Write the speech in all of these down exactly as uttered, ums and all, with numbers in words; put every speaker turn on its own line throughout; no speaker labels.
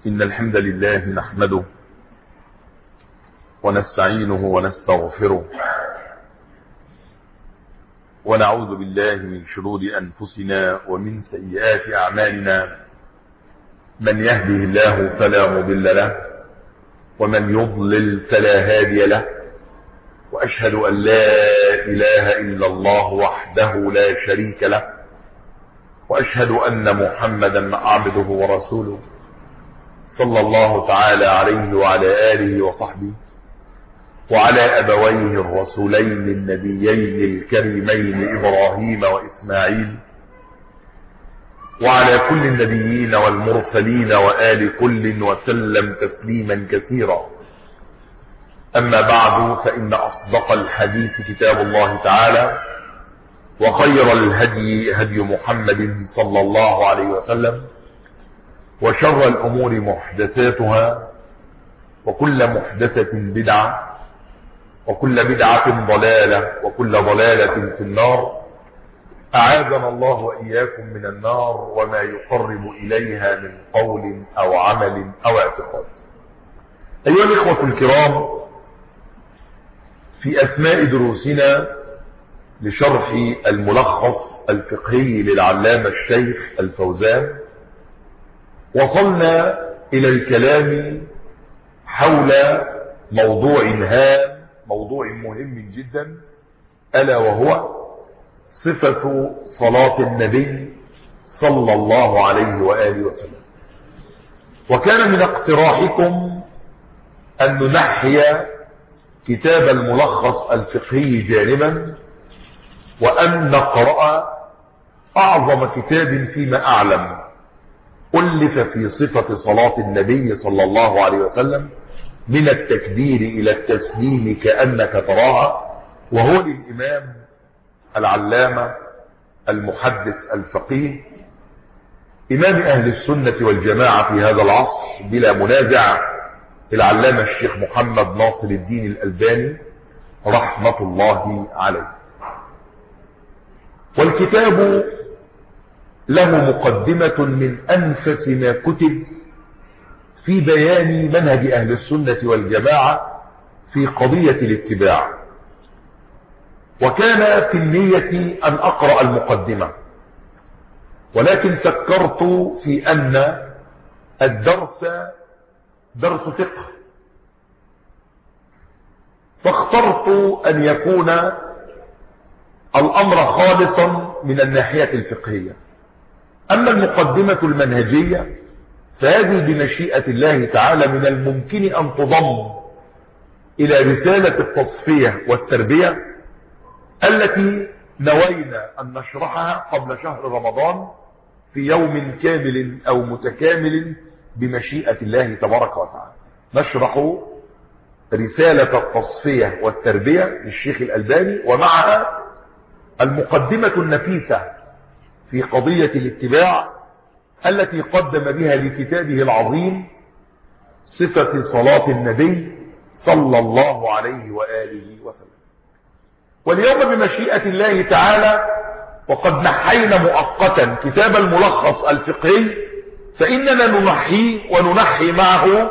إن الحمد لله نحمده ونستعينه ونستغفره ونعوذ بالله من شرور أنفسنا ومن سيئات أعمالنا. من يهده الله فلا مضل له ومن يضلل فلا هادي له، وأشهد أن لا إله إلا الله وحده لا شريك له، وأشهد أن محمدا عبده ورسوله صلى الله تعالى عليه وعلى آله وصحبه وعلى أبويه الرسولين النبيين الكريمين إبراهيم وإسماعيل وعلى كل النبيين والمرسلين وآل كل وسلم تسليما كثيرا. أما بعد، فإن أصدق الحديث كتاب الله تعالى، وخير الهدي هدي محمد صلى الله عليه وسلم، وشر الأمور محدثاتها، وكل محدثة بدعة، وكل بدعة ضلالة، وكل ضلالة في النار. أعاذنا الله وإياكم من النار وما يقرب إليها من قول أو عمل أو اعتقاد. أيها الإخوة الكرام، في أثناء دروسنا لشرح الملخص الفقهي للعلامة الشيخ الفوزان، وصلنا إلى الكلام حول موضوع هام، موضوع مهم جدا، ألا وهو صفة صلاة النبي صلى الله عليه وآله وسلم. وكان من اقتراحكم أن ننحي كتاب الملخص الفقهي جانبا، وأن نقرأ أعظم كتاب فيما أعلم ألف في صفة صلاة النبي صلى الله عليه وسلم من التكبير إلى التسليم كأنك تراها، وهو للإمام العلامة المحدث الفقيه إمام أهل السنة والجماعة في هذا العصر بلا منازع، العلامة الشيخ محمد ناصر الدين الألباني رحمة الله عليه. والكتاب له مقدمة من أنفس ما كتب في بيان منهج أهل السنة والجماعة في قضية الاتباع. وكان في النية أن أقرأ المقدمة، ولكن فكرت في أن الدرس درس فقه، فاخترت أن يكون الأمر خالصا من الناحية الفقهية. أما المقدمة المنهجية فهذه بمشيئة الله تعالى من الممكن أن تضم إلى رسالة التصفية والتربية التي نوينا أن نشرحها قبل شهر رمضان في يوم كامل أو متكامل بمشيئة الله تبارك وتعالى. نشرح رسالة التصفية والتربية للشيخ الألباني، ومعها المقدمة النفيسة في قضية الاتباع التي قدم بها لكتابه العظيم صفة صلاة النبي صلى الله عليه وآله وسلم. واليوم بمشيئة الله تعالى، وقد نحينا مؤقتا كتاب الملخص الفقهي، فإننا ننحي وننحي معه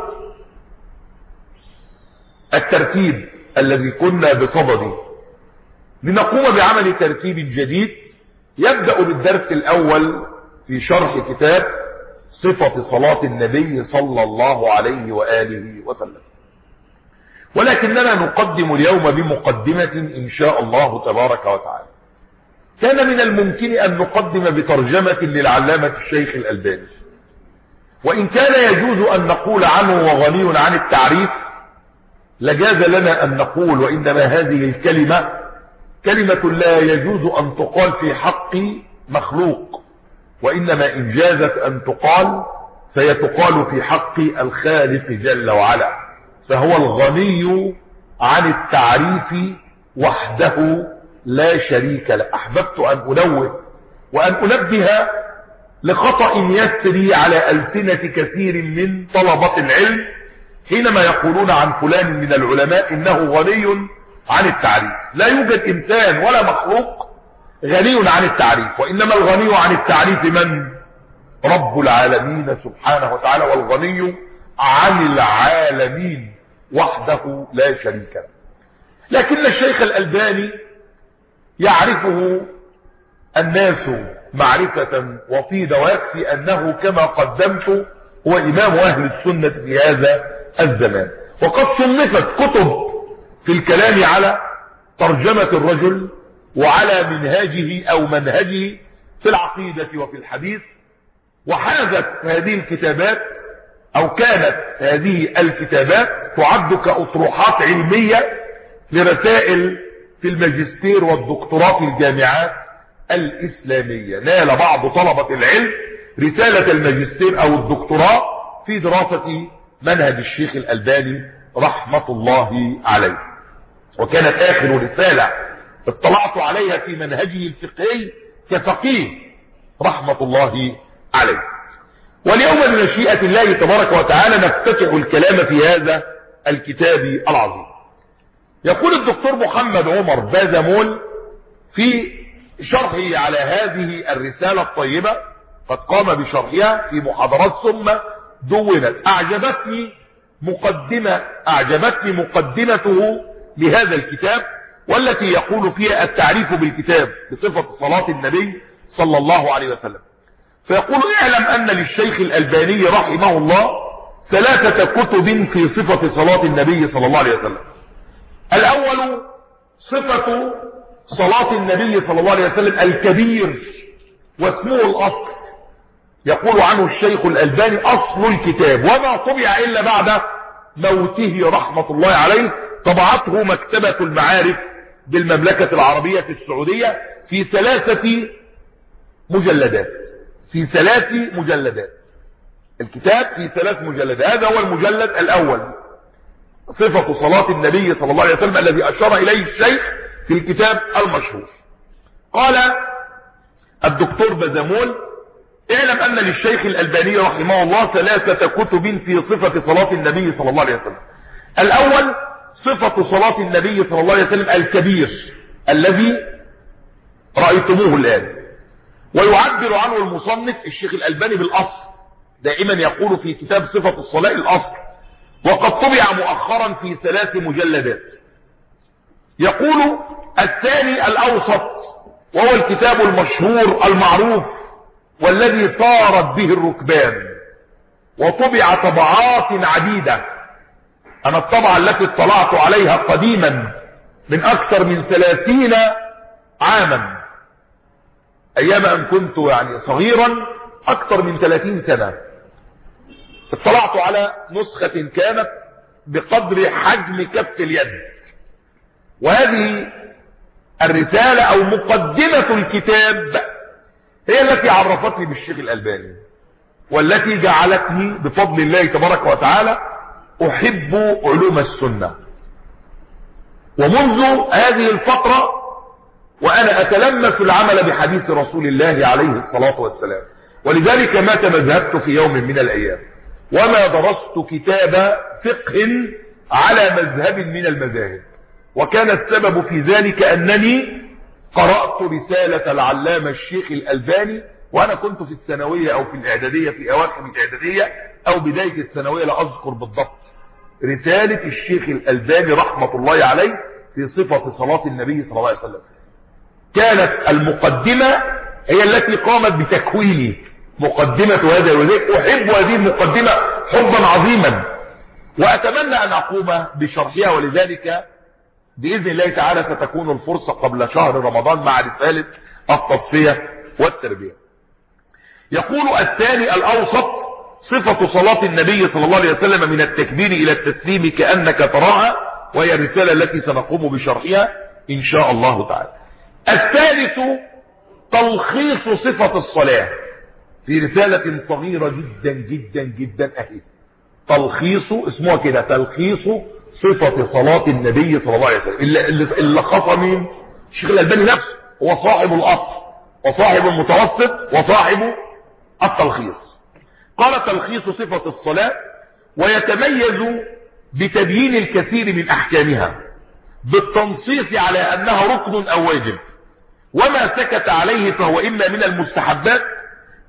الترتيب الذي كنا بصدده، لنقوم بعمل ترتيب جديد يبدأ بالدرس الأول في شرح كتاب صفة صلاة النبي صلى الله عليه وآله وسلم. ولكننا نقدم اليوم بمقدمة إن شاء الله تبارك وتعالى. كان من الممكن أن نقدم بترجمة للعلامة الشيخ الألباني، وإن كان يجوز أن نقول عنه وغني عن التعريف لجاز لنا أن نقول، وإنما هذه الكلمة كلمة لا يجوز أن تقال في حق مخلوق، وإنما إن جازت أن تقال فهي تقال في حق الخالق جل وعلا، فهو الغني عن التعريف وحده لا شريك له. أحببت أن أنوه وأن أنبه لخطأ يسري على ألسنة كثير من طلبة العلم حينما يقولون عن فلان من العلماء إنه غني عن التعريف. لا يوجد إنسان ولا مخلوق غني عن التعريف، وإنما الغني عن التعريف من؟ رب العالمين سبحانه وتعالى، والغني عن العالمين وحده لا شريك له. لكن الشيخ الألباني يعرفه الناس معرفة وطيدة، ويكفي أنه كما قدمت هو إمام أهل السنة في هذا الزمان. وقد صنفت كتب في الكلام على ترجمة الرجل وعلى منهاجه أو منهجه في العقيدة وفي الحديث، وحازت هذه الكتابات أو كانت هذه الكتابات تعد كأطروحات علمية لرسائل في الماجستير والدكتوراه في الجامعات الإسلامية. نال بعض طلبة العلم رسالة الماجستير أو الدكتوراه في دراسة منهج الشيخ الألباني رحمة الله عليه، وكانت آخر رسالة اطلعت عليها في منهجه الفقهي كفقيه رحمة الله عليه. واليوم بمشيئة الله تبارك وتعالى نفتتح الكلام في هذا الكتاب العظيم. يقول الدكتور محمد عمر بازمول في شرحه على هذه الرسالة الطيبة، قد قام بشرحها في محاضرات ثم دونت. أعجبتني مقدمة أعجبتني مقدمته لهذا الكتاب، والتي يقول فيها التعريف بالكتاب بصفة صلاة النبي صلى الله عليه وسلم. فيقول: اعلم أن للشيخ الألباني رحمه الله ثلاثة كتب في صفة صلاة النبي صلى الله عليه وسلم. الأول صفة صلاة النبي صلى الله عليه وسلم الكبير، واسمه الأصل. يقول عنه الشيخ الألباني: أصل الكتاب، وما طبع إلا بعد موته رحمة الله عليه. طبعته مكتبة المعارف بالمملكة العربية السعودية في ثلاثة مجلدات في ثلاث مجلدات الكتاب في ثلاث مجلدات. هذا هو المجلد الأول، صفة صلاة النبي صلى الله عليه وسلم، الذي أشار إليه الشيخ في الكتاب المشهور. قال الدكتور بازمول: اعلم أن للشيخ الألباني رحمه الله ثلاثة كتب في صفة صلاة النبي صلى الله عليه وسلم. الأول صفة صلاة النبي صلى الله عليه وسلم الكبير الذي رأيتموه الآن، ويعبر عنه المصنف الشيخ الألباني بالأصل. دائما يقول في كتاب صفة الصلاة الأصل، وقد طبع مؤخرا في ثلاث مجلدات. يقول الثاني الأوسط، وهو الكتاب المشهور المعروف والذي صارت به الركبان، وطبع طبعات عديدة. أنا الطبعة التي اطلعت عليها قديما من أكثر من ثلاثين عاما، أيام أن كنت يعني صغيرا، أكثر من ثلاثين سنة، اطلعت على نسخة كانت بقدر حجم كف اليد. وهذه الرسالة أو مقدمة الكتاب هي التي عرفتني بالشيخ الألباني، والتي جعلتني بفضل الله تبارك وتعالى أحب علوم السنة. ومنذ هذه الفترة وأنا أتلمس العمل بحديث رسول الله عليه الصلاة والسلام، ولذلك ما تمذهبت في يوم من الأيام وما درست كتاب فقه على مذهب من المذاهب. وكان السبب في ذلك أنني قرأت رسالة العلامة الشيخ الألباني وأنا كنت في الثانوية أو في الإعدادية، في أواخر الإعدادية أو بداية الثانوية، لا أذكر بالضبط. رسالة الشيخ الألباني رحمة الله عليه في صفة صلاة النبي صلى الله عليه وسلم، كانت المقدمة هي التي قامت بتكويني مقدمة هذا، وذلك أحب هذه المقدمة حبا عظيما، وأتمنى أن أقوم بشرحها. ولذلك بإذن الله تعالى ستكون الفرصة قبل شهر رمضان مع رسالة التصفية والتربية. يقول الثاني الأوسط صفة صلاة النبي صلى الله عليه وسلم من التكبير إلى التسليم كأنك تراها، وهي الرسالة التي سنقوم بشرحها إن شاء الله تعالى. الثالث تلخيص صفة الصلاة في رسالة صغيرة جدا جدا جدا أهي، تلخيص اسمها كده، تلخيص صفة صلاة النبي صلى الله عليه وسلم، اللي لخصها مين؟ الشيخ الألباني نفسه، هو صاحب الأصل وصاحب المتوسط وصاحب التلخيص. قال تلخيص صفة الصلاة: ويتميز بتبيين الكثير من أحكامها بالتنصيص على أنها ركن أو واجب، وما سكت عليه فهو إما من المستحبات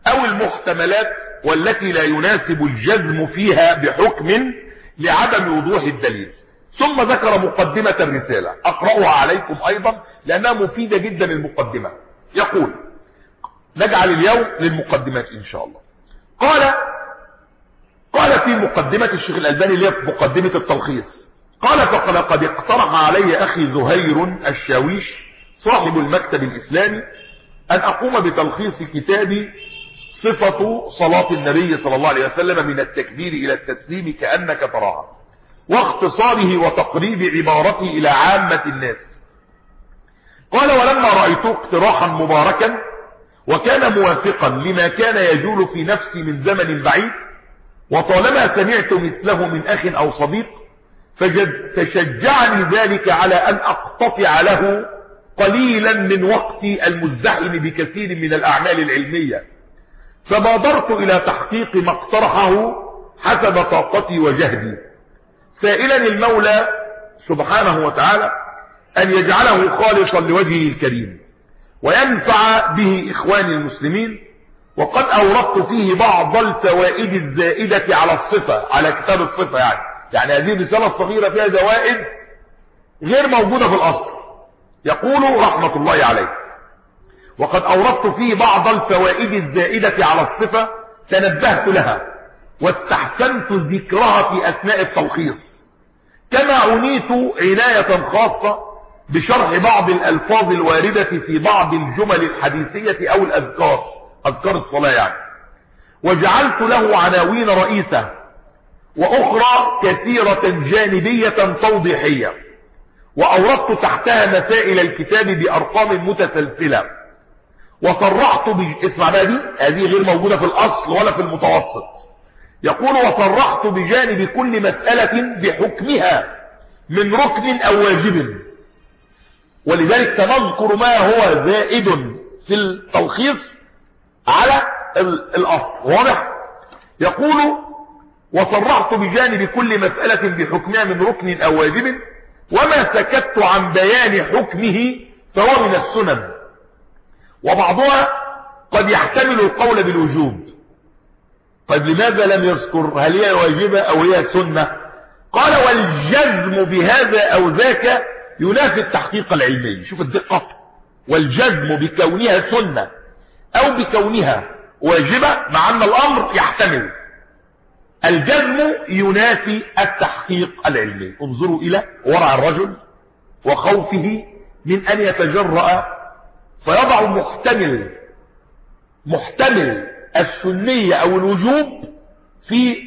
او المحتملات والتي لا يناسب الجزم فيها بحكم لعدم وضوح الدليل. ثم ذكر مقدمة الرسالة اقرأها عليكم ايضا لانها مفيدة جدا المقدمة. يقول: نجعل اليوم للمقدمات ان شاء الله. قال قال في مقدمة الشيخ الألباني اللي هي مقدمة التلخيص، قال: فقد اقترح علي اخي زهير الشاويش صاحب المكتب الاسلامي ان اقوم بتلخيص كتابي صفة صلاة النبي صلى الله عليه وسلم من التكبير الى التسليم كأنك تراها، واختصاره وتقريب عبارته الى عامة الناس. قال: ولما رأيته اقتراحا مباركا وكان موافقا لما كان يجول في نفسي من زمن بعيد، وطالما سمعت مثله من اخ او صديق، فشجعني ذلك على ان اقتطع له قليلا من وقتي المزدحم بكثير من الاعمال العلمية، فبادرت الى تحقيق ما اقترحه حسب طاقتي وجهدي، سائلا المولى سبحانه وتعالى ان يجعله خالصا لوجهه الكريم وينفع به اخواني المسلمين. وقد اوردت فيه بعض الفوائد الزائدة على الصفة، على كتاب الصفة يعني يعني هذه الرسالة الصغيرة فيها زوائد غير موجودة في الاصل. يقول رحمة الله عليه: وقد اوردت فيه بعض الفوائد الزائدة على الصفة تنبهت لها واستحسنت ذكرها في اثناء التلخيص، كما عنيت عناية خاصة بشرح بعض الالفاظ الواردة في بعض الجمل الحديثية او الاذكار، اذكار الصلاة يعني، وجعلت له عناوين رئيسة واخرى كثيرة جانبية توضيحية، واوردت تحتها مسائل الكتاب بارقام متسلسلة، وصرحت بج... اسمع بقى دي، هذه غير موجودة في الاصل ولا في المتوسط. يقول: وصرحت بجانب كل مسألة بحكمها من ركن او واجب، ولذلك سنذكر ما هو زائد في التلخيص على الاصل. واضح؟ يقول: وصرحت بجانب كل مسألة بحكمها من ركن او واجب، وما سكت عن بيان حكمه فهو من السنن، وبعضها قد يحتمل القول بالوجوب. طيب لماذا لم يذكر هل هي واجبة او هي سنة؟ قال: والجزم بهذا او ذاك ينافي التحقيق العلمي. شوف الدقة، والجزم بكونها سنة او بكونها واجبة مع ان الامر يحتمل. الجزم ينافي التحقيق العلمي. انظروا الى ورع الرجل وخوفه من ان يتجرأ فيضع محتمل محتمل السنية او الوجوب في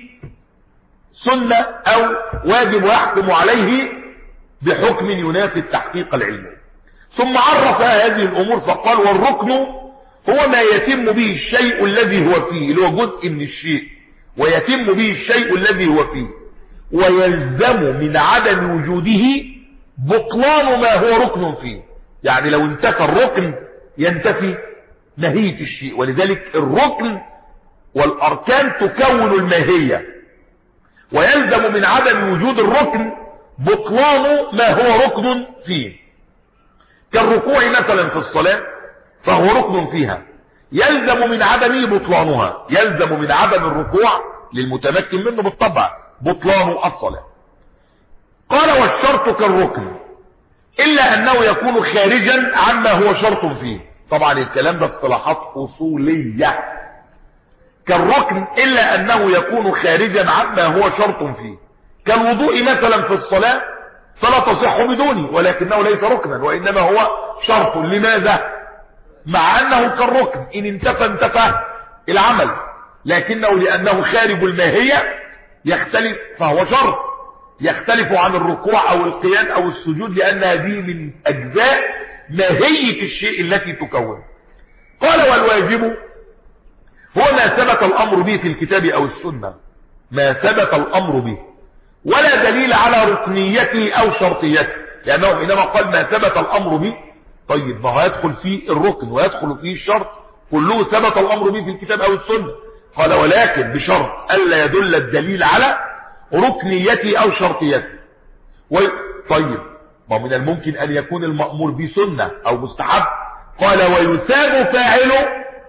سنة او واجب ويحكم عليه بحكم ينافي التحقيق العلمي. ثم عرف هذه الامور فقال: والركن هو ما يتم به الشيء الذي هو فيه، اللي هو جزء من الشيء ويتم به الشيء الذي هو فيه، ويلزم من عدم وجوده بطلان ما هو ركن فيه. يعني لو انتفى الركن ينتفي ماهية الشيء، ولذلك الركن والاركان تكون الماهية، ويلزم من عدم وجود الركن بطلان ما هو ركن فيه. كالركوع مثلا في الصلاة فهو ركن فيها، يلزم من عدمه بطلانها، يلزم من عدم الركوع للمتمكن منه بالطبع بطلان الصلاة. قال: والشرط كالركن إلا أنه يكون خارجا عما هو شرط فيه. طبعا الكلام ده اصطلاحات أصولية. كالركن إلا أنه يكون خارجا عما هو شرط فيه، كالوضوء مثلا في الصلاة فلا تصح بدونه، ولكنه ليس ركنا وإنما هو شرط. لماذا؟ مع أنه كالركن، إن انتفى انتفى العمل، لكنه لأنه خارج الماهية يختلف، فهو شرط يختلف عن الركوع أو القيام أو السجود، لأن هذه من أجزاء ماهية الشيء التي تكون. قال: والواجب هو ما ثبت الأمر به في الكتاب أو السنة، ما ثبت الأمر به ولا دليل على ركنيته أو شرطيته، لأنه حينما قال ما ثبت الأمر به، طيب ما هو يدخل فيه الركن ويدخل فيه الشرط، كله ثبت الأمر به في الكتاب أو السنة. قال: ولكن بشرط ألا يدل الدليل على ركنيته أو شرطيته. و... طيب ما من الممكن أن يكون المأمور به سنة أو مستحب. قال: ويثاب فاعله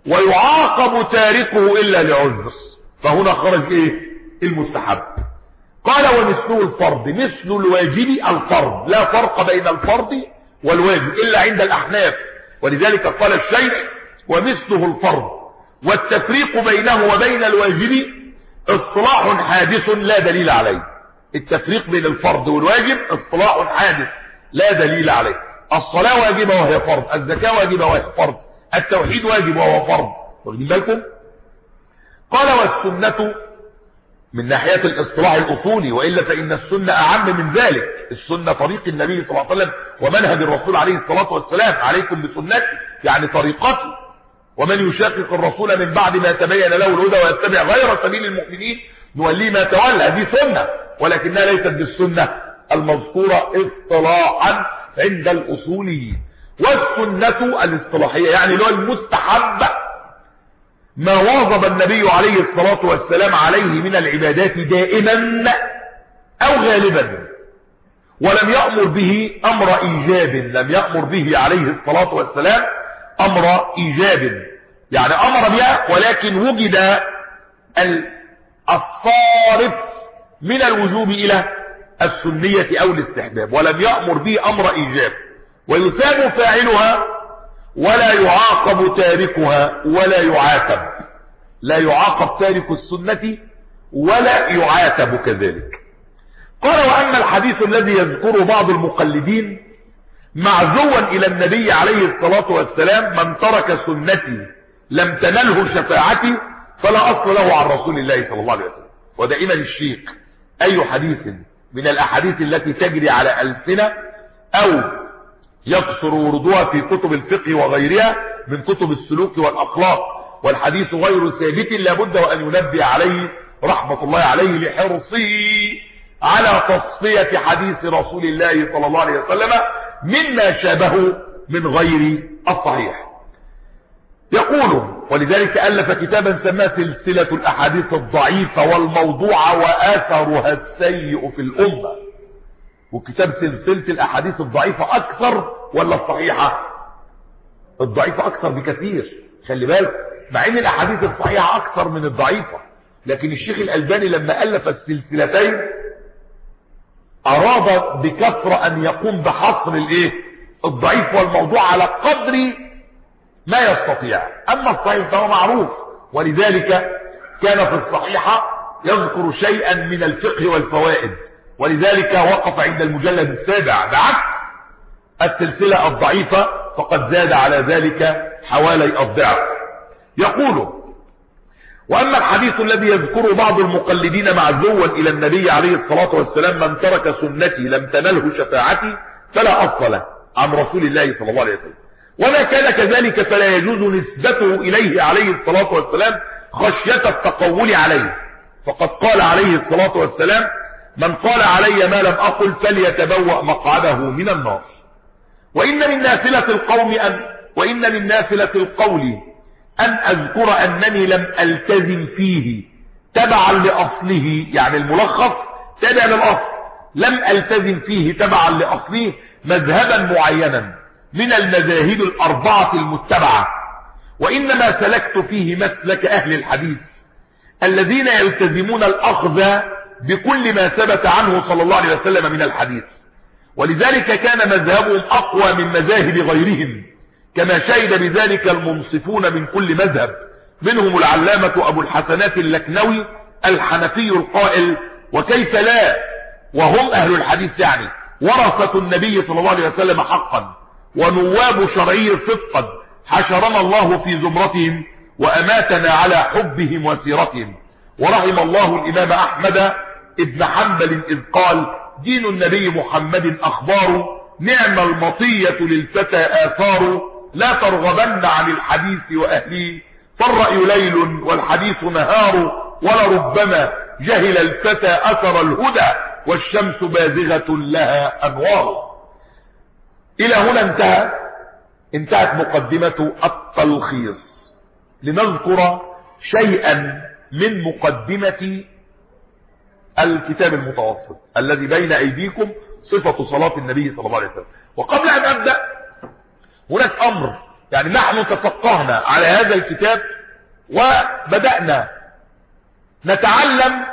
ويعاقب تاركه إلا لعذر، فهنا خرج إيه؟ المستحب. قال ومثله الفرض، مثل الواجب الفرض، لا فرق بين الفرض والواجب إلا عند الأحناف، ولذلك قال الشيخ ومثله الفرض، والتفريق بينه وبين الواجب اصطلاح حادث لا دليل عليه. التفريق بين الفرض والواجب اصطلاح حادث لا دليل عليه. الصلاة واجبة وهي فرض، الزكاة واجبة وهي فرض، التوحيد واجب وهو فرض، واخدين بالكم؟ قال والسنة من ناحية الاصطلاح الأصولي، وإلا فإن السنة أعم من ذلك. السنة طريق النبي صلى الله عليه وسلم ومنهج الرسول عليه الصلاة والسلام، عليكم بسنتي يعني طريقتي، ومن يشاقق الرسول من بعد ما تبين له الهدى ويتبع غير سبيل المؤمنين نوليه ما تولى، دي سنة، ولكنها ليست بالسنة المذكورة اصطلاحا عند الأصوليين. والسنة الاصطلاحية يعني له المستحب ما واظب النبي عليه الصلاة والسلام عليه من العبادات دائما أو غالبا، ولم يأمر به أمر إيجاب، لم يأمر به عليه الصلاة والسلام أمر إيجاب، يعني أمر بها ولكن وجد الصارف من الوجوب إلى السنية أو الاستحباب، ولم يأمر به أمر إيجاب، ويثاب فاعلها ولا يعاقب تاركها ولا يعاتب. لا يعاقب تارك السنة ولا يعاتب كذلك. قال وأما الحديث الذي يذكره بعض المقلدين معزوا إلى النبي عليه الصلاة والسلام من ترك سنتي لم تنله شفاعتي فلا أصل له عن رسول الله صلى الله عليه وسلم. ودائما الشيخ أي حديث من الأحاديث التي تجري على ألسنة أو يكثر وردها في كتب الفقه وغيرها من كتب السلوك والأخلاق والحديث غير ثابت لابد وأن ينبه عليه رحمة الله عليه لحرصه على تصفية حديث رسول الله صلى الله عليه وسلم مما شابه من غير الصحيح. يقول ولذلك ألف كتابا سماه سلسلة الأحاديث الضعيفة والموضوعة وآثرها السيء في الأمة. وكتاب سلسلة الأحاديث الضعيفة أكثر ولا الصحيحة؟ الضعيفة أكثر بكثير، خلي بالك، مع ان الأحاديث الصحيحة أكثر من الضعيفة، لكن الشيخ الألباني لما ألف السلسلتين أراد بكثرة أن يقوم بحصر الايه الضعيف والموضوع على قدر ما يستطيع. أما الصحيح فهو معروف، ولذلك كان في الصحيحة يذكر شيئا من الفقه والفوائد، ولذلك وقف عند المجلد السابع، بعكس السلسلة الضعيفة فقد زاد على ذلك حوالي الضعف. يقول وأما الحديث الذي يذكره بعض المقلدين معزوا إلى النبي عليه الصلاة والسلام من ترك سنتي لم تنله شفاعتي فلا أصل له عن رسول الله صلى الله عليه وسلم، وما كان كذلك فلا يجوز نسبته إليه عليه الصلاة والسلام خشية التقول عليه، فقد قال عليه الصلاة والسلام من قال علي ما لم أقل فليتبوأ مقعده من النار. وإن من نافلة القوم أن وإن من نافلة القول أن أذكر أنني لم ألتزم فيه تبعا لأصله، يعني الملخص تبع للأصل، لم ألتزم فيه تبعا لأصله مذهبا معينا من المذاهب الأربعة المتبعة، وإنما سلكت فيه مسلك أهل الحديث الذين يلتزمون الأخذ بكل ما ثبت عنه صلى الله عليه وسلم من الحديث، ولذلك كان مذهبهم أقوى من مذاهب غيرهم، كما شهد بذلك المنصفون من كل مذهب، منهم العلامة أبو الحسنات اللكنوي الحنفي القائل وكيف لا وهم أهل الحديث يعني ورثة النبي صلى الله عليه وسلم حقا ونواب شرعي صدقا، حشرنا الله في زمرتهم وأماتنا على حبهم وسيرتهم. ورحم الله الإمام أحمد ابن حنبل إذ قال دين النبي محمد أخبار نعم المطية للفتى آثار، لا ترغبن عن الحديث وأهله فالرأي ليل والحديث نهار، ولربما جهل الفتى أثر الهدى والشمس بازغة لها أنوار. إلى هنا انتهى انتهت مقدمة التلخيص. لنذكر شيئا من مقدمة الكتاب المتوسط الذي بين أيديكم صفة صلاة النبي صلى الله عليه وسلم. وقبل أن أبدأ هناك أمر يعني نحن تفقهنا على هذا الكتاب وبدأنا نتعلم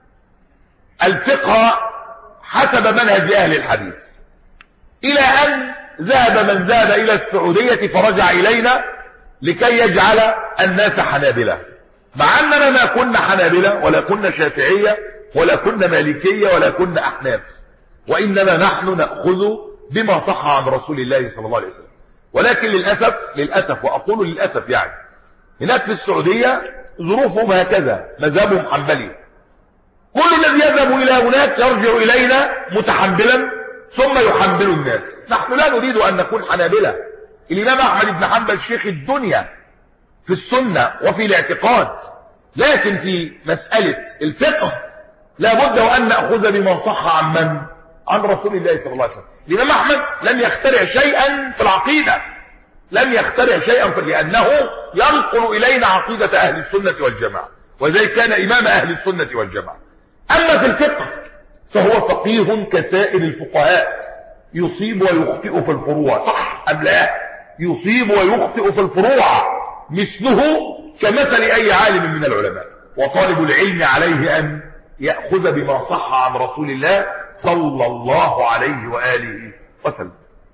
الفقه حسب منهج أهل الحديث، إلى أن ذهب من ذهب إلى السعودية فرجع إلينا لكي يجعل الناس حنابلة، مع أننا ما كنا حنابلة ولا كنا شافعية ولا كنا مالكية ولا كنا أحناف، وإنما نحن نأخذ بما صح عن رسول الله صلى الله عليه وسلم. ولكن للأسف للأسف وأقول للأسف يعني هناك في السعودية ظروفهم هكذا، مذهبهم حنبلي، كل الذي يذهب إلى هناك يرجع إلينا متحنبلا ثم يحنبل الناس. نحن لا نريد أن نكون حنابلة. الإمام أحمد بن حنبل شيخ الدنيا في السنة وفي الاعتقاد، لكن في مسألة الفقه لا بد وأن نأخذ بما صح عن من؟ عن رسول الله صلى الله عليه وسلم. الإمام أحمد لم يخترع شيئا في العقيدة، لم يخترع شيئا في لأنه ينقل إلينا عقيدة أهل السنة والجماعة، وذلك كان إمام أهل السنة والجماعة. أما في الفقه فهو فقيه كسائر الفقهاء، يصيب ويخطئ في الفروع، صح أم لا؟ يصيب ويخطئ في الفروع مثله كمثل أي عالم من العلماء، وطالب العلم عليه أن يأخذ بما صح عن رسول الله صلى الله عليه وآله وسلم.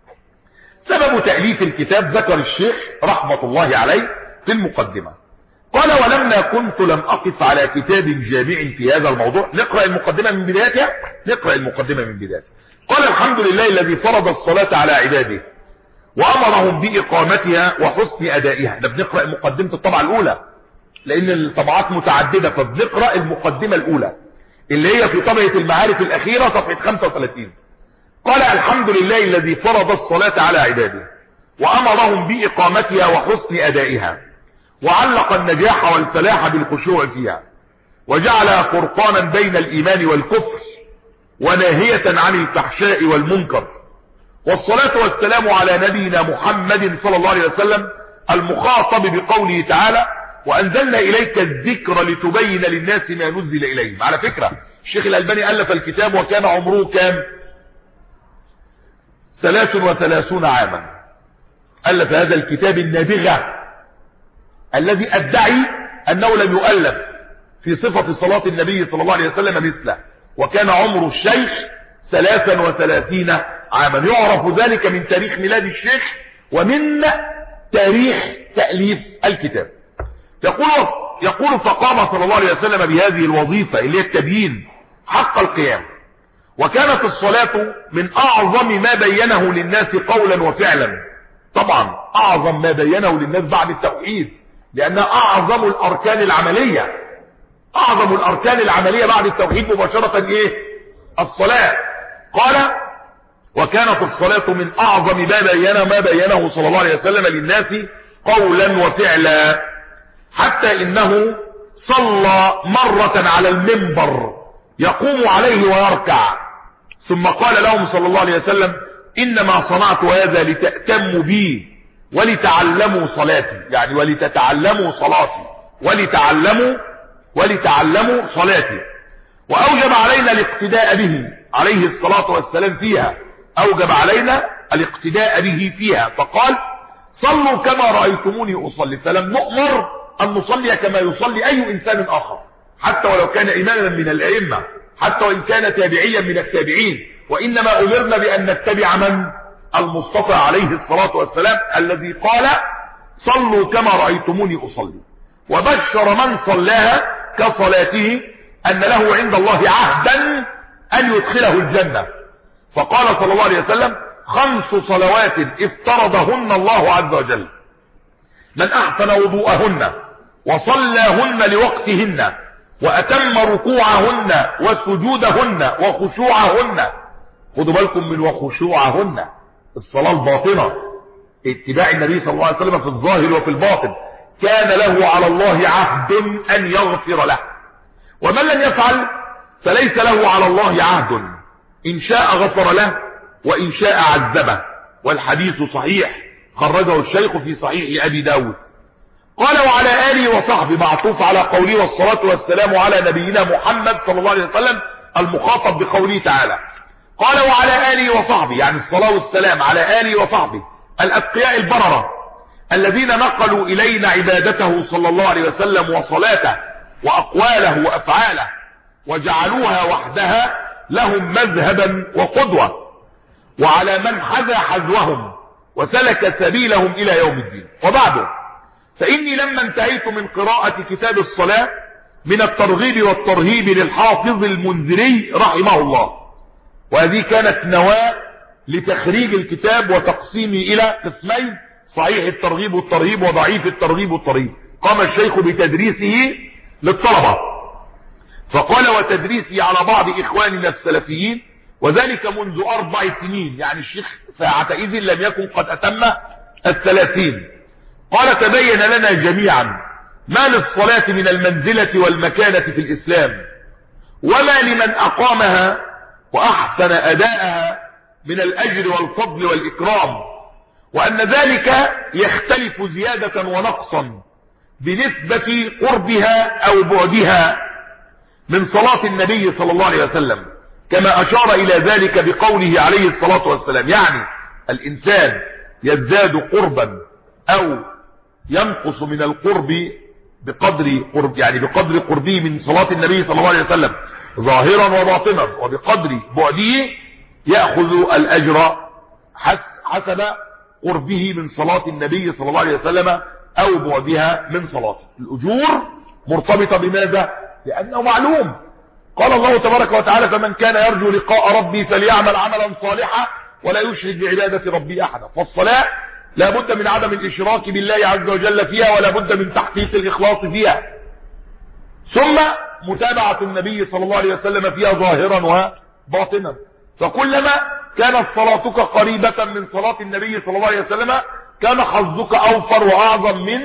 سبب تأليف الكتاب ذكر الشيخ رحمة الله عليه في المقدمة، قال: ولما كنت لم أقف على كتاب جامع في هذا الموضوع. نقرأ المقدمة من بدايتها نقرأ المقدمة من بدايتها. قال: الحمد لله الذي فرض الصلاة على عباده وأمرهم بإقامتها وحسن أدائها. احنا بنقرأ مقدمة الطبعة الأولى لأن الطبعات متعددة، فبنقرأ المقدمة الأولى اللي هي في طبعة المعارف الأخيرة صفحة خمسة وثلاثين. قال: الحمد لله الذي فرض الصلاة على عباده وأمرهم بإقامتها وحسن أدائها، وعلق النجاح والفلاح بالخشوع فيها، وجعلها فرقانا بين الإيمان والكفر وناهية عن الفحشاء والمنكر. والصلاة والسلام على نبينا محمد صلى الله عليه وسلم المخاطب بقوله تعالى: وأنزلنا إليك الذكر لتبين للناس ما نزل إليهم. على فكرة الشيخ الألباني ألف الكتاب وكان عمره كام؟ ثلاث وثلاثون عاما. ألف هذا الكتاب النابغة الذي أدعي أنه لم يؤلف في صفة صلاة النبي صلى الله عليه وسلم مثله، وكان عمر الشيخ ثلاثا وثلاثين عاما. يعرف ذلك من تاريخ ميلاد الشيخ ومن تاريخ تأليف الكتاب. يقول يقول فقام صلى الله عليه وسلم بهذه الوظيفة اللي هي التبيين حق القيام. وكانت الصلاة من أعظم ما بينه للناس قولا وفعلا، طبعا أعظم ما بينه للناس بعد التوحيد، لأنها أعظم الأركان العملية. أعظم الأركان العملية بعد التوحيد مباشرة إيه؟ الصلاة. قال: وكانت الصلاة من أعظم ما بينه ما بينه صلى الله عليه وسلم للناس قولا وفعلا، حتى إنه صلى مرة على المنبر يقوم عليه ويركع، ثم قال لهم صلى الله عليه وسلم: إنما صنعت هذا لتأتموا بي ولتعلموا صلاتي، يعني ولتتعلموا صلاتي ولتعلموا ولتعلموا صلاتي. وأوجب علينا الاقتداء به عليه الصلاة والسلام فيها، أوجب علينا الاقتداء به فيها، فقال: صلوا كما رأيتموني أصلي. فلم نؤمر أن نصلي كما يصلي أي إنسان آخر، حتى ولو كان إماما من الأئمة، حتى وإن كان تابعيا من التابعين، وإنما أمرنا بأن نتبع من؟ المصطفى عليه الصلاة والسلام الذي قال: صلوا كما رأيتموني أصلي. وبشر من صلاها كصلاته أن له عند الله عهدا أن يدخله الجنة، فقال صلى الله عليه وسلم: خمس صلوات افترضهن الله عز وجل، من أحسن وضوءهن وصلاهن لوقتهن وأتم ركوعهن وسجودهن وخشوعهن. خدوا بالكم من وخشوعهن، الصلاة الباطنة، اتباع النبي صلى الله عليه وسلم في الظاهر وفي الباطن، كان له على الله عهد أن يغفر له، ومن لم يفعل فليس له على الله عهد، إن شاء غفر له وإن شاء عذبه. والحديث صحيح، خرجه الشيخ في صحيح أبي داود. قال: وعلى آله وصحبه، معطوف على قوله والصلاة والسلام على نبينا محمد صلى الله عليه وسلم المخاطب بقوله تعالى. قال: وعلى آله وصحبه، يعني الصلاة والسلام على آله وصحبه الأتقياء البررة الذين نقلوا إلينا عبادته صلى الله عليه وسلم وصلاته وأقواله وأفعاله وجعلوها وحدها لهم مذهبا وقدوة، وعلى من حذا حذوهم وسلك سبيلهم إلى يوم الدين. وبعده فإني لما انتهيت من قراءة كتاب الصلاة من الترغيب والترهيب للحافظ المنذري رحمه الله، وهذه كانت نواة لتخريج الكتاب وتقسيمه إلى قسمين: صحيح الترغيب والترهيب وضعيف الترغيب والترهيب. قام الشيخ بتدريسه للطلبة، فقال: وتدريسي على بعض إخواننا السلفيين، وذلك منذ أربع سنين، يعني الشيخ ساعتئذ لم يكن قد أتم الثلاثين. قال: تبين لنا جميعا ما للصلاة من المنزلة والمكانة في الإسلام، وما لمن أقامها وأحسن أداءها من الأجر والفضل والإكرام، وأن ذلك يختلف زيادة ونقصا بنسبة قربها أو بعدها من صلاة النبي صلى الله عليه وسلم، كما أشار إلى ذلك بقوله عليه الصلاة والسلام. يعني الإنسان يزداد قربا أو ينقص من القرب بقدر قرب، يعني بقدر قربه من صلاة النبي صلى الله عليه وسلم ظاهرا وباطنا، وبقدر بعده يأخذ الأجر حسب قربه من صلاة النبي صلى الله عليه وسلم أو بعدها من صلاته. الأجور مرتبطة بماذا؟ لأنه معلوم. قال الله تبارك وتعالى: فمن كان يرجو لقاء ربي فليعمل عملا صالحا ولا يشرك بعبادة ربي أحدا. فالصلاة لا بد من عدم الإشراك بالله عز وجل فيها، ولا بد من تحقيق الإخلاص فيها، ثم متابعة النبي صلى الله عليه وسلم فيها ظاهرا وباطنا. فكلما كانت صلاتك قريبة من صلاة النبي صلى الله عليه وسلم كان حظك أوفر وأعظم من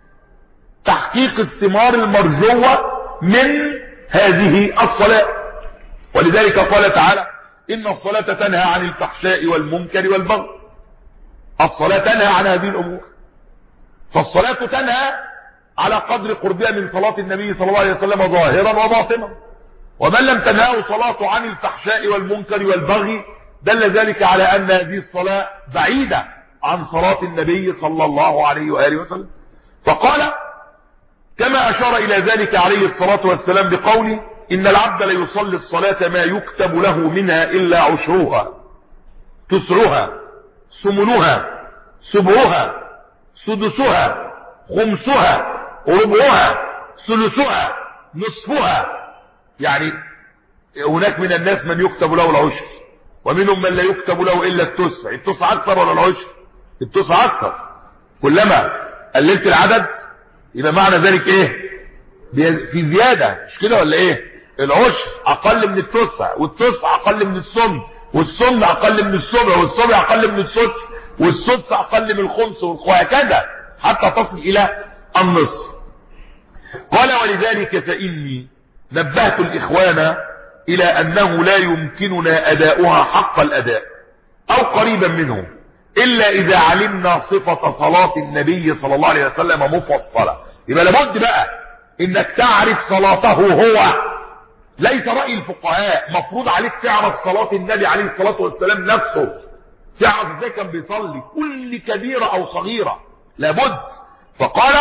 تحقيق الثمار المرجوة من هذه الصلاة. ولذلك قال تعالى: إن الصلاة تنهى عن الفحشاء والمنكر والبغي. الصلاة تنهى عن هذه الأمور، فالصلاة تنهى على قدر قربها من صلاة النبي صلى الله عليه وسلم ظاهرا وباطنا. ومن لم تنهاه صلاة عن الفحشاء والمنكر والبغي دل ذلك على أن هذه الصلاة بعيدة عن صلاة النبي صلى الله عليه وآله وسلم. فقال: كما أشار إلى ذلك عليه الصلاة والسلام بقوله: إن العبد ليصلي الصلاة ما يكتب له منها إلا عشرها، تسعها، ثمنها، سبعها، سدسها، خمسها، ربعها، ثلثها، نصفها. يعني هناك من الناس من يكتب له العشر، ومنهم من لا يكتب له إلا التسع. التسع أكثر ولا العشر؟ التسع أكثر. كلما قللت العدد يبقى معنى ذلك إيه؟ في زيادة، مش كده ولا إيه؟ العشر أقل من التسع، والتسع أقل من السم، والسم أقل من السبع، والسبع أقل من السدس، والسدس أقل من الخمس، وهكذا حتى تصل إلى النصف. قال: ولذلك فإني نبهت الإخوان إلى أنه لا يمكننا أداؤها حق الأداء أو قريبا منه إلا إذا علمنا صفة صلاة النبي صلى الله عليه وسلم مفصلة. يبقى لابد بقى إنك تعرف صلاته هو، ليس رأي الفقهاء. مفروض عليك تعرف صلاة النبي عليه الصلاة والسلام نفسه، تعرف ازاي كان بيصلي كل كبيرة أو صغيرة، لابد. فقال: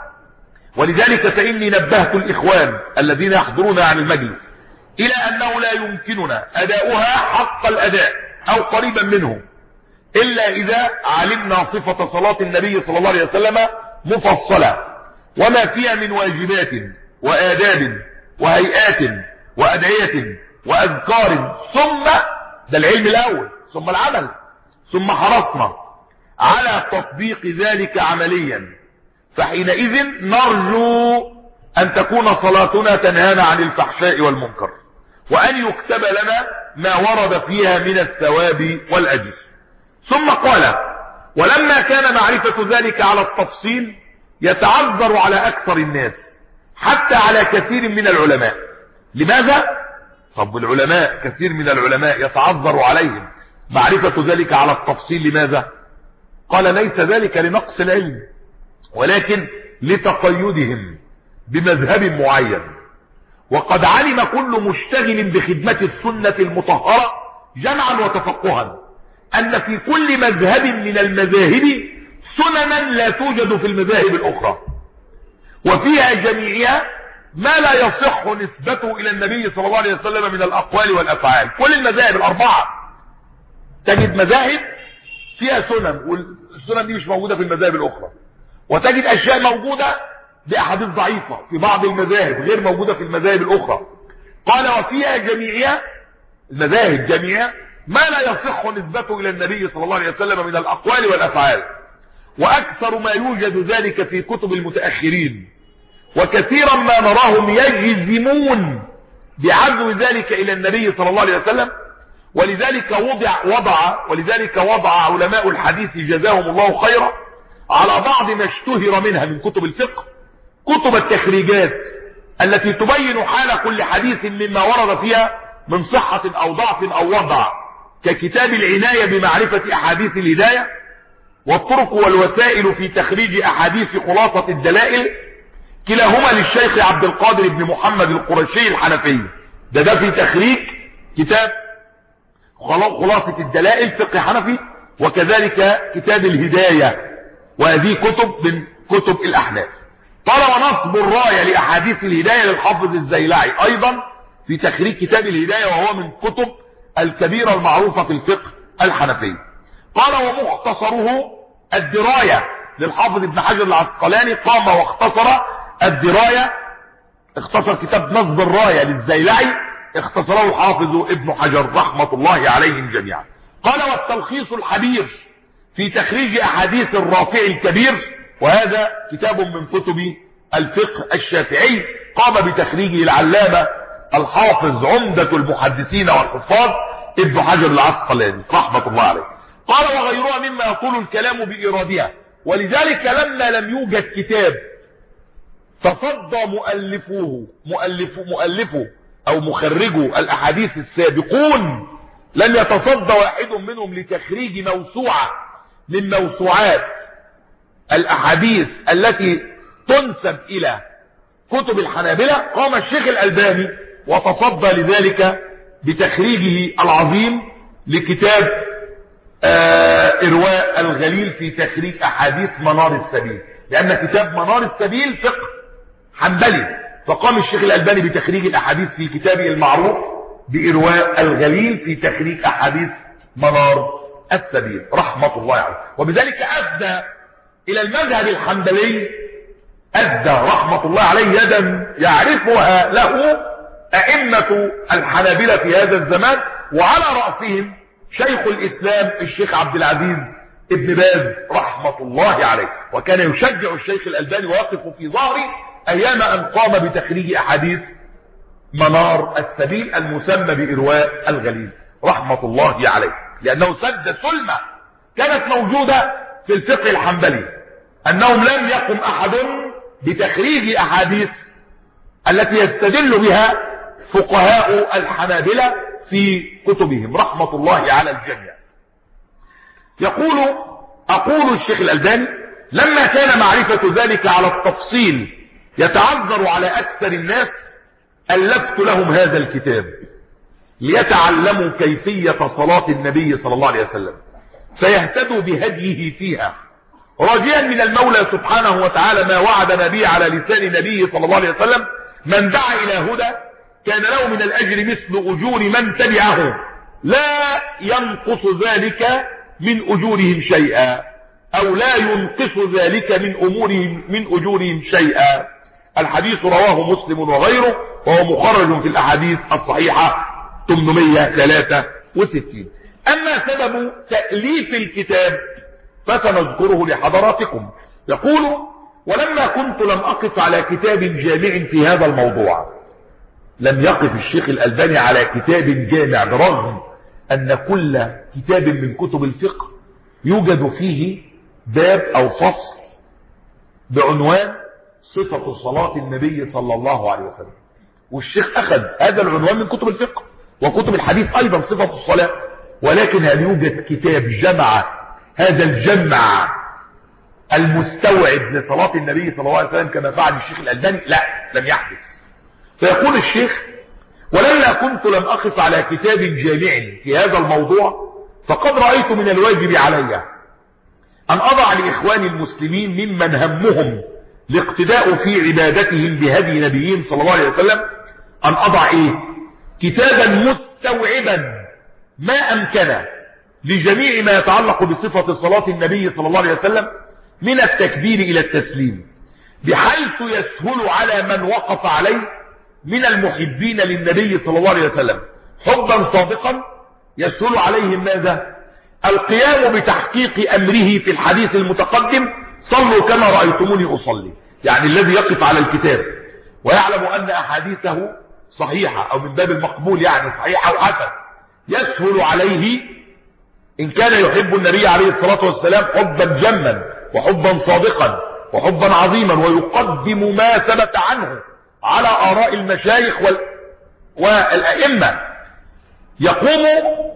ولذلك فإني نبهت الإخوان الذين يحضرون عن المجلس إلى أنه لا يمكننا أداؤها حق الأداء أو قريبا منه إلا إذا علمنا صفة صلاة النبي صلى الله عليه وسلم مفصلة، وما فيها من واجبات وآداب وهيئات وأدعية وأذكار، ثم ده العلم الأول، ثم العمل، ثم حرصنا على تطبيق ذلك عمليا، فحينئذ نرجو أن تكون صلاتنا تنهانا عن الفحشاء والمنكر، وأن يكتب لنا ما ورد فيها من الثواب والأجر. ثم قال: ولما كان معرفة ذلك على التفصيل يتعذر على أكثر الناس حتى على كثير من العلماء. لماذا؟ طب العلماء، كثير من العلماء يتعذر عليهم معرفة ذلك على التفصيل، لماذا؟ قال: ليس ذلك لنقص العلم، ولكن لتقيدهم بمذهب معين. وقد علم كل مشتغل بخدمة السنة المطهرة جمعا وتفقها أن في كل مذهب من المذاهب سننا لا توجد في المذاهب الأخرى، وفيها جميعها ما لا يصح نسبته إلى النبي صلى الله عليه وسلم من الأقوال والأفعال. كل المذاهب الأربعة تجد مذاهب فيها سنن، والسنن دي مش موجودة في المذاهب الأخرى، وتجد أشياء موجودة بأحاديث ضعيفة في بعض المذاهب غير موجودة في المذاهب الأخرى. قال وفيها جميعها، المذاهب جميعها ما لا يصح نسبته إلى النبي صلى الله عليه وسلم من الأقوال والأفعال، وأكثر ما يوجد ذلك في كتب المتأخرين، وكثيرا ما نراهم يجزمون بعزو ذلك إلى النبي صلى الله عليه وسلم. ولذلك وضع وضع ولذلك وضع علماء الحديث جزاهم الله خيرا على بعض ما اشتهر منها من كتب الفقه كتب التخريجات التي تبين حال كل حديث مما ورد فيها من صحة أو ضعف أو وضع، ككتاب العناية بمعرفة أحاديث الهداية، والطرق والوسائل في تخريج أحاديث خلاصة الدلائل، كلاهما للشيخ عبد القادر بن محمد القرشي الحنفي. ده ده في تخريج كتاب خلاصة الدلائل فقه حنفي، وكذلك كتاب الهداية، وهذه كتب من كتب الأحناف. قال ونصب الراية لأحاديث الهداية للحافظ الزيلعي أيضا في تخريج كتاب الهداية، وهو من كتب الكبيرة المعروفة في الفقه الحنفي. قال ومختصره الدراية للحافظ ابن حجر العسقلاني، قام واختصر الدراية، اختصر كتاب نصب الراية للزيلعي، اختصره الحافظ ابن حجر رحمة الله عليهم جميعا. قال والتلخيص الحبير في تخريج أحاديث الرافع الكبير، وهذا كتاب من كتب الفقه الشافعي قام بتخريجه العلامة الحافظ عمدة المحدثين والحفاظ ابن حجر العسقلاني رحمة الله عليه. قال وغيرها مما يطول الكلام بإيرادها، ولذلك لما لم يوجد كتاب تصدى مؤلفوه مؤلف مؤلفه أو مخرجو الأحاديث السابقون، لم يتصدى واحد منهم لتخريج موسوعة من موسوعات الأحاديث التي تنسب إلى كتب الحنابلة، قام الشيخ الألباني وتصدى لذلك بتخريجه العظيم لكتاب آه إرواء الغليل في تخريج أحاديث منار السبيل، لأن كتاب منار السبيل فقه حنبلي، فقام الشيخ الألباني بتخريج الأحاديث في كتابه المعروف بإرواء الغليل في تخريج أحاديث منار السبيل رحمة الله عليه. وبذلك أدى إلى المذهب الحنبلي، أدى رحمة الله عليه يدا يعرفها له أئمة الحنابلة في هذا الزمان، وعلى رأسهم شيخ الإسلام الشيخ عبد العزيز ابن باز رحمة الله عليه، وكان يشجع الشيخ الألباني ويقف في ظهره أيام أن قام بتخريج أحاديث منار السبيل المسمى بإرواء الغليل رحمة الله عليه، لأنه سد سلمة كانت موجودة في الفقه الحنبلي، أنهم لم يقم أحد بتخريج أحاديث التي يستدل بها فقهاء الحنابلة في كتبهم رحمة الله على الجميع. يقول أقول الشيخ الألباني لما كان معرفة ذلك على التفصيل يتعذر على أكثر الناس، ألفت لهم هذا الكتاب ليتعلموا كيفية صلاة النبي صلى الله عليه وسلم فيهتدوا بهديه فيها، راجيا من المولى سبحانه وتعالى ما وعدنا به على لسان نبيه صلى الله عليه وسلم: من دعا إلى هدى كان له من الأجر مثل أجور من تبعه لا ينقص ذلك من أجورهم شيئا، أو لا ينقص ذلك من أمورهم من أجورهم شيئا. الحديث رواه مسلم وغيره، وهو مخرج في الأحاديث الصحيحة ثمانمائة وثلاثة وستين. أما سبب تأليف الكتاب فسنذكره لحضراتكم. يقول: ولما كنت لم أقف على كتاب جامع في هذا الموضوع. لم يقف الشيخ الألباني على كتاب جامع، برغم أن كل كتاب من كتب الفقه يوجد فيه باب أو فصل بعنوان صفة صلاة النبي صلى الله عليه وسلم، والشيخ أخذ هذا العنوان من كتب الفقه وكتب الحديث أيضا صفة الصلاة. ولكن هل يوجد كتاب جمع هذا الجمع المستوعب لصلاة النبي صلى الله عليه وسلم كما فعل الشيخ الألباني؟ لا، لم يحدث. فيقول الشيخ: ولما كنت لم أقف على كتاب جامع في هذا الموضوع فقد رأيت من الواجب علي أن أضع لإخواني المسلمين ممن همهم الاقتداء في عبادتهم بهدي نبيهم صلى الله عليه وسلم أن أضع إيه؟ كتابا مستوعبا ما أمكن لجميع ما يتعلق بصفة صلاة النبي صلى الله عليه وسلم من التكبير إلى التسليم، بحيث يسهل على من وقف عليه من المحبين للنبي صلى الله عليه وسلم حبا صادقا، يسهل عليهم ماذا؟ القيام بتحقيق أمره في الحديث المتقدم: صلوا كما رأيتموني أصلي. يعني الذي يقف على الكتاب ويعلم أن أحاديثه صحيحة أو من باب المقبول، يعني صحيحة وحسن، يسهل عليه إن كان يحب النبي عليه الصلاة والسلام حبا جما وحبا صادقا وحبا عظيما، ويقدم ما ثبت عنه على آراء المشايخ وال... والأئمة، يقوم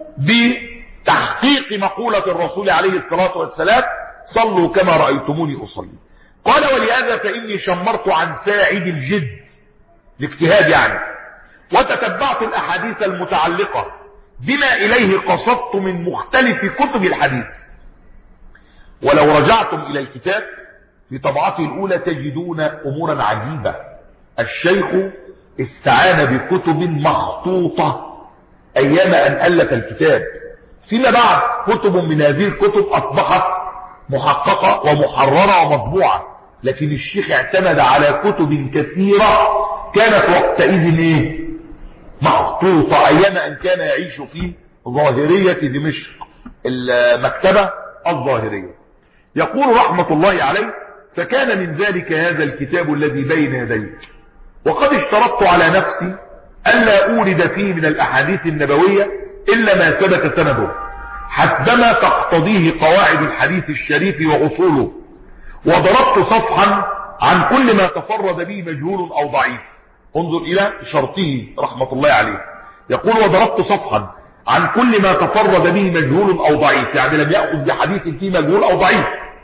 بتحقيق مقولة الرسول عليه الصلاة والسلام: صلوا كما رأيتموني أصلي. قال: ولهذا فإني شمرت عن ساعد الجد، الاجتهاد يعني، وتتبعت الأحاديث المتعلقة بما إليه قصدت من مختلف كتب الحديث. ولو رجعتم إلى الكتاب في طبعته الأولى تجدون أمورا عجيبة. الشيخ استعان بكتب مخطوطة أيام أن ألف الكتاب، فيما بعد كتب من هذه الكتب أصبحت محققة ومحررة ومطبوعة، لكن الشيخ اعتمد على كتب كثيرة كانت وقتئذ ايه؟ مخطوطة، أيام أن كان يعيش في ظاهرية دمشق، المكتبة الظاهرية. يقول رحمة الله عليه: فكان من ذلك هذا الكتاب الذي بين يديك، وقد اشترطت على نفسي ألا أورد فيه من الأحاديث النبوية إلا ما ثبت سنده حسبما تقتضيه قواعد الحديث الشريف وأصوله، وضربت صفحا عن كل ما تفرد به مجهول أو ضعيف. انظر إلى شرطه رحمة الله عليه، يقول: وضربت صفحا عن كل ما تفرد به مجهول أو ضعيف، يعني لم يأخذ بحديث فيه مجهول أو ضعيف،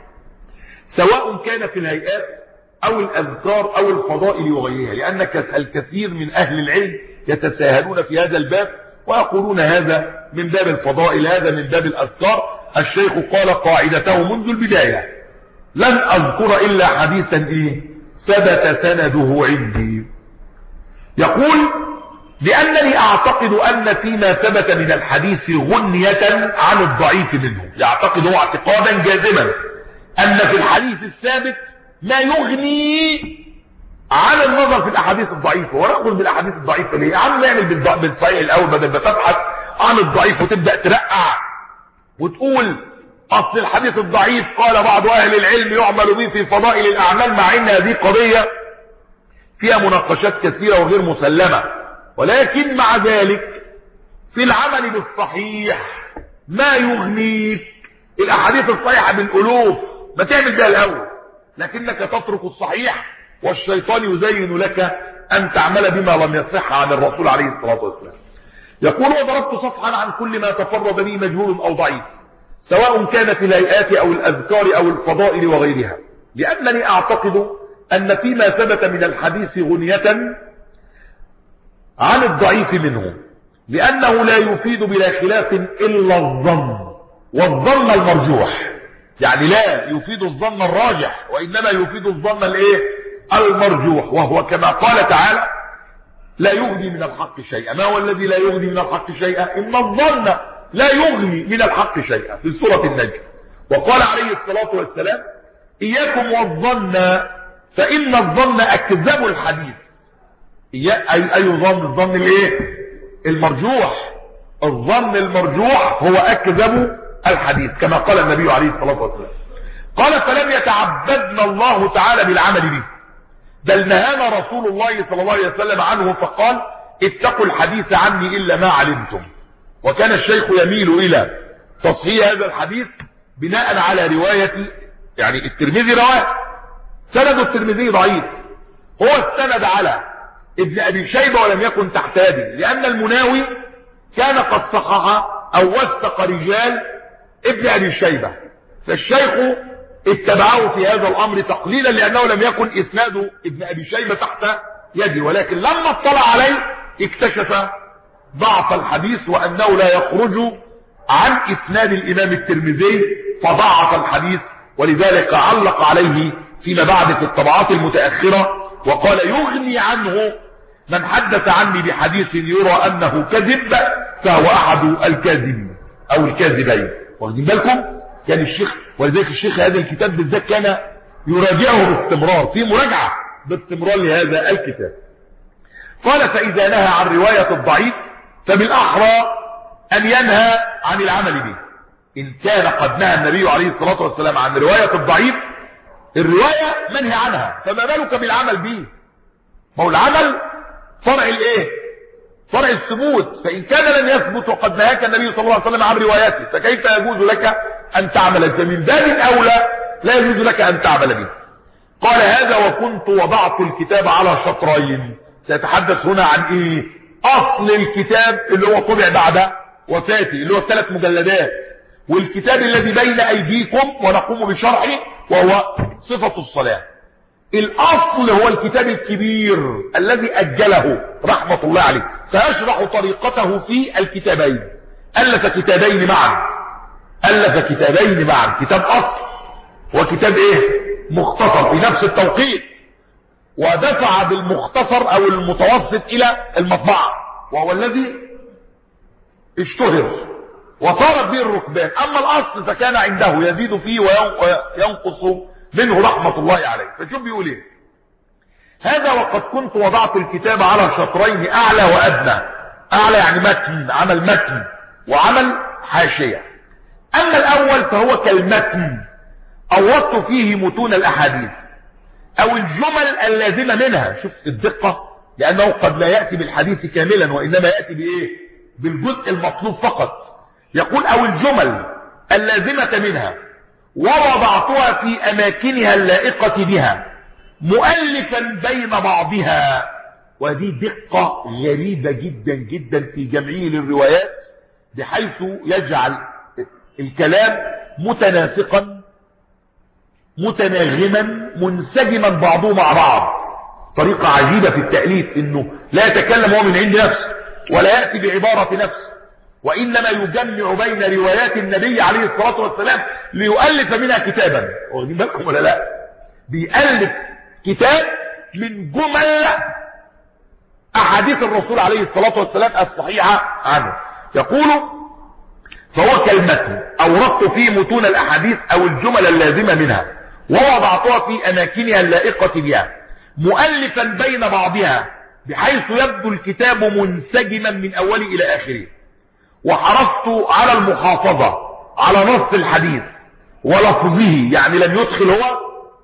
سواء كان في الهيئات أو الأذكار أو الفضائل وغيرها، لأن الكثير من أهل العلم يتساهلون في هذا الباب ويقولون هذا من باب الفضائل، هذا من باب الأذكار. الشيخ قال قاعدته منذ البداية: لن أذكر إلا حديثا إيه؟ ثبت سنده عندي. يقول: لأنني أعتقد أن فيما ثبت من الحديث غنية عن الضعيف منه. يعتقد هو اعتقادا جازما أن في الحديث الثابت ما يغني عن النظر في الأحاديث الضعيفة. ونأخذ بالأحاديث الضعيفة ليه؟ يا عم نعمل بالصحيح الأول بدل ما تبحث عن الضعيف وتبدأ ترقع وتقول أصل الحديث الضعيف قال بعض أهل العلم يعمل به في فضائل الأعمال، مع إن هذه قضية فيها مناقشات كثيرة وغير مسلمة. ولكن مع ذلك في العمل بالصحيح ما يغنيك. الأحاديث الصحيحة بالألوف ما تعمل بها الأول، لكنك تترك الصحيح والشيطان يزين لك أن تعمل بما لم يصح عن الرسول عليه الصلاة والسلام. يقول: وضربت صفحا عن كل ما تفرد به مجهول أو ضعيف، سواء كان في الهيئات أو الأذكار أو الفضائل وغيرها، لأنني أعتقد أن فيما ثبت من الحديث غنية عن الضعيف منه، لأنه لا يفيد بلا خلاف إلا الظن، والظن المرجوح، يعني لا يفيد الظن الراجح، وإنما يفيد الظن الايه؟ المرجوح، وهو كما قال تعالى: لا يغني من الحق شيئا. ما هو الذي لا يغني من الحق شيئا؟ إن الظن لا يغني من الحق شيئا، في سورة النجم. وقال عليه الصلاة والسلام: إياكم والظن فإن الظن أكذب الحديث. أي, أي ظن؟ الظن الايه؟ المرجوح. الظن المرجوح هو أكذب الحديث، كما قال النبي عليه الصلاة والسلام. قال: فلم يتعبدنا الله تعالى بالعمل به، بل نهانا رسول الله صلى الله عليه وسلم عنه، فقال: اتقوا الحديث عني إلا ما علمتم. وكان الشيخ يميل إلى تصحيح هذا الحديث بناء على رواية، يعني الترمذي رواه، سند الترمذي ضعيف، هو استند على ابن أبي شيبة ولم يكن تحت يده، لأن المناوي كان قد صحح أو وثق رجال ابن أبي شيبة، فالشيخ اتبعه في هذا الأمر تقليلا، لأنه لم يكن إسناد ابن أبي شيبة تحت يده. ولكن لما اطلع عليه اكتشف ضعف الحديث، وأنه لا يخرج عن إسناد الإمام الترمذي، فضعف الحديث ولذلك علق عليه فيما بعد في الطبعات المتأخرة وقال يغني عنه من حدث عني بحديث يرى أنه كذب فهو أحد الكاذب أو الكاذبين. واخدين بالكم؟ كان الشيخ، ولذلك الشيخ هذا الكتاب بالذات كان يراجعه باستمرار، في مراجعة باستمرار لهذا الكتاب. قال فإذا نهى عن رواية الضعيف فبالأحرى أن ينهى عن العمل به. إن كان قد نهى النبي عليه الصلاة والسلام عن رواية الضعيف، الرواية منهي عنها، فما بالك بالعمل به؟ ما هو العمل فرع الايه؟ فرع الثبوت، فإن كان لن يثبت وقد نهاك النبي صلى الله عليه وسلم عن رواياته فكيف يجوز لك أن تعمل؟ فمن باب أولى لا يجوز لك أن تعمل به. قال هذا وكنت وضعت الكتاب على شطرين. سيتحدث هنا عن ايه؟ أصل الكتاب اللي هو طبع بعد وفاته اللي هو الثلاث مجلدات، والكتاب الذي بين أيديكم ونقوم بشرحه وهو صفة الصلاة. الأصل هو الكتاب الكبير الذي أجله رحمة الله عليه، سيشرح طريقته في الكتابين. ألف كتابين معا، ألف كتابين معا، كتاب أصل وكتاب إيه؟ مختصر في نفس التوقيت، ودفع بالمختصر أو المتوسط إلى المطبعة وهو الذي اشتهر وصارت به الركبان. أما الأصل فكان عنده يزيد فيه وينقص منه رحمة الله عليه. فشوف بيقول ايه؟ هذا وقد كنت وضعت الكتاب على شطرين، أعلى وأدنى. أعلى يعني متن، عمل متن، وعمل حاشية. أما الأول فهو كالمتن، أوضت فيه متون الأحاديث أو الجمل اللازمة منها. شوف الدقة، لأنه قد لا يأتي بالحديث كاملا وإنما يأتي بإيه؟ بالجزء المطلوب فقط. يقول أو الجمل اللازمة منها، ووضعتها في أماكنها اللائقة بها مؤلفا بين بعضها. ودي دقة غريبة جدا جدا في جمعه للروايات، بحيث يجعل الكلام متناسقا متناغما منسجما بعضه مع بعض. طريقة عجيبة في التأليف، انه لا يتكلم هو من عند نفسه ولا يأتي بعبارة نفسه، وإنما يجمع بين روايات النبي عليه الصلاة والسلام ليؤلف منها كتابا. واخدين بالكم ولا لا؟ بيألف كتاب من جمل أحاديث الرسول عليه الصلاة والسلام الصحيحة عنه. يقول فهو كالمتن، أوردت فيه متون الأحاديث أو الجمل اللازمة منها ووضعتها في أماكنها اللائقة بها مؤلفا بين بعضها، بحيث يبدو الكتاب منسجما من أوله إلى آخره. وحرصت على المحافظة على نص الحديث ولفظه، يعني لم يدخل هو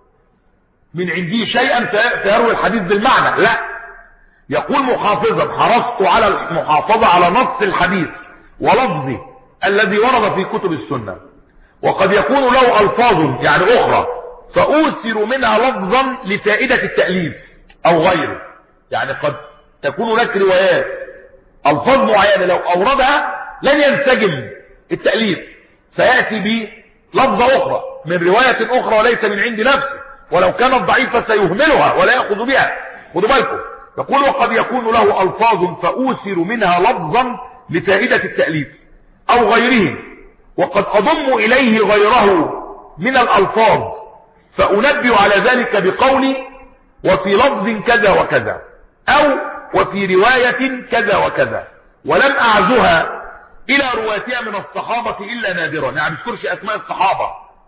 من عنده شيئا فيروي الحديث بالمعنى، لا، يقول محافظا، حرصت على المحافظة على نص الحديث ولفظه الذي ورد في كتب السنة. وقد يكون له ألفاظ يعني أخرى فأوسر منها لفظا لفائدة التأليف أو غيره. يعني قد تكون لك روايات ألفاظ معينة لو أوردها لن ينسجم التأليف، فيأتي بلفظة أخرى من رواية أخرى وليس من عند نفسه، ولو كانت ضعيفة سيهملها ولا يأخذ بها. خذوا بالكم، يقول وقد يكون له ألفاظ فأوسر منها لفظا لفائدة التأليف أو غيره، وقد أضم إليه غيره من الألفاظ فأنبه على ذلك بقولي وفي لفظ كذا وكذا، أو وفي رواية كذا وكذا، ولم أعزها إلى رواتها من الصحابة إلا نادرا. يعني ما بذكرش أسماء الصحابة،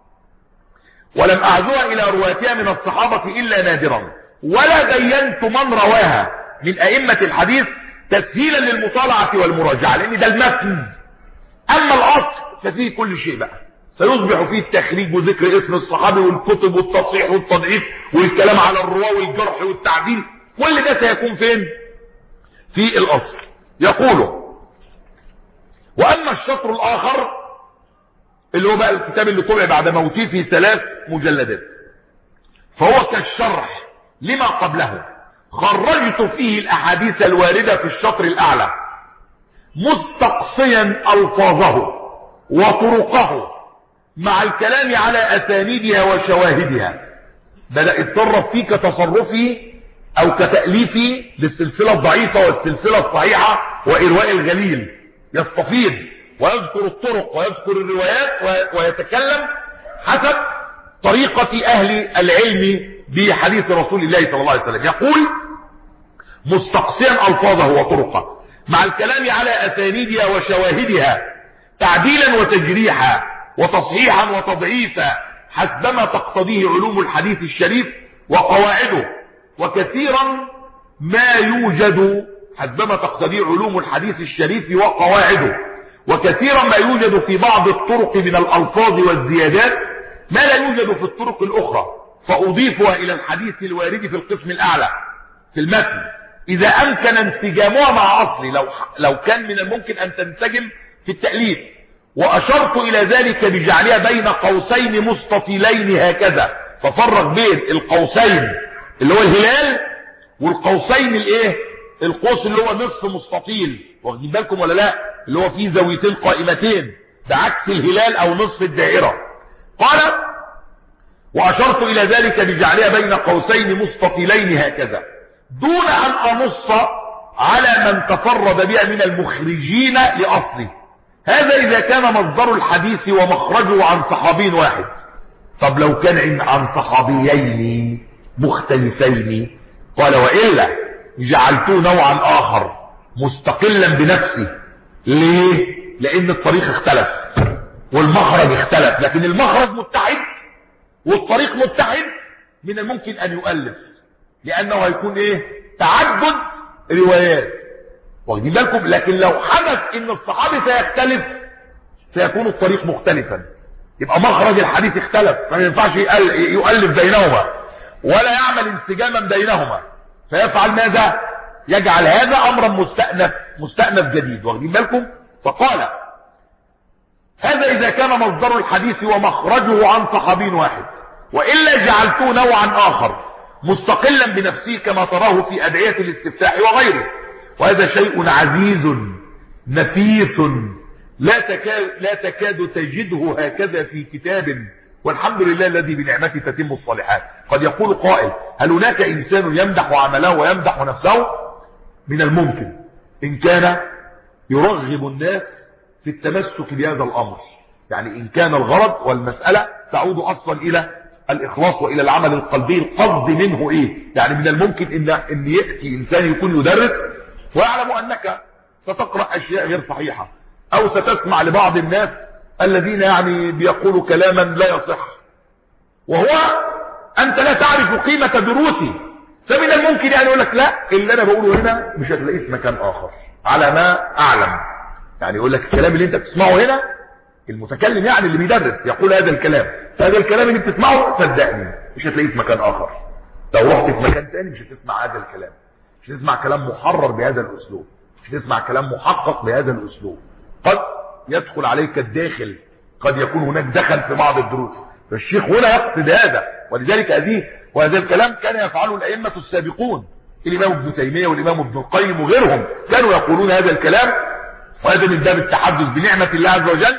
ولم أعزها إلى رواتها من الصحابة إلا نادرا، ولا بينت من رواها من أئمة الحديث تسهيلا للمطالعة والمراجعة، لأن ده المتن. أما الأصل ففيه كل شيء بقى، سيصبح فيه التخريج وذكر اسم الصحابي والكتب والتصحيح والتضعيف والكلام على الرواة والجرح والتعديل، كل ده سيكون فين؟ في الأصل. يقول وأما الشطر الآخر اللي هو بقى الكتاب اللي طبع بعد موته في ثلاث مجلدات، فهو كالشرح لما قبله، خرجت فيه الأحاديث الواردة في الشطر الأعلى مستقصيا ألفاظه وطرقه مع الكلام على أسانيدها وشواهدها. بدأ يتصرف فيه كتصرفه أو كتأليفه للسلسلة الضعيفة والسلسلة الصحيحة وإرواء الغليل، يستفيد ويذكر الطرق ويذكر الروايات ويتكلم حسب طريقة اهل العلم بحديث رسول الله صلى الله عليه وسلم. يقول مستقصيا الفاظه وطرقه مع الكلام على اسانيدها وشواهدها تعديلا وتجريحا وتصحيحا وتضعيفا حسبما تقتضيه علوم الحديث الشريف وقواعده، وكثيرا ما يوجد حسبما تقتضيه علوم الحديث الشريف وقواعده وكثيرا ما يوجد في بعض الطرق من الألفاظ والزيادات ما لا يوجد في الطرق الأخرى، فأضيفها إلى الحديث الوارد في القسم الأعلى في المتن إذا أمكن انسجامها مع أصلي، لو, لو كان من الممكن أن تنسجم في التأليف. وأشرت إلى ذلك بجعلها بين قوسين مستطيلين هكذا، ففرق بين القوسين اللي هو الهلال والقوسين الايه القوس اللي هو نصف مستطيل، واخدين بالكم ولا لا، اللي هو فيه زاويتين قائمتين بعكس الهلال او نصف الدائرة. قال وأشرت إلى ذلك بجعلها بين قوسين مستطيلين هكذا دون أن أنص على من تفرد بها من المخرجين لأصله، هذا إذا كان مصدر الحديث ومخرجه عن صحابي واحد. طب لو كان عن صحابيين مختلفين، قال وإلا جعلتوه نوعا آخر مستقلا بنفسه. ليه؟ لأن الطريق اختلف والمخرج اختلف، لكن المخرج متحد والطريق متحد من الممكن أن يؤلف، لأنه هيكون إيه؟ تعدد روايات، واخدين بالكم. لكن لو حدث ان الصحابي سيختلف سيكون الطريق مختلفا، يبقى مخرج الحديث اختلف، فما ينفعش يؤلف بينهما ولا يعمل انسجاما بينهما، فيفعل ماذا؟ يجعل هذا امرا مستأنف مستأنف جديد، واخدين بالكم. فقال هذا اذا كان مصدر الحديث ومخرجه عن صحابي واحد، والا جعلتوه نوعا اخر مستقلا بنفسه كما تراه في ادعية الاستفتاح وغيره، وهذا شيء عزيز نفيس لا تكاد, لا تكاد تجده هكذا في كتاب، والحمد لله الذي بنعمته تتم الصالحات. قد يقول قائل هل هناك إنسان يمدح عمله ويمدح نفسه؟ من الممكن إن كان يرغب الناس في التمسك بهذا الأمر، يعني إن كان الغرض والمسألة تعود أصلا إلى الإخلاص وإلى العمل القلبي، القصد منه إيه؟ يعني من الممكن إن, إن يأتي إنسان يكون يدرس ويعلم أنك ستقرأ أشياء غير صحيحة، أو ستسمع لبعض الناس الذين يعني بيقولوا كلاما لا يصح، وهو أنت لا تعرف قيمة دروسي، فمن الممكن يعني يقول لك لا، اللي أنا بقوله هنا مش هتلاقيه في مكان آخر على ما أعلم. يعني يقول لك الكلام اللي أنت بتسمعه هنا، المتكلم يعني اللي بيدرس يقول هذا الكلام، هذا الكلام اللي بتسمعه صدقني مش هتلاقيه في مكان آخر، لو رحت في مكان تاني مش هتسمع هذا الكلام، مش هتسمع كلام محرر بهذا الأسلوب، مش هتسمع كلام محقق بهذا الأسلوب. قد يدخل عليك الداخل، قد يكون هناك دخل في بعض الدروس، فالشيخ هنا يقصد هذا، ولذلك هذه وهذا الكلام كان يفعله الأئمة السابقون، الإمام ابن تيمية والإمام ابن القيم وغيرهم كانوا يقولون هذا الكلام، وهذا من باب التحدث بنعمة الله عز وجل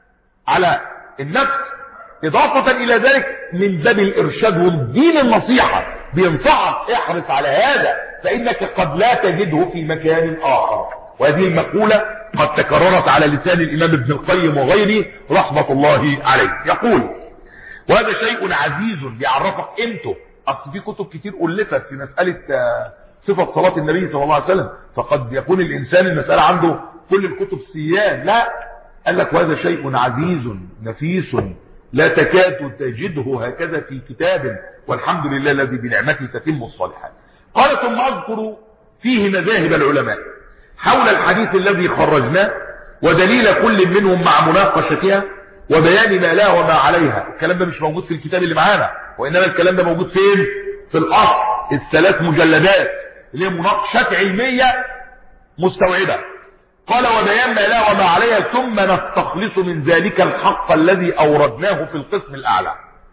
على النفس، إضافة إلى ذلك من باب الإرشاد والدين النصيحة، بينصحك احرص على هذا فإنك قد لا تجده في مكان آخر. وهذه المقولة قد تكررت على لسان الإمام ابن القيم وغيره رحمة الله عليه. يقول وهذا شيء عزيز يعرفك قيمته. أصل في كتب كتير ألفت في مسألة صفة صلاة النبي صلى الله عليه وسلم، فقد يكون الإنسان المسألة عنده كل الكتب سيان، لا، قال لك وهذا شيء عزيز نفيس لا تكاد تجده هكذا في كتاب، والحمد لله الذي بنعمته تتم الصالحات. قال ثم أذكر فيه مذاهب العلماء حول الحديث الذي خرجناه، ودليل كل منهم مع مناقشتها وبيان ما لا وما عليها. الكلام ده مش موجود في الكتاب اللي معانا، وإنما الكلام ده موجود فين؟ في الأصل الثلاث مجلدات اللي هي مناقشات علمية مستوعبة. قال وبيان ما لا وما عليها ثم نستخلص من ذلك الحق الذي أوردناه في القسم الأعلى،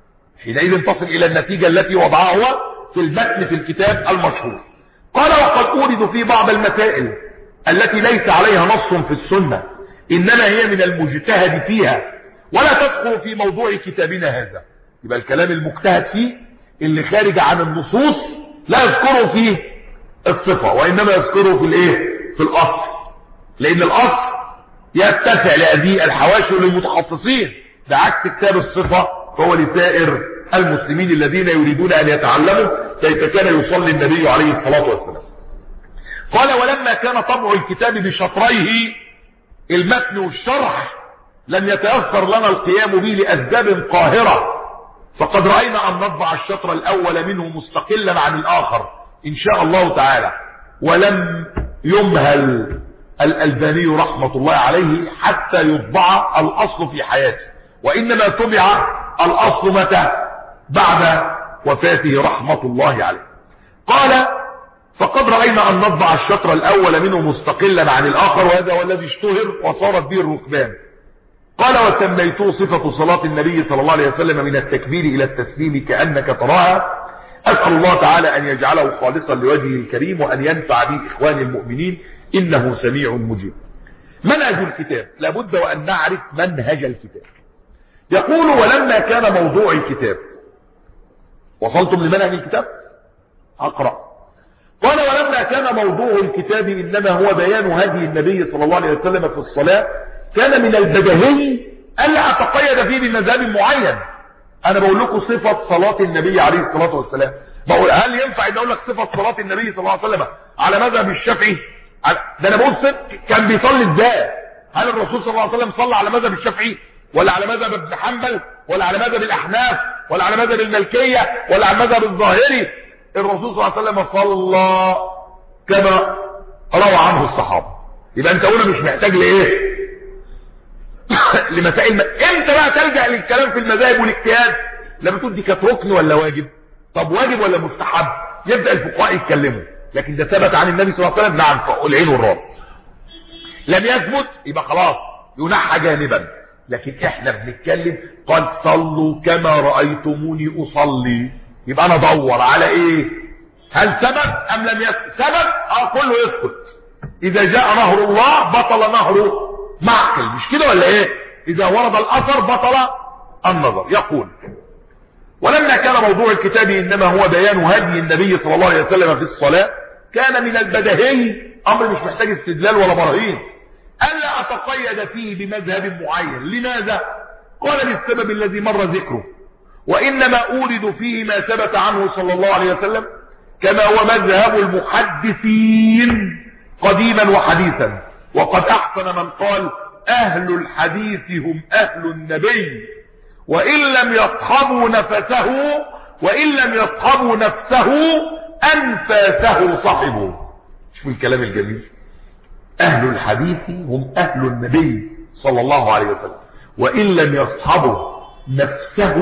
حينئذ تصل إلى النتيجة التي وضعها هو في المتن في الكتاب المشهور. قال وقد أورد في بعض المسائل التي ليس عليها نص في السنة، إنما هي من المجتهد فيها ولا تدخل في موضوع كتابنا هذا. يبقى الكلام المجتهد فيه اللي خارج عن النصوص لا يذكره فيه الصفة، وإنما يذكره في الايه؟ في الأصل، لأن الأصل يتسع لهذه الحواشي للمتخصصين، بعكس كتاب الصفة فهو لسائر المسلمين الذين يريدون أن يتعلموا كيف كان يصلي النبي عليه الصلاة والسلام. قال ولما كان طبع الكتاب بشطريه المتن والشرح لم يتيسر لنا القيام به لأسباب قاهرة، فقد رأينا أن نطبع الشطر الأول منه مستقلا عن الآخر إن شاء الله تعالى. ولم يمهل الألباني رحمة الله عليه حتى يطبع الأصل في حياته، وإنما طبع الأصل متى؟ بعد وفاته رحمة الله عليه. قال فقد رأينا أن نطبع الشطر الأول منه مستقلا عن الآخر، وهذا هو الذي اشتهر وصارت به الركبان. قال وسميته صفة صلاة النبي صلى الله عليه وسلم من التكبير إلى التسليم كأنك تراها. أسأل الله تعالى أن يجعله خالصا لوجهه الكريم وأن ينفع به إخواني المؤمنين إنه سميع مجيب. منهج الكتاب، لابد وأن نعرف منهج الكتاب. يقول ولما كان موضوع الكتاب، وصلتم لمنهج الكتاب؟ أقرأ. قال ولما كان موضوع الكتاب إنما هو بيان هدي النبي صلى الله عليه وسلم في الصلاة، كان من البديهي ألا أتقيد فيه بمذهب معين. أنا بقول لكم صفة صلاة النبي عليه الصلاة والسلام، بقول هل ينفع أن أقول لك صفة صلاة النبي صلى الله عليه وسلم على مذهب الشافعي؟ ده أنا بقول كان بيصلي إزاي؟ هل الرسول صلى الله عليه وسلم صلى على مذهب الشافعي ولا على مذهب ابن حنبل ولا على مذهب الأحناف ولا على مذهب المالكية ولا على مذهب الظاهري؟ الرسول صلى الله عليه وسلم صلى كما روى عنه الصحابة. يبقى أنت هنا مش محتاج لإيه؟ لمسائل. امتى بقى تلجأ للكلام في المذاهب والاجتهاد؟ لما تقول دي كانت ركن ولا واجب؟ طب واجب ولا مستحب؟ يبدأ الفقهاء يتكلموا. لكن ده ثبت عن النبي صلى الله عليه وسلم، نعم، فوق العين والراس. لم يثبت يبقى خلاص ينحى جانبا. لكن احنا بنتكلم قال صلوا كما رأيتموني اصلي، يبقى انا ادور على ايه؟ هل ثبت ام لم يثبت؟ ثبت اه كله يسكت. اذا جاء نهر الله بطل نهر معقل، مش كده ولا ايه؟ اذا ورد الاثر بطل النظر. يقول ولما كان موضوع الكتاب انما هو بيان هدي النبي صلى الله عليه وسلم في الصلاة، كان من البديهي، امر مش محتاج استدلال ولا براهين، الا اتقيد فيه بمذهب معين. لماذا؟ قال للسبب الذي مر ذكره، وانما اورد فيه ما ثبت عنه صلى الله عليه وسلم كما هو مذهب المحدثين قديما وحديثا. وقد احسن من قال اهل الحديث هم اهل النبي وان لم يصحبوا نفسه وان لم يصحبوا نفسه انفاسه صحبوا. شوف الكلام الجميل، اهل الحديث هم اهل النبي صلى الله عليه وسلم وان لم يصحبوا نفسه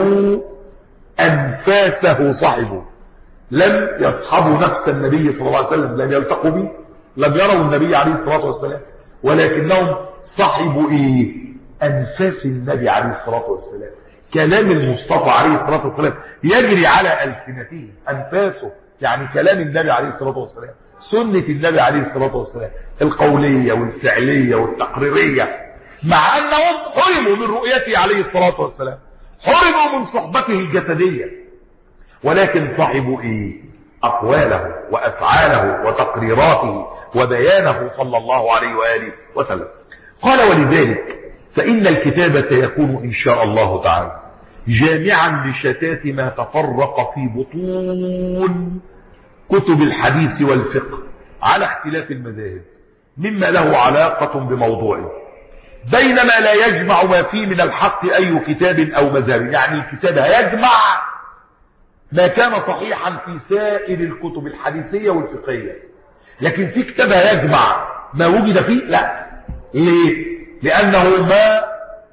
انفاسه صحبوا. لم يصحبوا نفس النبي صلى الله عليه وسلم، لم يلتقوا به، لم يروا النبي عليه الصلاة والسلام، ولكنهم صحبوا ايه؟ انفاس النبي عليه الصلاة والسلام. كلام المصطفى عليه الصلاة والسلام يجري على ألسنتهم، انفاسه يعني كلام النبي عليه الصلاة والسلام، سنة النبي عليه الصلاة والسلام القولية والفعلية والتقريرية، مع انهم حرموا من رؤيته عليه الصلاة والسلام، حرموا من صحبته الجسدية، ولكن صحبوا ايه؟ اقواله وافعاله وتقريراته وبيانه صلى الله عليه وآله وسلم. قال ولذلك فإن الكتاب سيكون إن شاء الله تعالى جامعا لشتات ما تفرق في بطون كتب الحديث والفقه على اختلاف المذاهب مما له علاقة بموضوعه، بينما لا يجمع ما فيه من الحق أي كتاب أو مذهب. يعني الكتاب هيجمع ما كان صحيحا في سائر الكتب الحديثية والفقهية، لكن في كتاب هيجمع ما وجد فيه لا. ليه؟ لأنه ما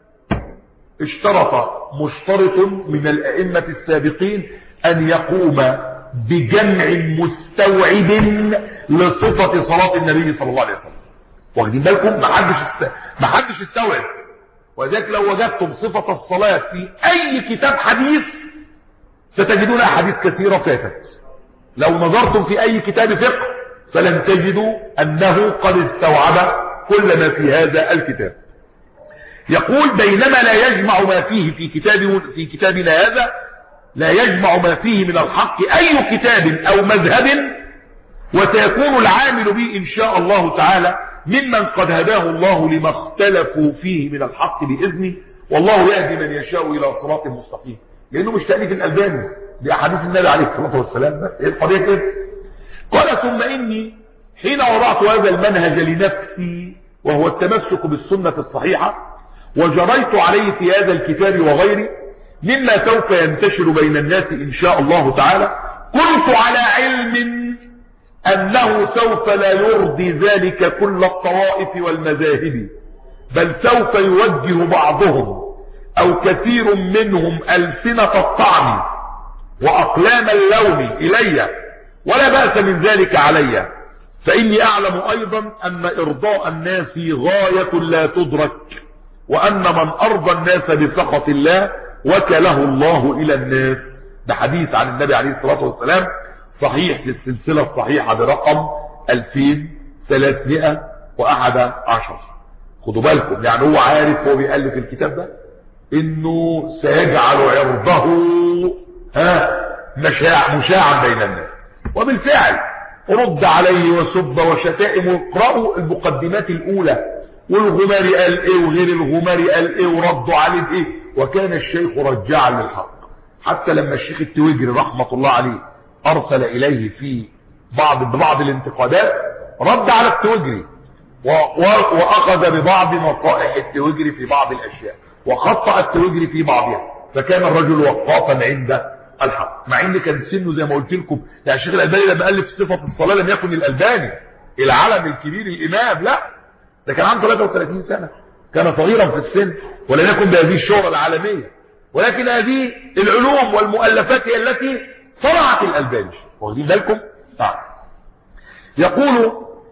اشترط مشترط من الأئمة السابقين أن يقوم بجمع مستوعب لصفة صلاة النبي صلى الله عليه وسلم. واخدين بالكم؟ ما حدش است... ما حدش استوعب. وذلك لو وجدتم صفة الصلاة في أي كتاب حديث ستجدون أحاديث كثيرة فاتت. لو نظرتم في أي كتاب فقه فلن تجدوا أنه قد استوعب كل ما في هذا الكتاب. يقول بينما لا يجمع ما فيه في كتاب في كتابنا هذا، لا يجمع ما فيه من الحق أي كتاب أو مذهب، وسيكون العامل به إن شاء الله تعالى ممن قد هداه الله لما اختلفوا فيه من الحق بإذنه، والله يهدي من يشاء إلى صراط مستقيم. لانه مش تأليف الألباني، دي احاديث النبي عليه الصلاة والسلام. بس ايه القضية كده؟ قال ثم اني حين وضعت هذا المنهج لنفسي وهو التمسك بالسنة الصحيحة وجريت عليه في هذا الكتاب وغيره مما سوف ينتشر بين الناس ان شاء الله تعالى، كنت على علم انه سوف لا يرضي ذلك كل الطوائف والمذاهب، بل سوف يوجه بعضهم او كثير منهم ألسنة الطعن واقلام اللوم الي، ولا بأس من ذلك علي، فاني اعلم ايضا ان ارضاء الناس غاية لا تدرك، وان من ارضى الناس بسخط الله وكله الله الى الناس. ده حديث عن النبي عليه الصلاة والسلام صحيح في السلسلة الصحيحة برقم ألفين وثلاثمائة وأحد عشر. خدوا بالكم، يعني هو عارف هو بيألف الكتاب ده انه سيجعل عرضه ها مشاع مشاعا بين الناس، وبالفعل رد عليه وسب وشتائم. واقرأوا المقدمات الاولى، والغماري قال ايه وغير الغماري قال ايه وردوا عليه بايه، وكان الشيخ رجاعا للحق. حتى لما الشيخ التويجري رحمة الله عليه ارسل اليه في بعض ببعض الانتقادات، رد على التويجري واخذ ببعض نصائح التويجري في بعض الاشياء، وخطأ التويجري في بعضها، فكان الرجل وقافا عند الحق. مع ان كان سنه زي ما قلت لكم، يعني الشيخ الألباني لما ألف صفة الصلاة لم يكن الألباني العلم الكبير الإمام، لا، ده كان عنده ثلاثة وثلاثين سنة، كان صغيرا في السن، ولم يكن بهذه الشهرة العالمية، ولكن هذه العلوم والمؤلفات هي التي صنعت الألباني. واخدين بالكم؟ نعم. يقول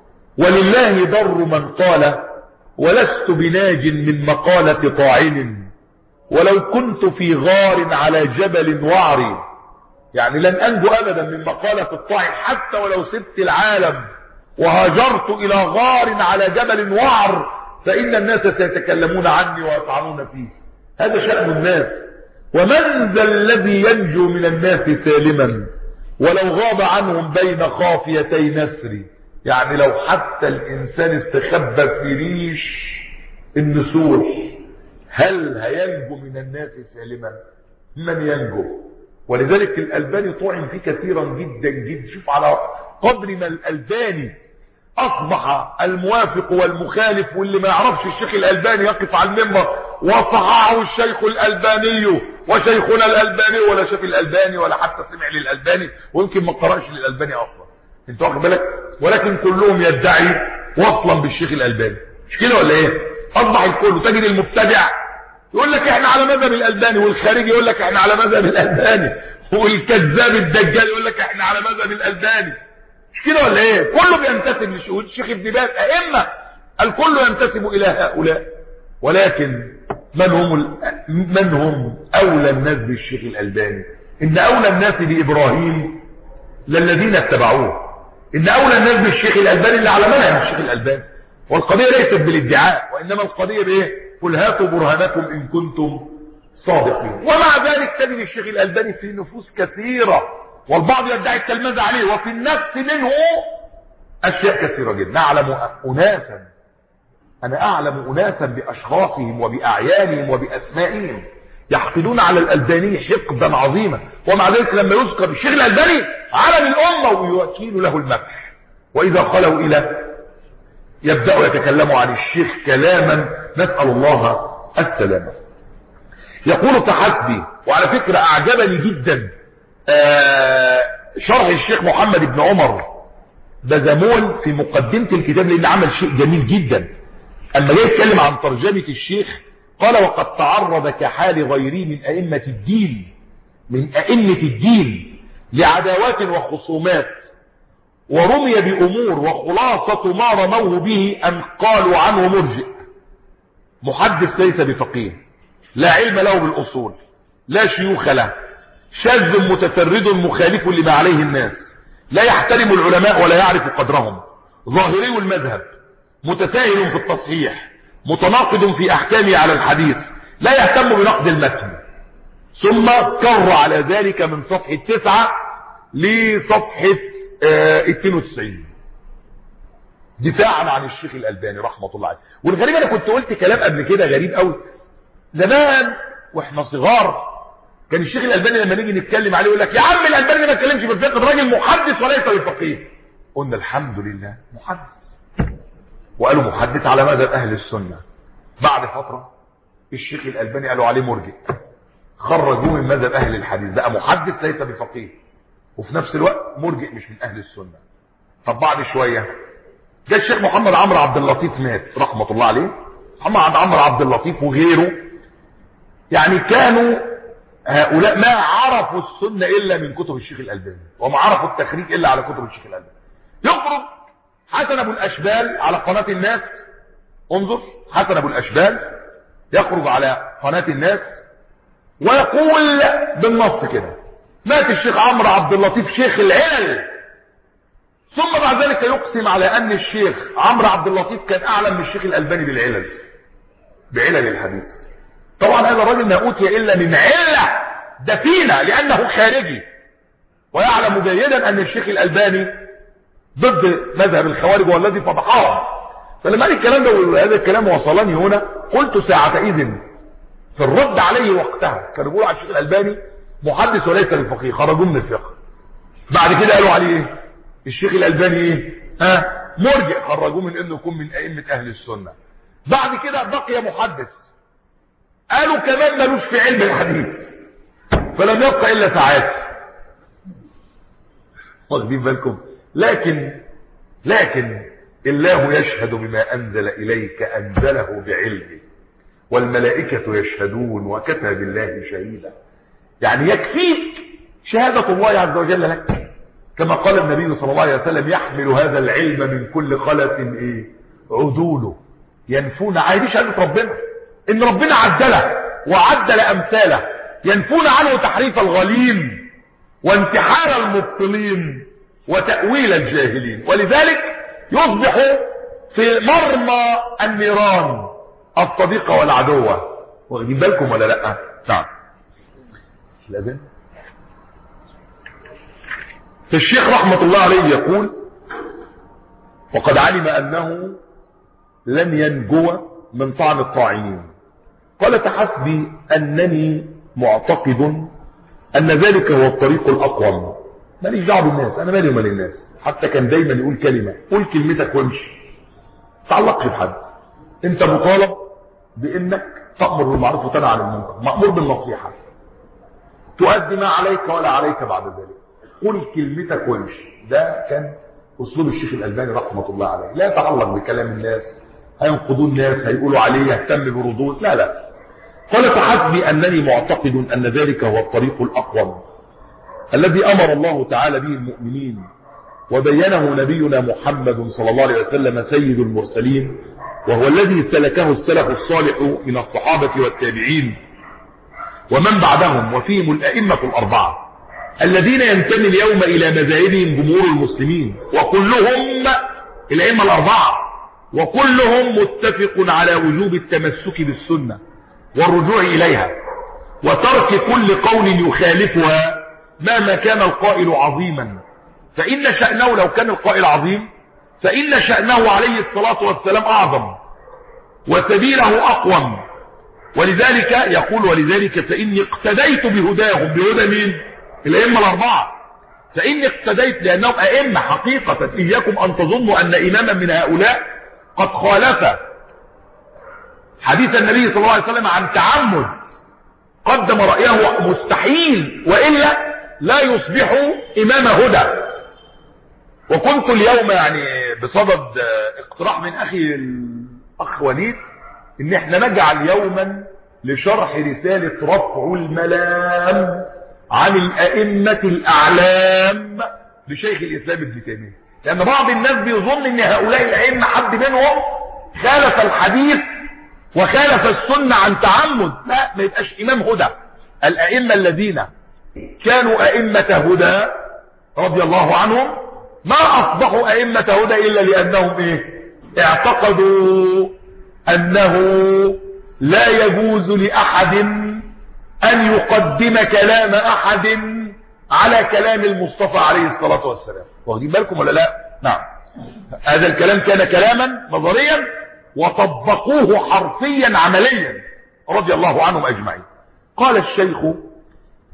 ولله ضر من قال ولست بناج من مقالة طاعن، ولو كنت في غار على جبل وعري، يعني لن أنجو أبدا من مقالة الطاعن حتى ولو سبت العالم وهاجرت إلى غار على جبل وعر، فإن الناس سيتكلمون عني ويطعنون فيه. هذا شأن الناس. ومن ذا الذي ينجو من الناس سالما ولو غاب عنهم بين خافيتي نسر، يعني لو حتى الإنسان استخبى في ريش النسور، هل هينجو من الناس سالما؟ من ينجو؟ ولذلك الألباني طعن فيه كثيرا جدا جدا. شوف على قدر ما الألباني أصبح الموافق والمخالف، واللي ما يعرفش الشيخ الألباني يقف على المنبر وصححه الشيخ الألباني وشيخنا الألباني، ولا شاف الألباني ولا حتى سمع للألباني، ويمكن ما قرأش للألباني أصلا. انت واخد بالك؟ ولكن كلهم يدعي وصلا بالشيخ الألباني، مش كده ولا ايه؟ اصبح الكل. تجد المبتدع يقول لك احنا على مذهب الألباني، والخارجي يقول لك احنا على مذهب الألباني، والكذاب الدجال يقول لك احنا على مذهب الألباني، مش كده ولا ايه؟ كله بينتسب لشهود الشيخ ابن باز، ائمه الكل ينتسب الى هؤلاء. ولكن من هم من هم اولى الناس بالشيخ الألباني؟ ان اولى الناس بابراهيم للذين اتبعوه، ان اولى الناس بالشيخ الألباني اللي على منهج الشيخ الألباني. والقضيه ليست بالادعاء، وانما القضيه بايه؟ قل هاتوا برهانكم ان كنتم صادقين. ومع ذلك تجد الشيخ الألباني في نفوس كثيره، والبعض يدعي التلمذة عليه، وفي النفس منه اشياء كثيرة جدا. نعلم اناسا، انا اعلم اناسا باشخاصهم وباعيانهم وباسمائهم يحقدون على الألباني حقدا عظيما، ومع ذلك لما يذكر الشيخ الألباني علم الامه ويوكيل له المدح، واذا خلوا الى يبداوا يتكلموا عن الشيخ كلاما نسال الله السلامه. يقول تحسبي، وعلى فكره اعجبني جدا آه شرح الشيخ محمد بن عمر بزمول في مقدمة الكتاب، لأن عمل شيء جميل جدا. أما جاي يتكلم عن ترجمة الشيخ قال وقد تعرض كحال غيره من أئمة الدين من أئمة الدين لعداوات وخصومات، ورمي بأمور وخلاصة ما رموه به أن قالوا عنه مرجئ، محدث ليس بفقيه، لا علم له بالأصول، لا شيوخ له، شاذ متفرد مخالف لما عليه الناس، لا يحترم العلماء ولا يعرف قدرهم، ظاهري المذهب، متساهل في التصحيح، متناقض في احكامه على الحديث، لا يهتم بنقد المتن. ثم كر على ذلك من صفحة تسعة لصفحة اه اثنين وتسعين دفاعا عن الشيخ الألباني رحمة الله عليه. والغريب انا كنت قلت كلام قبل كده غريب قوي زمان واحنا صغار، كان الشيخ الألباني لما نيجي نتكلم عليه يقول لك يا عم الألباني ما اتكلمش في الفقه، ده راجل محدث وليس بفقيه. قلنا الحمد لله محدث، وقالوا محدث على مذهب أهل السنة. بعد فترة الشيخ الألباني قالوا عليه مرجئ، خرجوه من مذهب أهل الحديث، بقى محدث ليس بفقيه وفي نفس الوقت مرجئ مش من أهل السنة. طب بعد شوية جاء الشيخ محمد عمرو عبد اللطيف مات رحمة الله عليه. محمد عمرو عبد اللطيف وغيره يعني كانوا هؤلاء ما عرفوا السنة إلا من كتب الشيخ الألباني، وما عرفوا التخريج إلا على كتب الشيخ الألباني. يخرج حسن أبو الأشبال على قناة الناس، انظر حسن أبو الأشبال يخرج على قناة الناس ويقول بالنص كده مات الشيخ عمرو عبد اللطيف شيخ العلل، ثم بعد ذلك يقسم على أن الشيخ عمرو عبد اللطيف كان أعلم من الشيخ الألباني بالعلل، بعلل الحديث. طبعا هذا الرجل ما أوتي إلا من علة دفينة لأنه خارجي، ويعلم جيدا أن الشيخ الألباني ضد مذهب الخوارج والذي فضحهم. فلما قال الكلام ده وهذا الكلام وصلني هنا قلت ساعتئذ في الرد عليه وقتها كانوا بيقولوا على الشيخ الألباني محدث وليس بالفقيه، خرجوه من الفقه. بعد كده قالوا عليه ايه الشيخ الألباني ايه ها مرجئ، خرجوه من انه يكون من ائمه اهل السنه. بعد كده بقي محدث، قالوا كمان ملوش في علم الحديث، فلم يبقى الا ساعات. واخدين بالكم؟ لكن لكن الله يشهد بما انزل اليك انزله بعلمه، والملائكه يشهدون وكفى بالله شهيدا. يعني يكفيك شهاده الله عز وجل لك، كما قال النبي صلى الله عليه وسلم يحمل هذا العلم من كل خلف ايه عدوله ينفون عادي شهاده ربنا ان ربنا عدله وعدل امثاله، ينفون عنه تحريف الغالين وانتحار المبطلين وتأويل الجاهلين، ولذلك يصبح في مرمى النيران الصديقة والعدوة. واخدين بالكم ولا لا؟ نعم. لازم فالشيخ رحمة الله عليه يقول وقد علم أنه لن ينجو من طعن الطاعنين. قال فحسبي أنني معتقد أن ذلك هو الطريق الأقوم. ماليش دعوه بالناس، أنا مالي ومال الناس. حتى كان دايما يقول كلمة، قول كلمتك وامشي، تعلقش بحد. أنت مطالب بأنك تأمر بالمعروف وتنهى عن المنكر، مأمور بالنصيحة، تؤدي ما عليك ولا عليك بعد ذلك، قل كلمتك وامشي. ده كان أسلوب الشيخ الألباني رحمة الله عليه، لا يتعلق بكلام الناس، هينقضوا الناس، هيقولوا عليه، يهتم بردود، لا لا. قال فحسبي أنني معتقد أن ذلك هو الطريق الأقوم الذي أمر الله تعالى به المؤمنين وبينه نبينا محمد صلى الله عليه وسلم سيد المرسلين، وهو الذي سلكه السلف الصالح من الصحابة والتابعين ومن بعدهم، وفيهم الأئمة الأربعة الذين ينتمي اليوم إلى مذاهبهم جمهور المسلمين، وكلهم الأئمة الأربعة وكلهم متفق على وجوب التمسك بالسنة والرجوع إليها وترك كل قول يخالفها مهما كان القائل عظيما، فإن شأنه لو كان القائل عظيم فإن شأنه عليه الصلاة والسلام أعظم وسبيله أقوم. ولذلك يقول ولذلك فإني اقتديت بهداهم. بهدى مين؟ الأئمة الأربعة. فإني اقتديت لأنهم أئمة حقيقة. إياكم أن تظنوا أن إماما من هؤلاء قد خالف حديث النبي صلى الله عليه وسلم عن تعمد قدم رأيه، مستحيل، وإلا لا يصبح إمام هدى. وكنت اليوم يعني بصدد اقتراح من أخي الأخ وليد إن احنا نجعل يوما لشرح رسالة رفع الملام عن الأئمة الأعلام لشيخ الإسلام ابن تيمية، لأن بعض الناس بيظن إن هؤلاء الأئمة حد منهم خالف الحديث وخالف السنة عن تعمد. لا، ما يبقاش إمام هدى. الأئمة الذين كانوا أئمة هدى رضي الله عنهم ما أصبحوا أئمة هدى إلا لأنهم إيه؟ اعتقدوا أنه لا يجوز لأحد أن يقدم كلام أحد على كلام المصطفى عليه الصلاة والسلام. واخدين بالكم ولا لا؟ نعم. هذا الكلام كان كلاما نظريا وطبقوه حرفيا عمليا رضي الله عنهم أجمعين. قال الشيخ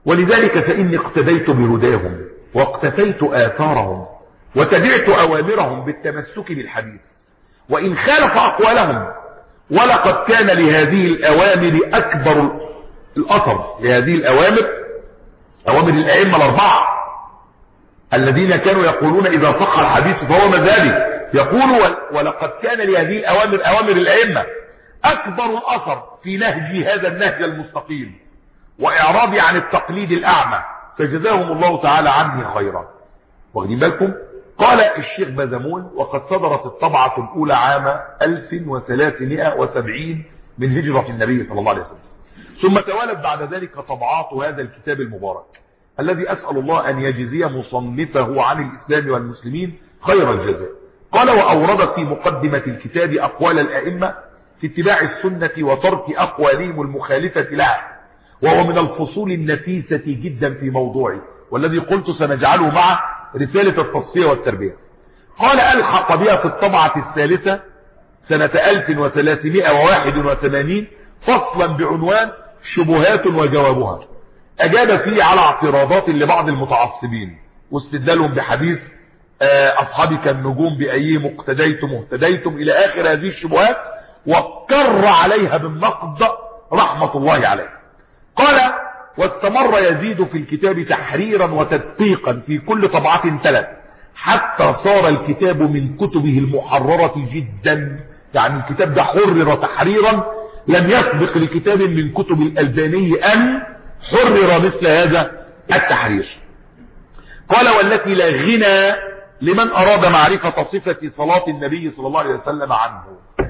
ولذلك فإني اقتديت بهداهم واقتفيت آثارهم وتبعت أوامرهم بالتمسك بالحديث وإن خالف أقوالهم، ولقد كان لهذه الأوامر أكبر الأثر، لهذه الأوامر أوامر الأئمة الأربعة الذين كانوا يقولون إذا صح الحديث فهو مذهبي، يقول ولقد كان لهذه الأوامر أوامر الأئمة أكبر الأثر في نهج هذا النهج المستقيم وإعراضي عن التقليد الأعمى، فجزاهم الله تعالى عني خيرا. واخدين بالكم؟ قال الشيخ بازمول: وقد صدرت الطبعة الأولى عام ألف وثلاثمائة وسبعين من هجرة النبي صلى الله عليه وسلم، ثم توالت بعد ذلك طبعات هذا الكتاب المبارك الذي أسأل الله أن يجزي مصنفه عن الإسلام والمسلمين خير الجزاء. قال: وأوردت في مقدمة الكتاب أقوال الأئمة في اتباع السنة وترك أقوالهم المخالفة لها، وهو من الفصول النفيسة جدا في موضوعه، والذي قلت سنجعله مع رسالة التصفية والتربية. قال: ألحق بها في الطبعة الثالثة سنة ألف وثلاثمائة وواحد وثمانين فصلا بعنوان شبهات وجوابها، أجاب فيه على اعتراضات لبعض المتعصبين واستدلالهم بحديث أصحابي كالنجوم بأيهم اقتديتم اهتديتم إلى آخر هذه الشبهات، وكر عليها بالنقد رحمة الله عليه. قال: واستمر يزيد في الكتاب تحريرا وتدقيقا في كل طبعة ثلاث، حتى صار الكتاب من كتبه المحررة جدا، يعني الكتاب ده حرر تحريرا لم يسبق لكتاب من كتب الألباني أن حرر مثل هذا التحرير. قال: والتي لا غنى لمن أراد معرفة صفة صلاة النبي صلى الله عليه وسلم عنه.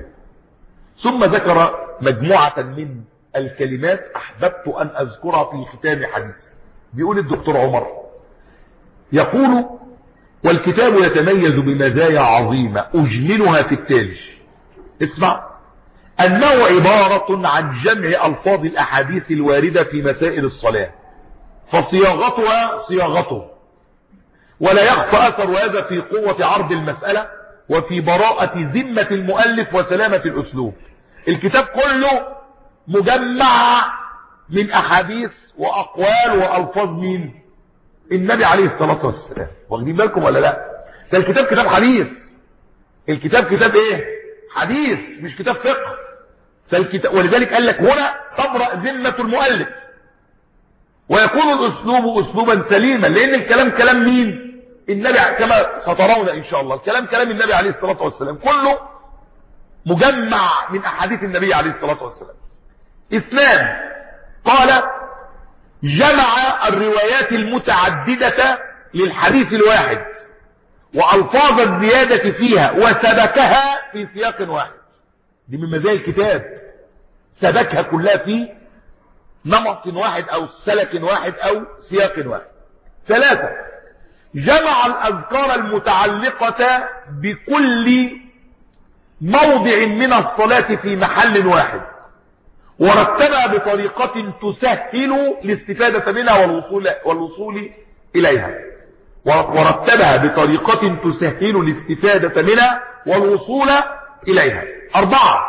ثم ذكر مجموعة من الكلمات أحببت أن أذكرها في ختام حديث. بيقول الدكتور عمر، يقول: والكتاب يتميز بمزايا عظيمة أجملها في التالي. اسمع: أنه عبارة عن جمع ألفاظ الأحاديث الواردة في مسائل الصلاة، فصياغتها صياغته، ولا يخفى أثر هذا في قوة عرض المسألة وفي براءة ذمة المؤلف وسلامة الأسلوب. الكتاب كله مجمع من أحاديث وأقوال وألفاظ مين؟ النبي عليه الصلاة والسلام. واخدين بالكم ولا لا؟ ده الكتاب كتاب حديث، الكتاب كتاب ايه؟ حديث، مش كتاب فقه. فالكتاب ولذلك قال لك هنا تبرأ ذمة المؤلف ويكون الأسلوب أسلوبا سليما، لأن الكلام كلام مين؟ النبي، كما سترون إن شاء الله الكلام كلام النبي عليه الصلاة والسلام، كله مجمع من أحاديث النبي عليه الصلاة والسلام. اثنان، قال: جمع الروايات المتعددة للحديث الواحد وألفاظ الزيادة فيها وسبكها في سياق واحد. دي من مزايا الكتاب، سبكها كلها في نمط واحد أو سلك واحد أو سياق واحد. ثلاثة، جمع الأذكار المتعلقة بكل موضع من الصلاة في محل واحد ورتبها بطريقة تسهل الاستفادة منها والوصول, والوصول إليها ورتبها بطريقة تسهل الاستفادة منها والوصول إليها. أربعة،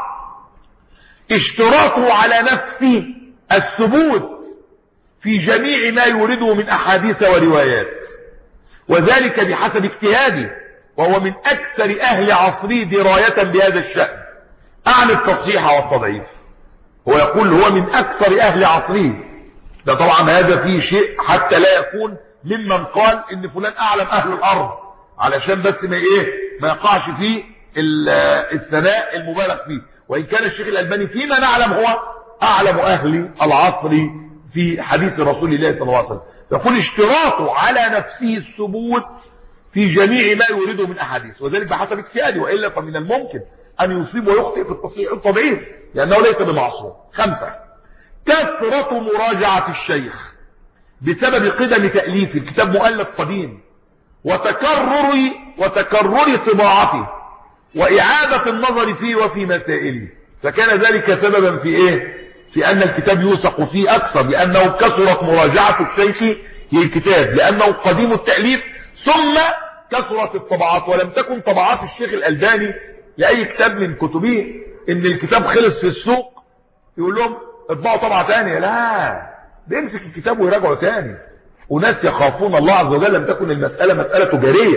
اشتراطه على نفسه الثبوت في جميع ما يورده من أحاديث وروايات، وذلك بحسب اجتهاده، وهو من أكثر أهل عصره دراية بهذا الشأن، أعني التصحيح والتضعيف. هو يقول هو من أكثر أهل عصره، ده طبعا هذا فيه شيء حتى لا يكون ممن قال إن فلان أعلم أهل الأرض، علشان بس ما إيه ما يقعش فيه الثناء المبالغ فيه. وإن كان الشيخ الألباني فيما نعلم هو أعلم أهل العصر في حديث رسول الله صلى الله عليه وسلم. يقول اشتراطه على نفسه الثبوت في جميع ما يورده من أحاديث، وذلك بحسب اجتهاده، وإلا فمن الممكن أن يصيب ويخطئ في التصحيح والتضعيف لأنه ليس بمعصوم. خمسة، كثرة مراجعة الشيخ بسبب قدم تأليف الكتاب، مؤلف قديم، وتكرر وتكرر طباعته وإعادة النظر فيه وفي مسائله، فكان ذلك سببا في إيه؟ في أن الكتاب يوثق فيه أكثر، لأنه كثرت مراجعة الشيخ للكتاب، لأنه قديم التأليف، ثم كثرت الطبعات. ولم تكن طبعات الشيخ الألباني لأي كتاب من كتبه إن الكتاب خلص في السوق يقول لهم اطبعوا طبعة ثانية، لا، بيمسك الكتاب ويراجعه تاني. وناس يخافون الله عز وجل، لم تكن المسألة مسألة تجارية.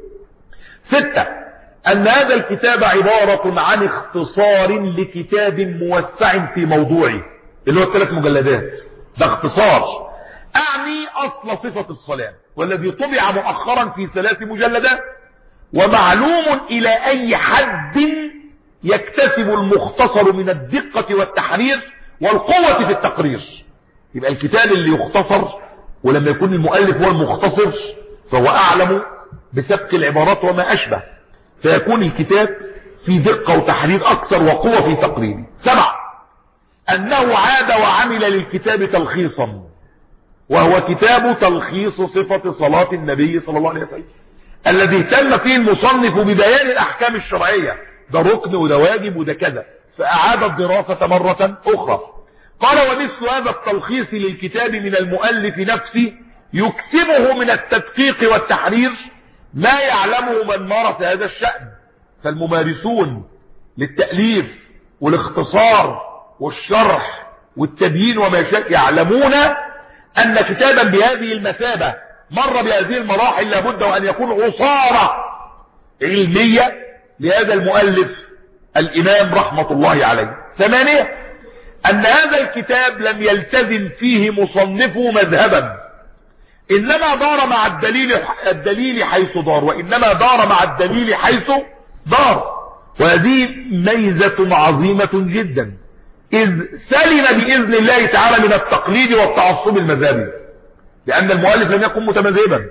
ستة، أن هذا الكتاب عبارة عن اختصار لكتاب موسع في موضوعه اللي هو الثلاث مجلدات، ده اختصار. أعني أصل صفة الصلاة والذي طبع مؤخرا في ثلاث مجلدات، ومعلوم إلى أي حد يكتسب المختصر من الدقة والتحرير والقوة في التقرير. يبقى الكتاب اللي يختصر، ولما يكون المؤلف هو المختصر فهو أعلم بسبك العبارات وما أشبه، فيكون الكتاب في دقة وتحرير أكثر وقوة في تقريره. سبعة، أنه عاد وعمل للكتاب تلخيصا، وهو كتاب تلخيص صفة صلاة النبي صلى الله عليه وسلم، الذي اهتم فيه المصنف ببيان الأحكام الشرعية، ده ركن وده واجب وده كذا، فأعاد الدراسة مرة أخرى. قال: ومثل هذا التلخيص للكتاب من المؤلف نفسه يكسبه من التدقيق والتحرير ما يعلمه من مارس هذا الشأن. فالممارسون للتأليف والاختصار والشرح والتبيين وما شاء يعلمون أن كتابا بهذه المثابة مر بهذه المراحل لابد وأن يكون عصارة علمية لهذا المؤلف الإمام رحمة الله عليه. ثمانية، أن هذا الكتاب لم يلتزم فيه مصنفه مذهبا، إنما دار مع الدليل الدليل حيث دار، وإنما دار مع الدليل حيث دار. وهذه ميزة عظيمة جدا، إذ سلم بإذن الله تعالى من التقليد والتعصب المذهبي، لأن المؤلف لم يكن متمذهبا،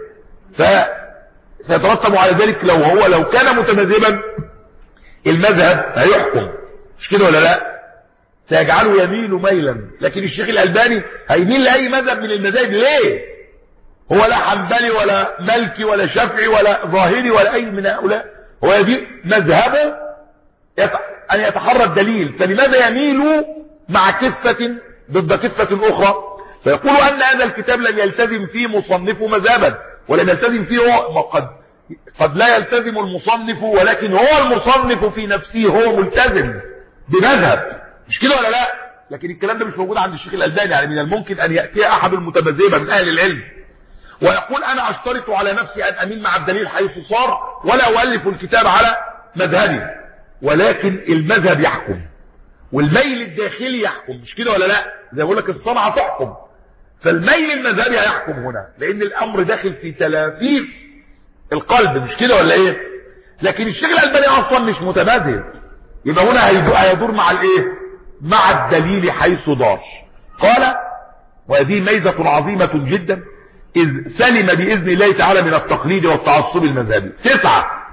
فسيترتب على ذلك لو هو لو كان متمذهبا المذهب هيحكم، مش كده ولا لا؟ سيجعله يميل ميلا. لكن الشيخ الألباني هيميل لأي مذهب من المذاهب ليه؟ هو لا حنبلي ولا مالكي ولا شافعي ولا ظاهري ولا أي من هؤلاء، هو يبي مذهبه أن يتحرى الدليل، فلماذا يميل مع كفة ضد كفة أخرى؟ فيقول أن هذا الكتاب لم يلتزم فيه مصنفه مذهبا، ولم يلتزم فيه هو قد قد لا يلتزم المصنف، ولكن هو المصنف في نفسه هو ملتزم بمذهب، مش كده ولا لا؟ لكن الكلام ده مش موجود عند الشيخ الألباني. يعني من الممكن أن يأتي أحد المتمذهبة من أهل العلم ويقول: أنا أشترط على نفسي أن أميل مع الدليل حيث صار، ولا أؤلف الكتاب على مذهبي، ولكن المذهب يحكم والميل الداخلي يحكم، مش كده ولا لا؟ زي بقول لك الصنعة تحكم، فالميل المذهبي هيحكم هنا، لأن الأمر داخل في تلافيف القلب، مش كده ولا إيه؟ لكن الشيخ الألباني أصلا مش متمذهب، يبقى هنا هيدور مع الإيه؟ مع الدليل حيث دار. قال: وهذه ميزة عظيمة جدا، إذ سلم بإذن الله تعالى من التقليد والتعصب المذهبي. تسعة،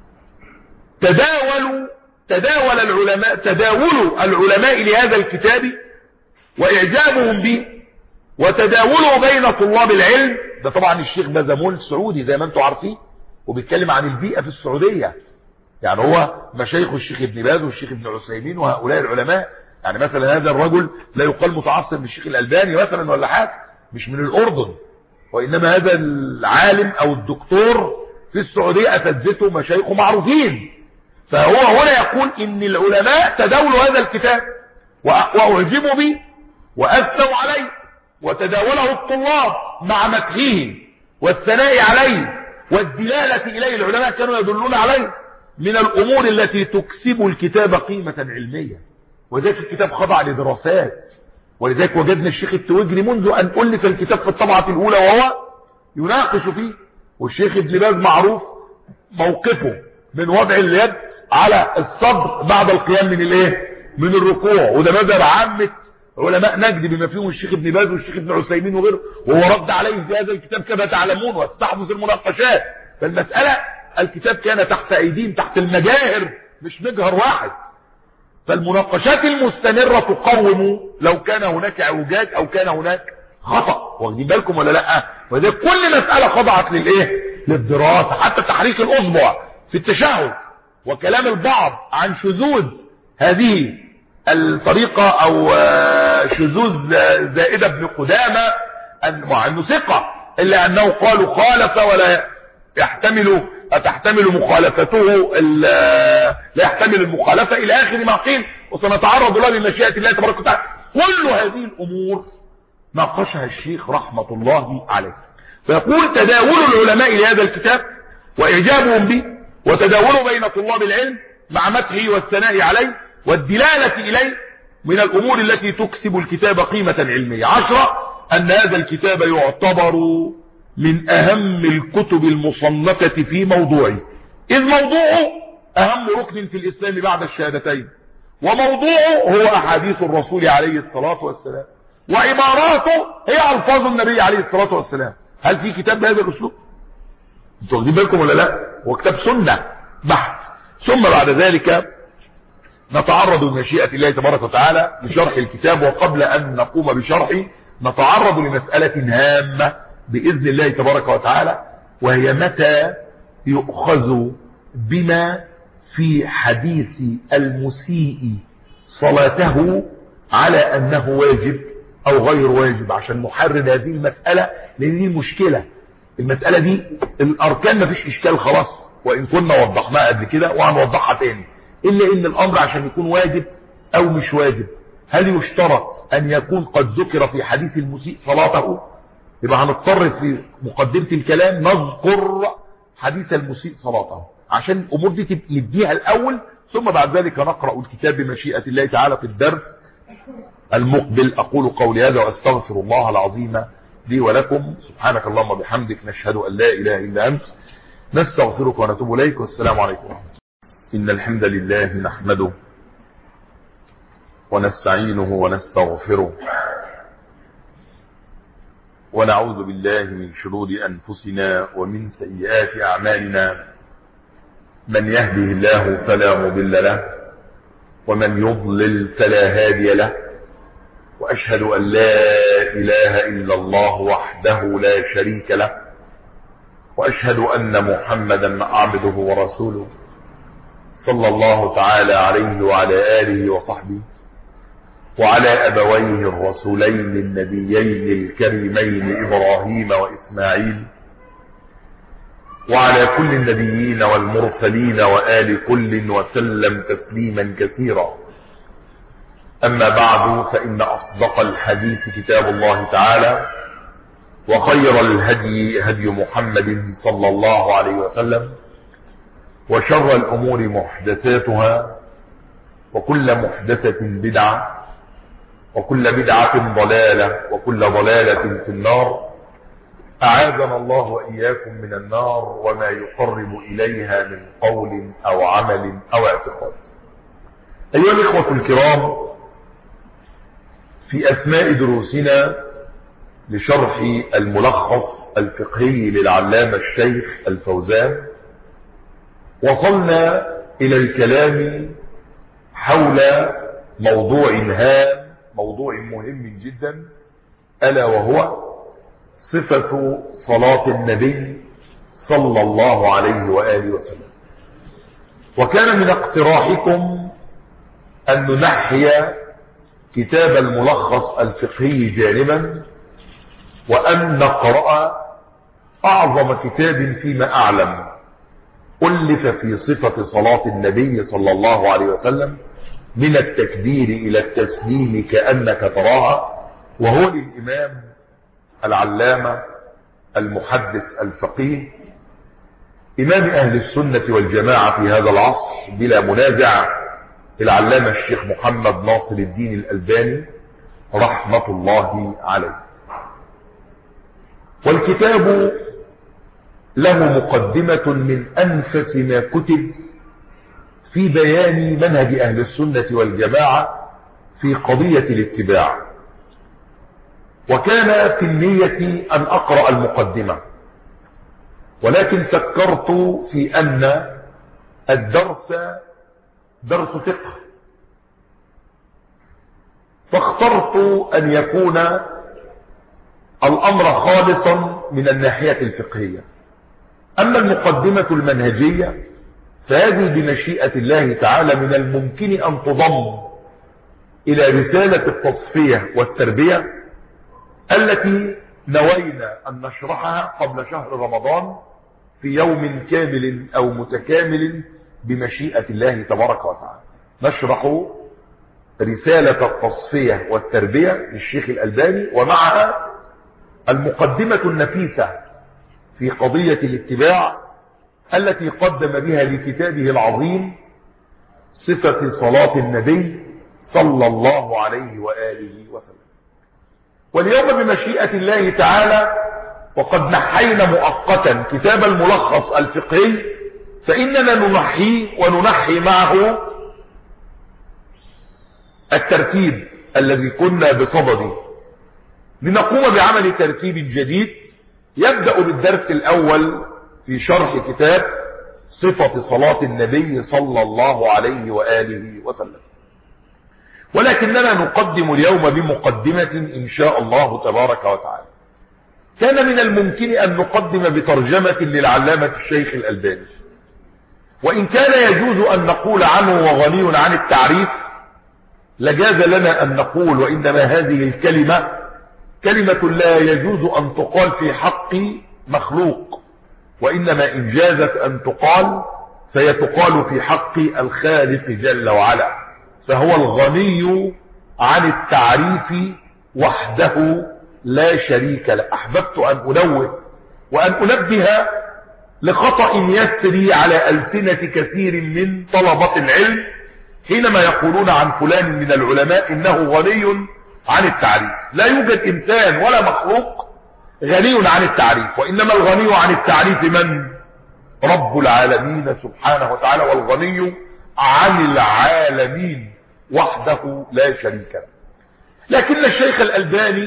تداولوا تداول العلماء تداولوا العلماء لهذا الكتاب وإعجابهم به وتداولوا بين طلاب العلم. ده طبعا الشيخ بازمول سعودي زي ما انتم عارفين، وبيتكلم عن البيئة في السعودية، يعني هو مشايخ الشيخ ابن باز والشيخ ابن عثيمين وهؤلاء العلماء. يعني مثلا هذا الرجل لا يقال متعصب للشيخ الألباني مثلا ولا حاجة، مش من الأردن، وإنما هذا العالم أو الدكتور في السعودية أساتذته مشايخه معروفين. فهو هنا يقول إن العلماء تداولوا هذا الكتاب وأعجبوا به وأثنوا عليه، وتداوله الطلاب مع مدحه والثناء عليه والدلالة إليه. العلماء كانوا يدلون عليه من الأمور التي تكسب الكتاب قيمة علمية، وذلك الكتاب خضع لدراسات. ولذلك وجدنا الشيخ التوجري منذ أن ألف الكتاب في الطبعة الأولى وهو يناقش فيه، والشيخ ابن باز معروف موقفه من وضع اليد على الصدر بعد القيام من الايه من الركوع، وده مذهب عامة علماء نجد بما فيهم الشيخ ابن باز والشيخ ابن عثيمين وغيره، وهو رد عليه في هذا الكتاب كما تعلمون واستحدث المناقشات. فالمسألة الكتاب كان تحت ايديهم، تحت المجاهر، مش مجهر واحد. فالمناقشات المستمرة تقوم لو كان هناك اعوجاج او كان هناك خطأ، واخدين بالكم ولا لا؟ وذلك كل مسألة خضعت للايه للدراسة، حتى تحريك الاصبع في التشهد وكلام البعض عن شذوذ هذه الطريقة او شذوذ زائدة بن قدامة مع انه ثقة، الا انه قالوا خالف ولا يحتمل تحتمل مخالفته لا يحتمل المخالفة الى اخر ما قيل، وسنتعرض له بمشيئة الله تبارك وتعالى. كل هذه الامور ناقشها الشيخ رحمة الله عليه. فيقول تداول العلماء لهذا الكتاب وإعجابهم به وتداوله بين طلاب العلم مع مدحه والثناء عليه والدلالة إليه من الأمور التي تكسب الكتاب قيمة علمية. عشرة، أن هذا الكتاب يعتبر من أهم الكتب المصنفة في موضوعه، إذ موضوعه أهم ركن في الإسلام بعد الشهادتين، وموضوعه هو أحاديث الرسول عليه الصلاة والسلام، وعباراته هي ألفاظ النبي عليه الصلاة والسلام. هل في كتاب بهذا الأسلوب؟ انتوا واخدين بالكم ولا لا؟ هو كتاب سنة بحت. ثم بعد ذلك نتعرض بمشيئة الله تبارك وتعالى لشرح الكتاب، وقبل أن نقوم بشرحه نتعرض لمسألة هامة بإذن الله تبارك وتعالى، وهي متى يؤخذ بما في حديث المسيء صلاته على أنه واجب أو غير واجب، عشان نحرر هذه المسألة، لأن دي المشكلة. المسألة دي الأركان مفيش إشكال خلاص، وإن كنا وضحناها قبل كده وهنوضحها تاني، إلا إن الأمر عشان يكون واجب أو مش واجب، هل يشترط أن يكون قد ذكر في حديث المسيء صلاته؟ يبقى هنضطر في مقدمة الكلام نذكر حديث المسيء صلاته عشان الأمور دي نديها الأول، ثم بعد ذلك نقرأ الكتاب بمشيئة الله تعالى في الدرس المقبل. أقول قولي هذا وأستغفر الله العظيم لي ولكم. سبحانك اللهم وبحمدك، نشهد أن لا إله إلا أنت، نستغفرك ونتوب إليك، والسلام عليكم ورحمة الله. إن الحمد لله نحمده ونستعينه ونستغفره ونعوذ بالله من شرور أنفسنا ومن سيئات أعمالنا. من يهده الله فلا مضل له ومن يضلل فلا هادي له، وأشهد أن لا إله إلا الله وحده لا شريك له، وأشهد أن محمدا عبده ورسوله صلى الله تعالى عليه وعلى آله وصحبه وعلى أبويه الرسولين النبيين الكريمين إبراهيم وإسماعيل، وعلى كل النبيين والمرسلين وآل كل وسلم تسليما كثيرا. أما بعد، فإن أصدق الحديث كتاب الله تعالى، وخير الهدي هدي محمد صلى الله عليه وسلم، وشر الأمور محدثاتها، وكل محدثة بدعة، وكل بدعة ضلالة، وكل ضلالة في النار. أعاذنا الله وإياكم من النار وما يقرب إليها من قول أو عمل أو اعتقاد. أيها الإخوة الكرام، في أثناء دروسنا لشرح الملخص الفقهي للعلامة الشيخ الفوزان، وصلنا إلى الكلام حول موضوع هام، موضوع مهم جدا، ألا وهو صفة صلاة النبي صلى الله عليه وآله وسلم. وكان من اقتراحكم أن ننحي كتاب الملخص الفقهي جانبا، وأن نقرأ أعظم كتاب فيما أعلم ألف في صفة صلاة النبي صلى الله عليه وسلم من التكبير إلى التسليم كأنك تراها، وهو للإمام العلامة المحدث الفقيه إمام أهل السنة والجماعة في هذا العصر بلا منازع، العلامة الشيخ محمد ناصر الدين الألباني رحمة الله عليه. والكتاب له مقدمة من أنفس ما كتب في بيان منهج أهل السنة والجماعة في قضية الاتباع. وكان في النية أن أقرأ المقدمة، ولكن فكرت في أن الدرس درس فقه، فاخترت أن يكون الأمر خالصا من الناحية الفقهية. أما المقدمة المنهجية فهذه بمشيئة الله تعالى من الممكن أن تضم إلى رسالة التصفية والتربية التي نوينا أن نشرحها قبل شهر رمضان في يوم كامل أو متكامل بمشيئة الله تبارك وتعالى. نشرح رسالة التصفية والتربية للشيخ الألباني، ومعها المقدمة النفيسة في قضية الاتباع التي قدم بها لكتابه العظيم صفة صلاة النبي صلى الله عليه وآله وسلم. واليوم بمشيئة الله تعالى وقد نحينا مؤقتا كتاب الملخص الفقهي، فإننا ننحي وننحي معه الترتيب الذي كنا بصدده لنقوم بعمل ترتيب جديد يبدأ بالدرس الأول في شرح كتاب صفة صلاة النبي صلى الله عليه وآله وسلم. ولكننا نقدم اليوم بمقدمة إن شاء الله تبارك وتعالى. كان من الممكن أن نقدم بترجمة للعلامة الشيخ الألباني، وإن كان يجوز أن نقول عنه وغني عن التعريف لجاز لنا أن نقول وإنما هذه الكلمة كلمة لا يجوز أن تقال في حق مخلوق، وإنما إن جازت أن تقال فيتقال في حق الخالق جل وعلا، فهو الغني عن التعريف وحده لا شريك له. أحببت أن أنوه وأن أنبه لخطأ يسري على ألسنة كثير من طلبة العلم حينما يقولون عن فلان من العلماء إنه غني عن التعريف. لا يوجد إنسان ولا مخلوق غني عن التعريف، وإنما الغني عن التعريف من؟ رب العالمين سبحانه وتعالى، والغني عن العالمين وحده لا شريك له. لكن الشيخ الألباني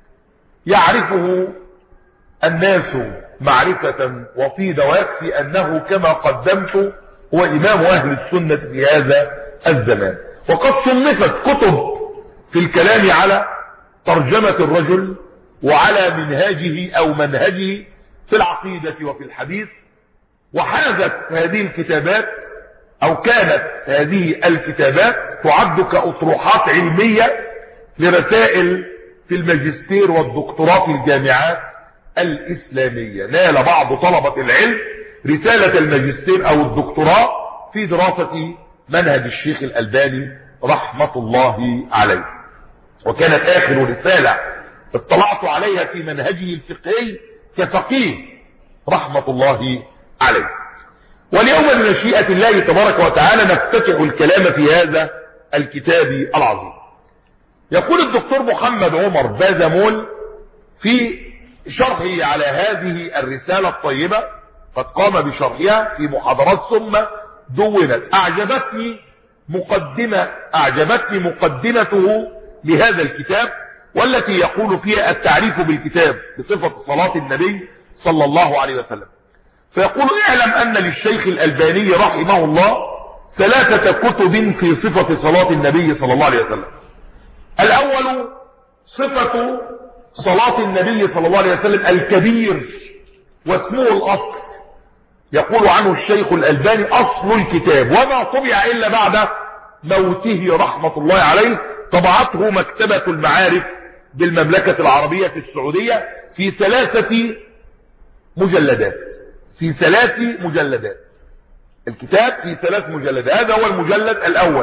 يعرفه الناس معرفة وطيدة، ويكفي أنه كما قدمت هو إمام أهل السنة في هذا الزمان، وقد صنفت كتب في الكلام على ترجمة الرجل وعلى منهاجه أو منهجه في العقيدة وفي الحديث. وحازت هذه الكتابات أو كانت هذه الكتابات تعد كأطروحات علمية لرسائل في الماجستير والدكتوراه في الجامعات الإسلامية. نال بعض طلبة العلم رسالة الماجستير أو الدكتوراه في دراسة منهج الشيخ الألباني رحمة الله عليه، وكانت آخر رسالة اطلعت عليها في منهجه الفقهي كفقيه رحمة الله عليه. واليوم بمشيئة الله تبارك وتعالى نفتتح الكلام في هذا الكتاب العظيم. يقول الدكتور محمد عمر بازمول في شرحه على هذه الرسالة الطيبة، قد قام بشرحها في محاضرات ثم دونت، أعجبتني مقدمة أعجبتني مقدمته لهذا الكتاب، والتي يقول فيها التعريف بالكتاب بصفة صلاة النبي صلى الله عليه وسلم. فيقول: اعلم أن للشيخ الألباني رحمه الله ثلاثة كتب في صفة صلاة النبي صلى الله عليه وسلم. الأول صفة صلاة النبي صلى الله عليه وسلم الكبير، واسمه الأصل. يقول عنه الشيخ الألباني أصل الكتاب، وما طبع إلا بعد موته رحمة الله عليه. طبعته مكتبة المعارف بالمملكة العربية السعودية في ثلاثة مجلدات في ثلاث مجلدات الكتاب في ثلاث مجلدات. هذا هو المجلد الأول،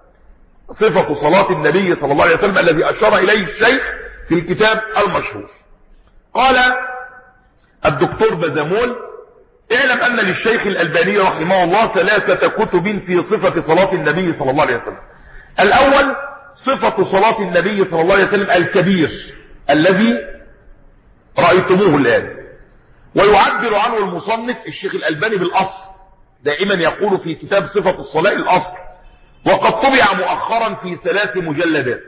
صفة صلاة النبي صلى الله عليه وسلم، الذي أشار إليه الشيخ في الكتاب المشهور. قال الدكتور بازمول: اعلم أن للشيخ الألباني رحمه الله ثلاثة كتب في صفة صلاة النبي صلى الله عليه وسلم. الأول صفة صلاة النبي صلى الله عليه وسلم الكبير الذي رأيتموه الآن، ويعبر عنه المصنف الشيخ الألباني بالأصل. دائما يقول في كتاب صفة الصلاة الأصل، وقد طبع مؤخرا في ثلاث مجلدات.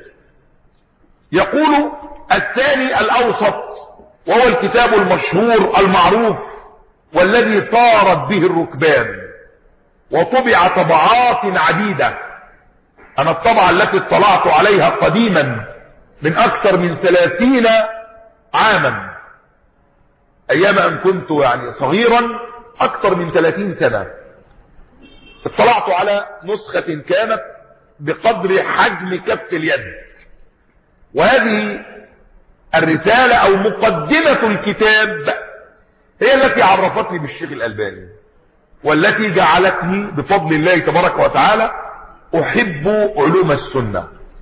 يقول الثاني الأوسط، وهو الكتاب المشهور المعروف والذي صارت به الركبان، وطبع طبعات عديدة. أنا الطبعة التي اطلعت عليها قديما من أكثر من ثلاثين عاما، أيام أن كنت يعني صغيرا، أكثر من ثلاثين سنة، اطلعت على نسخة كانت بقدر حجم كف اليد. وهذه الرسالة أو مقدمة الكتاب هي التي عرفتني بالشيخ الألباني، والتي جعلتني بفضل الله تبارك وتعالى أحب علوم السنة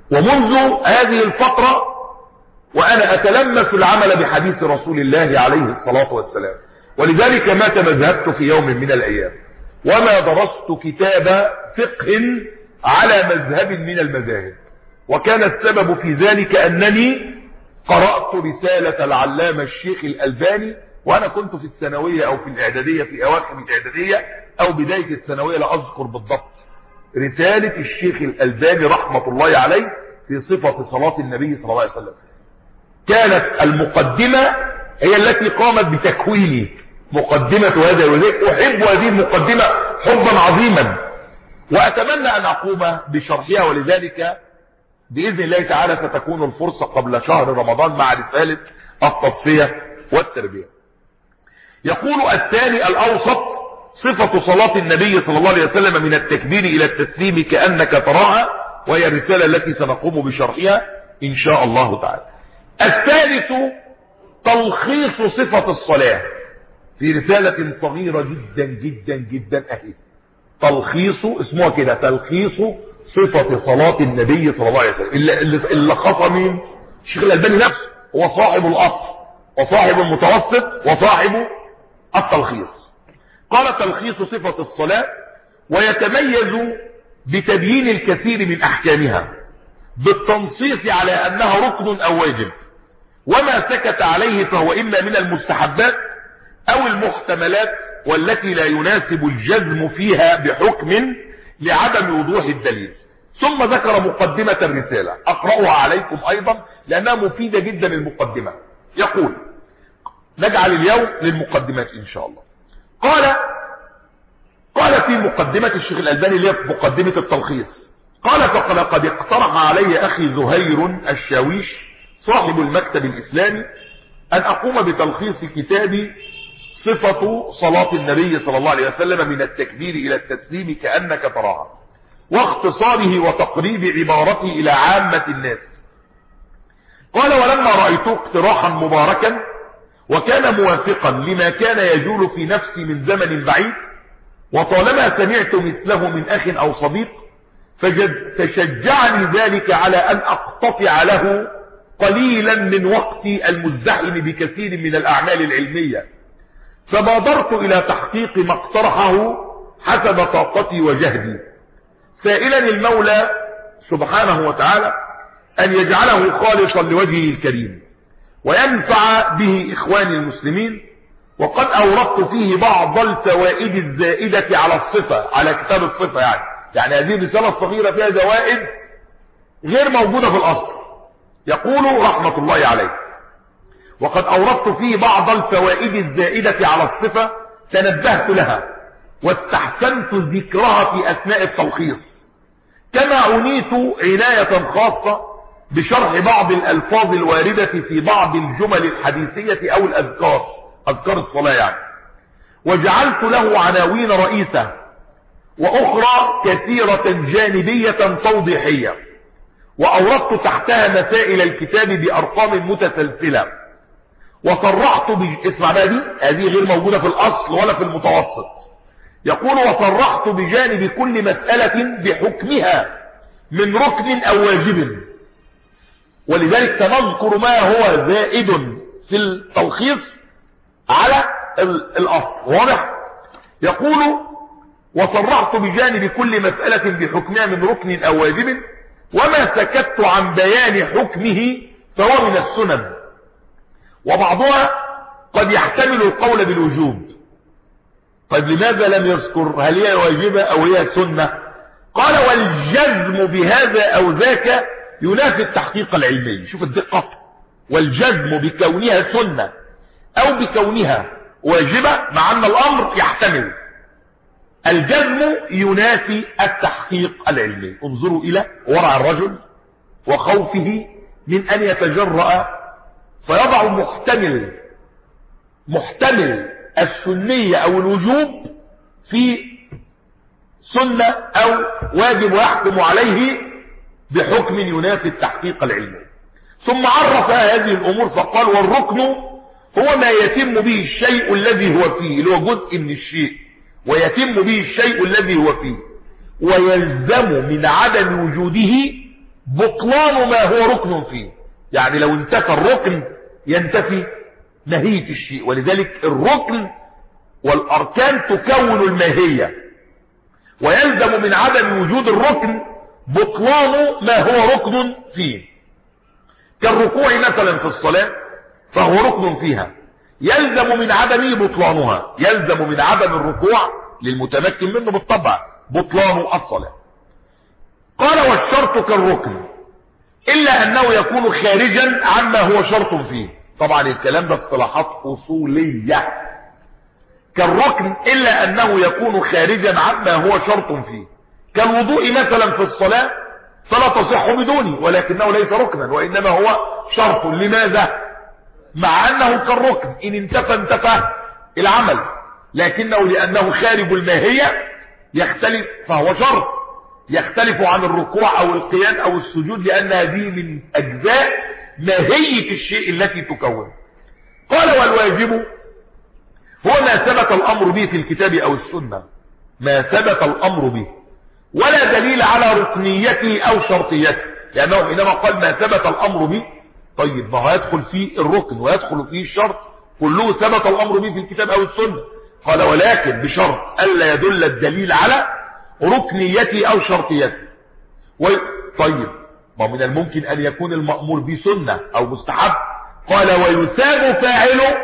ومنذ هذه الفترة وأنا أتلمس العمل بحديث رسول الله عليه الصلاة والسلام، ولذلك ما تمذهبت في يوم من الأيام وما درست كتاب فقه على مذهب من المذاهب، وكان السبب في ذلك أنني قرأت رسالة العلامة الشيخ الألباني وأنا كنت في الثانوية أو في الإعدادية، في أواخر الإعدادية أو بداية الثانوية لا أذكر بالضبط، رسالة الشيخ الألباني رحمة الله عليه في صفة صلاة النبي صلى الله عليه وسلم. كانت المقدمة هي التي قامت بتكويني، مقدمة هذا وذلك، أحب هذه المقدمة حبا عظيما وأتمنى أن أقوم بشرحها، ولذلك بإذن الله تعالى ستكون الفرصة قبل شهر رمضان مع رسالة التصفية والتربية. يقول الثاني الأوسط صفة صلاة النبي صلى الله عليه وسلم من التكبير إلى التسليم كأنك تراها، وهي الرسالة التي سنقوم بشرحها إن شاء الله تعالى. الثالث تلخيص صفة الصلاة في رسالة صغيرة جدا جدا جدا أهي، تلخيص اسمها كده تلخيص صفة صلاة النبي صلى الله عليه وسلم، اللي لخصها مين؟ الشيخ الألباني نفسه، هو صاحب الأصل وصاحب المتوسط وصاحب التلخيص. قال تلخيص صفة الصلاة ويتميز بتبيين الكثير من أحكامها بالتنصيص على أنها ركن أو واجب، وما سكت عليه فهو إما من المستحبات أو المحتملات والتي لا يناسب الجزم فيها بحكم لعدم وضوح الدليل. ثم ذكر مقدمة الرسالة أقرأها عليكم أيضا لأنها مفيدة جدا المقدمة. يقول نجعل اليوم للمقدمات إن شاء الله. قال قال في مقدمة الشيخ الألباني اللي هي مقدمة التلخيص، قال فقد اقترح علي أخي زهير الشاويش صاحب المكتب الإسلامي أن أقوم بتلخيص كتابي صفة صلاة النبي صلى الله عليه وسلم من التكبير إلى التسليم كأنك تراها، واختصاره وتقريب عبارته إلى عامة الناس. قال ولما رأيته اقتراحا مباركا وكان موافقا لما كان يجول في نفسي من زمن بعيد، وطالما سمعت مثله من أخ أو صديق فشجعني ذلك على أن أقتطع له قليلا من وقتي المزدحم بكثير من الأعمال العلمية، فبادرت إلى تحقيق ما اقترحه حسب طاقتي وجهدي، سائلا المولى سبحانه وتعالى أن يجعله خالصا لوجهه الكريم وينفع به إخواني المسلمين. وقد أوردت فيه بعض الفوائد الزائدة على الصفة، على كتاب الصفة يعني يعني هذه الرسالة الصغيرة فيها زوائد غير موجودة في الأصل. يقول رحمة الله عليه وقد أوردت فيه بعض الفوائد الزائدة على الصفة تنبهت لها واستحسنت ذكرها في أثناء التلخيص، كما عنيت عناية خاصة بشرح بعض الألفاظ الواردة في بعض الجمل الحديثية أو الأذكار، أذكار الصلاة يعني، وجعلت له عناوين رئيسة وأخرى كثيرة جانبية توضيحية، وأوردت تحتها مسائل الكتاب بأرقام متسلسلة، وصرحت ب... اسمع بقى دي هذه غير موجودة في الأصل ولا في المتوسط. يقول وصرحت بجانب كل مسألة بحكمها من ركن أو واجب، ولذلك سنذكر ما هو زائد في التلخيص على الأصل. واضح؟ يقول وصرحت بجانب كل مسألة بحكمها من ركن أو واجب، وما سكت عن بيان حكمه فهو من السنن، وبعضها قد يحتمل القول بالوجوب. طيب لماذا لم يذكر هل هي واجبة أو هي سنة؟ قال والجزم بهذا أو ذاك ينافي التحقيق العلمي. شوف الدقة، والجزم بكونها سنة أو بكونها واجبة مع أن الأمر يحتمل. الجزم ينافي التحقيق العلمي. انظروا إلى ورع الرجل وخوفه من أن يتجرأ فيضع محتمل محتمل السنية أو الوجوب في سنة أو واجب ويحكم عليه بحكم ينافي التحقيق العلمي. ثم عرف هذه الأمور فقال والركن هو ما يتم به الشيء الذي هو فيه، اللي هو جزء من الشيء ويتم به الشيء الذي هو فيه، ويلزم من عدم وجوده بطلان ما هو ركن فيه. يعني لو انتفى الركن ينتفي ماهية الشيء، ولذلك الركن والأركان تكون الماهية، ويلزم من عدم وجود الركن بطلان ما هو ركن فيه. كالركوع مثلا في الصلاة فهو ركن فيها، يلزم من عدمه بطلانها، يلزم من عدم الركوع للمتمكن منه بالطبع بطلان الصلاة. قال والشرط كالركن إلا أنه يكون خارجا عما هو شرط فيه. طبعا الكلام ده اصطلاحات أصولية. كالركن إلا أنه يكون خارجا عما هو شرط فيه، كالوضوء مثلا في الصلاة فلا تصح بدونه، ولكنه ليس ركنا وإنما هو شرط. لماذا؟ مع أنه كالركن إن انتفى انتفى العمل، لكنه لأنه خارج الماهية يختلف، فهو شرط يختلف عن الركوع أو القيام أو السجود، لأن هذه من أجزاء ماهية الشيء التي تكون. قال والواجب هو ما ثبت الأمر به في الكتاب أو السنة، ما ثبت الأمر به ولا دليل على ركنيته أو شرطيته، لأنه حينما قال ما ثبت الأمر به، طيب ما هو يدخل فيه الركن ويدخل فيه الشرط، كله ثبت الأمر به في الكتاب أو السنة. قال ولكن بشرط ألا يدل الدليل على ركنيته أو شرطيته. و... طيب ما من الممكن أن يكون المأمور به سنة أو مستحب. قال ويثاب فاعله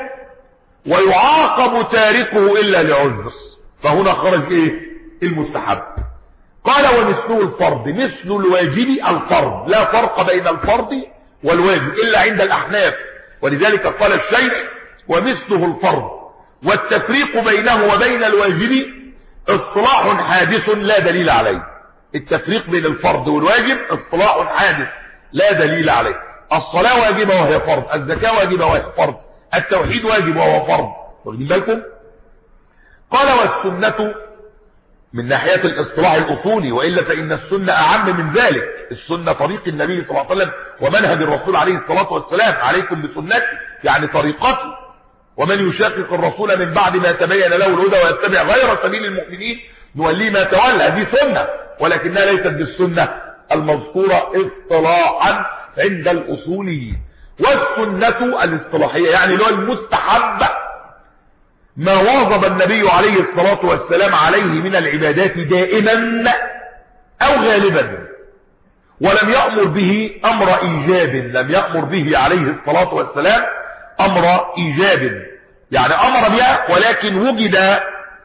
ويعاقب تاركه إلا لعذر، فهنا خرج إيه؟ المستحب. قال ومثله الفرض مثل الواجب الفرض، لا فرق بين الفرض والواجب إلا عند الأحناف، ولذلك قال الشيخ ومثله الفرض، والتفريق بينه وبين الواجب اصطلاح حادث لا دليل عليه. التفريق بين الفرض والواجب اصطلاح حادث لا دليل عليه. الصلاة واجبة وهي فرض، الزكاة واجبة وهي فرض، التوحيد واجب وهو فرض. واخدين بالكم؟ قال والسنة من ناحية الاصطلاح الأصولي، وإلا فإن السنة أعم من ذلك. السنة طريق النبي صلى الله عليه وسلم ومنهج الرسول عليه الصلاة والسلام، عليكم بسنتي يعني طريقتي، ومن يشاقق الرسول من بعد ما تبين له الهدى ويتبع غير سبيل المؤمنين نوليه ما تولى. هذه سنة، ولكنها ليست بالسنة المذكورة اصطلاحا عند الأصوليين. والسنة الاصطلاحية يعني له المستحب ما واظب النبي عليه الصلاة والسلام عليه من العبادات دائما أو غالبا، ولم يأمر به أمر إيجاب، لم يأمر به عليه الصلاة والسلام أمر إيجاب، يعني أمر بها ولكن وجد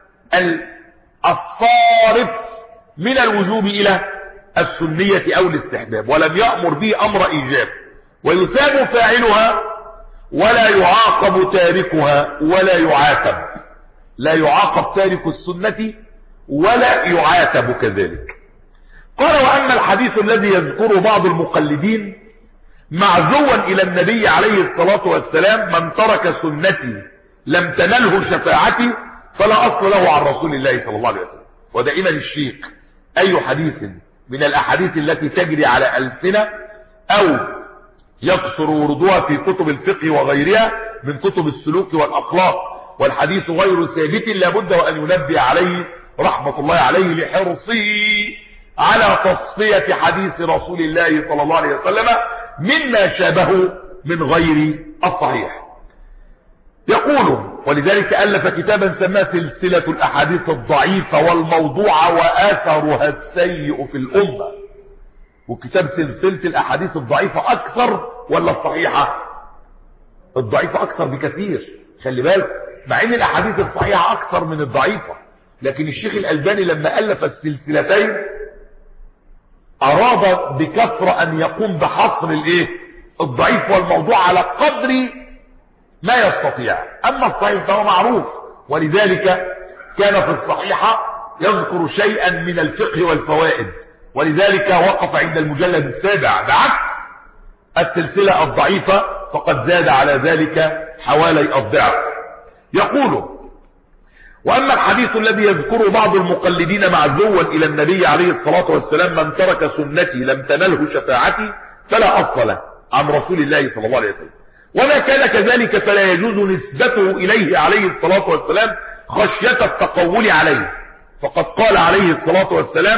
الصارف من الوجوب إلى السنية أو الاستحباب، ولم يأمر به أمر إيجاب. ويثاب فاعلها ولا يعاقب تاركها ولا يعاتب، لا يعاقب تارك السنة ولا يعاتب كذلك. قال وأما الحديث الذي يذكره بعض المقلدين معزوا إلى النبي عليه الصلاة والسلام من ترك سنتي لم تنله شفاعتي فلا أصل له عن رسول الله صلى الله عليه وسلم. ودائما الشيخ أي حديث من الأحاديث التي تجري على ألسنة أو يكثر وردها في كتب الفقه وغيرها من كتب السلوك والأخلاق والحديث غير ثابت، لابد وأن ينبه عليه رحمة الله عليه لحرصه على تصفية حديث رسول الله صلى الله عليه وسلم مما شابه من غير الصحيح. يقول ولذلك ألف كتابا سماه سلسلة الأحاديث الضعيفة والموضوعة وآثرها السيء في الأمة. وكتاب سلسلة الأحاديث الضعيفة أكثر ولا الصحيحة؟ الضعيفة أكثر بكثير، خلي بالك، مع ان الأحاديث الصحيحة أكثر من الضعيفة، لكن الشيخ الألباني لما ألف السلسلتين أراد بكثرة أن يقوم بحصر الايه الضعيف والموضوع على قدر ما يستطيع. أما الصحيح فهو معروف، ولذلك كان في الصحيحة يذكر شيئا من الفقه والفوائد، ولذلك وقف عند المجلد السابع، بعكس السلسلة الضعيفة فقد زاد على ذلك حوالي الضعف. يقول وأما الحديث الذي يذكره بعض المقلدين معزوا إلى النبي عليه الصلاة والسلام من ترك سنتي لم تنله شفاعتي فلا أصل له عن رسول الله صلى الله عليه وسلم، وما كان كذلك فلا يجوز نسبته إليه عليه الصلاة والسلام خشية التقول عليه، فقد قال عليه الصلاة والسلام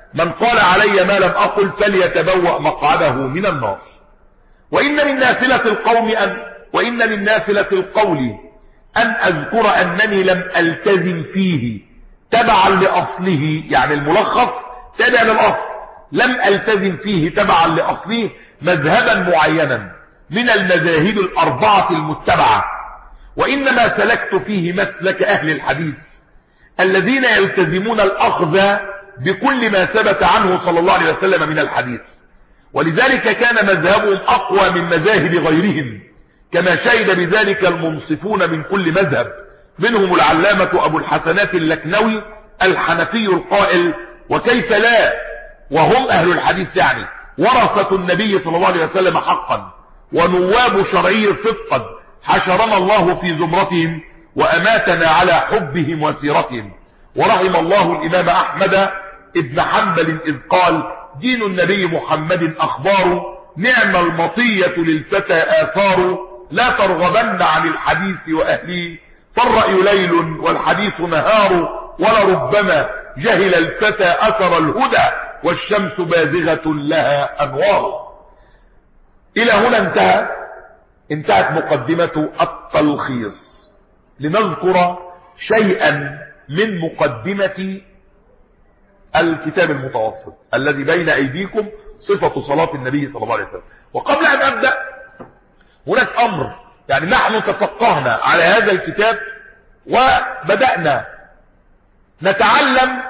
من قال علي ما لم أقل فليتبوأ مقعده من النار. وإن من نافلة القوم أن وإن من نافلة القول أن أذكر أنني لم ألتزم فيه تبعا لأصله، يعني الملخص تابع للأصل، لم ألتزم فيه تبعا لأصله مذهبا معينا من المذاهب الأربعة المتبعة، وإنما سلكت فيه مسلك أهل الحديث الذين يلتزمون الأخذ بكل ما ثبت عنه صلى الله عليه وسلم من الحديث، ولذلك كان مذهبهم أقوى من مذاهب غيرهم، كما شهد بذلك المنصفون من كل مذهب، منهم العلامة أبو الحسنات اللكنوي الحنفي القائل: وكيف لا وهم أهل الحديث يعني ورثة النبي صلى الله عليه وسلم حقا ونواب شرعي صدقا، حشرنا الله في زمرتهم وأماتنا على حبهم وسيرتهم. ورحم الله الإمام أحمد ابن حنبل إذ قال: دين النبي محمد أخبار، نعم المطية للفتى آثار، لا ترغبن عن الحديث وأهله، فالرأي ليل والحديث نهار، ولربما جهل الفتى أثر الهدى، والشمس بازغة لها أنوار. إلى هنا انتهى انتهت مقدمة التلخيص. لنذكر شيئا من مقدمة الكتاب المتوسط الذي بين أيديكم، صفة صلاة النبي صلى الله عليه وسلم. وقبل أن أبدأ هناك أمر، يعني نحن تفقهنا على هذا الكتاب وبدأنا نتعلم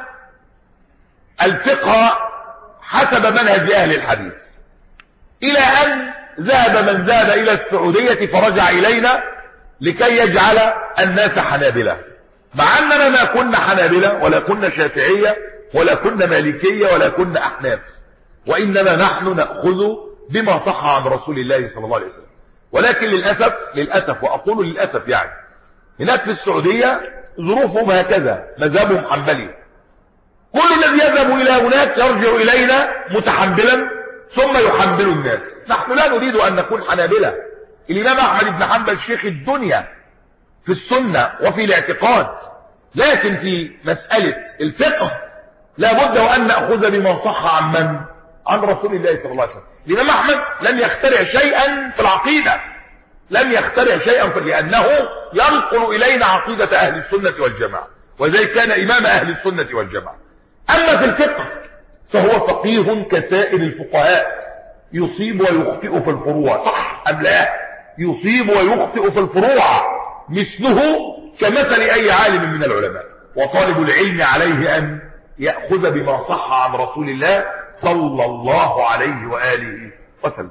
الفقه حسب منهج أهل الحديث، إلى أن ذهب من ذهب إلى السعودية فرجع إلينا لكي يجعل الناس حنابلة، مع أننا ما كنا حنابلة ولا كنا شافعية ولا كنا مالكية ولا كنا أحناف، وإنما نحن نأخذ بما صح عن رسول الله صلى الله عليه وسلم. ولكن للأسف للأسف وأقول للأسف يعني هناك في السعودية ظروفهم هكذا، مذهبهم حنبلي، كل الذي يذهب إلى هناك يرجع إلينا متحنبلا ثم يحنبل الناس. نحن لا نريد أن نكون حنابلة. الإمام أحمد بن حنبل شيخ الدنيا في السنة وفي الاعتقاد، لكن في مسألة الفقه لا بد وأن نأخذ بما صح عن من؟ عن رسول الله صلى الله عليه وسلم. الإمام أحمد لم يخترع شيئا في العقيدة، لم يخترع شيئا في لأنه ينقل إلينا عقيدة أهل السنة والجماعة، وذلك كان إمام أهل السنة والجماعة. أما في الفقه فهو فقيه كسائر الفقهاء، يصيب ويخطئ في الفروع، صح أم لا؟ يصيب ويخطئ في الفروع مثله كمثل أي عالم من العلماء، وطالب العلم عليه أن يأخذ بما صح عن رسول الله صلى الله عليه وآله وسلم.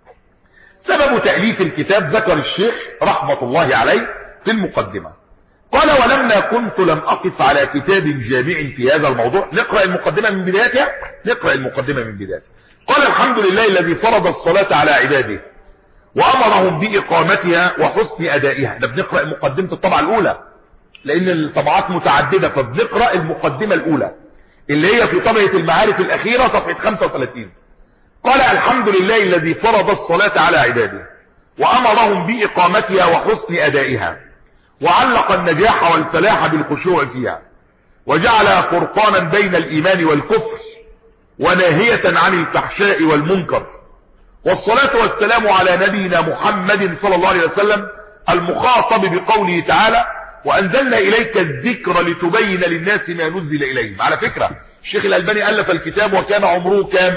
سبب تأليف الكتاب ذكر الشيخ رحمة الله عليه في المقدمة، قال: ولما كنت لم أقف على كتاب جامع في هذا الموضوع. نقرأ المقدمة من بدايتها نقرأ المقدمة من بدايتها. قال: الحمد لله الذي فرض الصلاة على عباده وأمرهم بإقامتها وحسن أدائها. ده بنقرأ مقدمة الطبعة الأولى لأن الطبعات متعددة، فبنقرأ المقدمة الأولى اللي هي في طبعة المعارف الأخيرة صفحة خمسة وثلاثين. قال: الحمد لله الذي فرض الصلاة على عباده وأمرهم بإقامتها وحسن أدائها، وعلق النجاح والفلاح بالخشوع فيها، وجعلها فرقانا بين الإيمان والكفر وناهية عن الفحشاء والمنكر. والصلاة والسلام على نبينا محمد صلى الله عليه وسلم المخاطب بقوله تعالى: وأنزلنا إليك الذكر لتبين للناس ما نزل إليهم. على فكرة الشيخ الألباني ألف الكتاب وكان عمره كام؟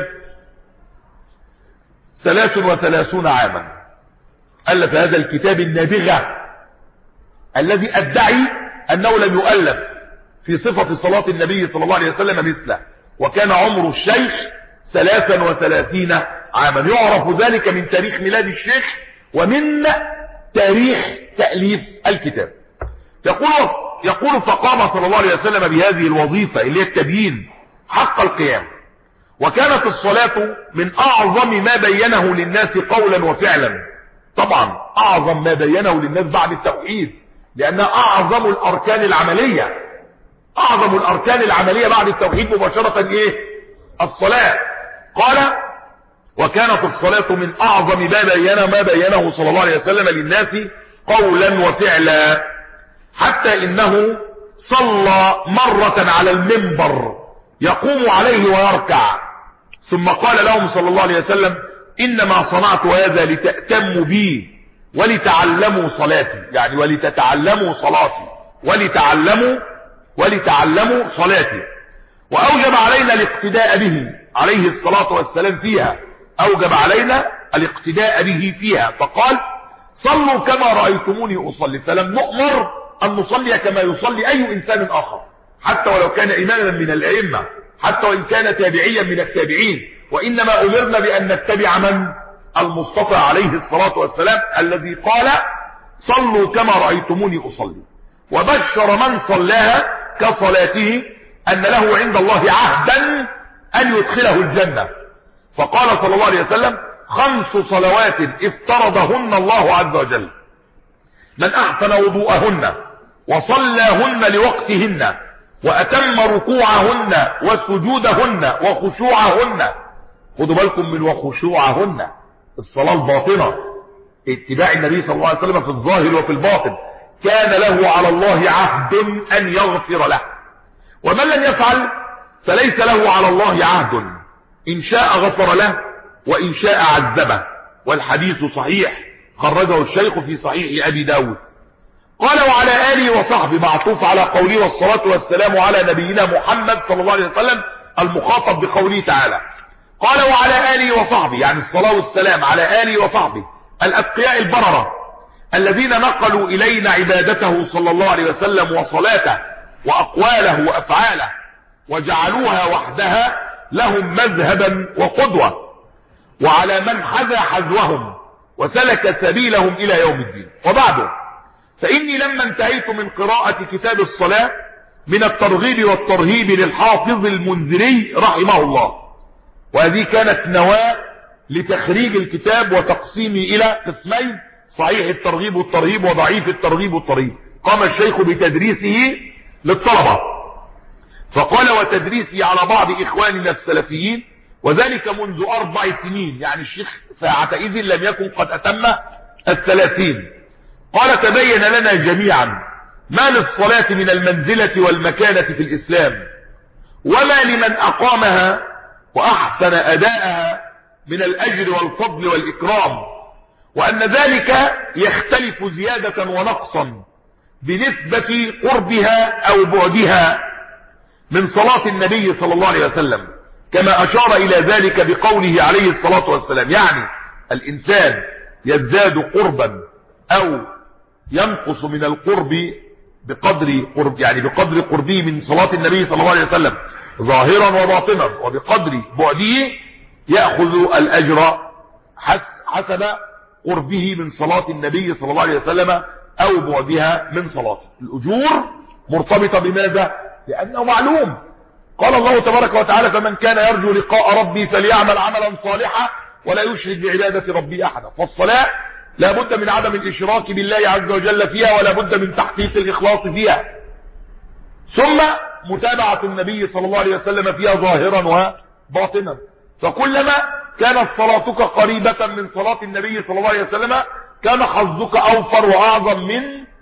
ثلاث وثلاثون عاما. ألف هذا الكتاب النابغة الذي أدعي أنه لم يؤلف في صفة صلاة النبي صلى الله عليه وسلم مثله، وكان عمر الشيخ ثلاثا وثلاثين عاما. يعرف ذلك من تاريخ ميلاد الشيخ ومن تاريخ تأليف الكتاب. يقول يقول فقام صلى الله عليه وسلم بهذه الوظيفة اللي هي التبيين حق القيام. وكانت الصلاة من أعظم ما بينه للناس قولا وفعلا، طبعا أعظم ما بينه للناس بعد التوحيد، لأنها أعظم الأركان العملية. أعظم الأركان العملية بعد التوحيد مباشرة إيه؟ الصلاة. قال: وكانت الصلاة من أعظم ما بينه ما بينه صلى الله عليه وسلم للناس قولا وفعلا، حتى إنه صلى مرة على المنبر يقوم عليه ويركع. ثم قال لهم صلى الله عليه وسلم: إنما صنعت هذا لتأتموا بي ولتعلموا صلاتي، يعني ولتتعلموا صلاتي ولتعلموا ولتعلموا صلاتي. وأوجب علينا الاقتداء به عليه الصلاة والسلام فيها، أوجب علينا الاقتداء به فيها، فقال: صلوا كما رأيتموني أصلي. فلم نؤمر أن نصلي كما يصلي أي إنسان آخر، حتى ولو كان إماما من الأئمة، حتى وإن كان تابعيا من التابعين، وإنما أمرنا بأن نتبع من؟ المصطفى عليه الصلاة والسلام، الذي قال: صلوا كما رأيتموني أصلي. وبشر من صلاها كصلاته أن له عند الله عهدا أن يدخله الجنة، فقال صلى الله عليه وسلم: خمس صلوات افترضهن الله عز وجل، من أحسن وضوءهن وصلاهن لوقتهن وأتم ركوعهن وسجودهن وخشوعهن. خدوا بالكم من وخشوعهن، الصلاة الباطنة، اتباع النبي صلى الله عليه وسلم في الظاهر وفي الباطن، كان له على الله عهد أن يغفر له. ومن لم يفعل فليس له على الله عهد، إن شاء غفر له وإن شاء عذبه. والحديث صحيح، خرجه الشيخ في صحيح أبي داود. قال: وعلى آله وصحبه، معطوف على قوله والصلاة والسلام على نبينا محمد صلى الله عليه وسلم، المخاطب بقوله تعالى. قال: وعلى آله وصحبه، يعني الصلاة والسلام على آله وصحبه الأتقياء البررة الذين نقلوا إلينا عبادته صلى الله عليه وسلم وصلاته وأقواله وأفعاله، وجعلوها وحدها لهم مذهبا وقدوة، وعلى من حذا حذوهم وسلك سبيلهم إلى يوم الدين. وبعده، فإني لما انتهيت من قراءة كتاب الصلاة من الترغيب والترهيب للحافظ المنذري رحمه الله، وهذه كانت نواة لتخريج الكتاب وتقسيمه إلى قسمين: صحيح الترغيب والترهيب وضعيف الترغيب والترهيب. قام الشيخ بتدريسه للطلبة، فقال: وتدريسي على بعض إخواننا السلفيين، وذلك منذ أربع سنين، يعني الشيخ ساعتئذ لم يكن قد أتم الثلاثين. قال: تبين لنا جميعا ما للصلاة من المنزلة والمكانة في الإسلام، وما لمن أقامها وأحسن أداءها من الأجر والفضل والإكرام، وأن ذلك يختلف زيادة ونقصا بنسبة قربها أو بعدها من صلاة النبي صلى الله عليه وسلم، كما أشار إلى ذلك بقوله عليه الصلاة والسلام. يعني الإنسان يزداد قربا أو ينقص من القرب بقدر قرب، يعني بقدر قربه من صلاة النبي صلى الله عليه وسلم ظاهرا وباطنا، وبقدر بعده يأخذ الأجر حسب قربه من صلاة النبي صلى الله عليه وسلم أو بعدها من صلاته. الأجور مرتبطة بماذا؟ لأنه معلوم. قال الله تبارك وتعالى: فمن كان يرجو لقاء ربي فليعمل عملا صالحا ولا يشرك بعبادة ربي أحدا. فالصلاة لا بد من عدم الإشراك بالله عز وجل فيها، ولا بد من تحقيق الإخلاص فيها، ثم متابعة النبي صلى الله عليه وسلم فيها ظاهرا وباطنا. فكلما كانت صلاتك قريبة من صلاة النبي صلى الله عليه وسلم كان حظك أوفر وأعظم من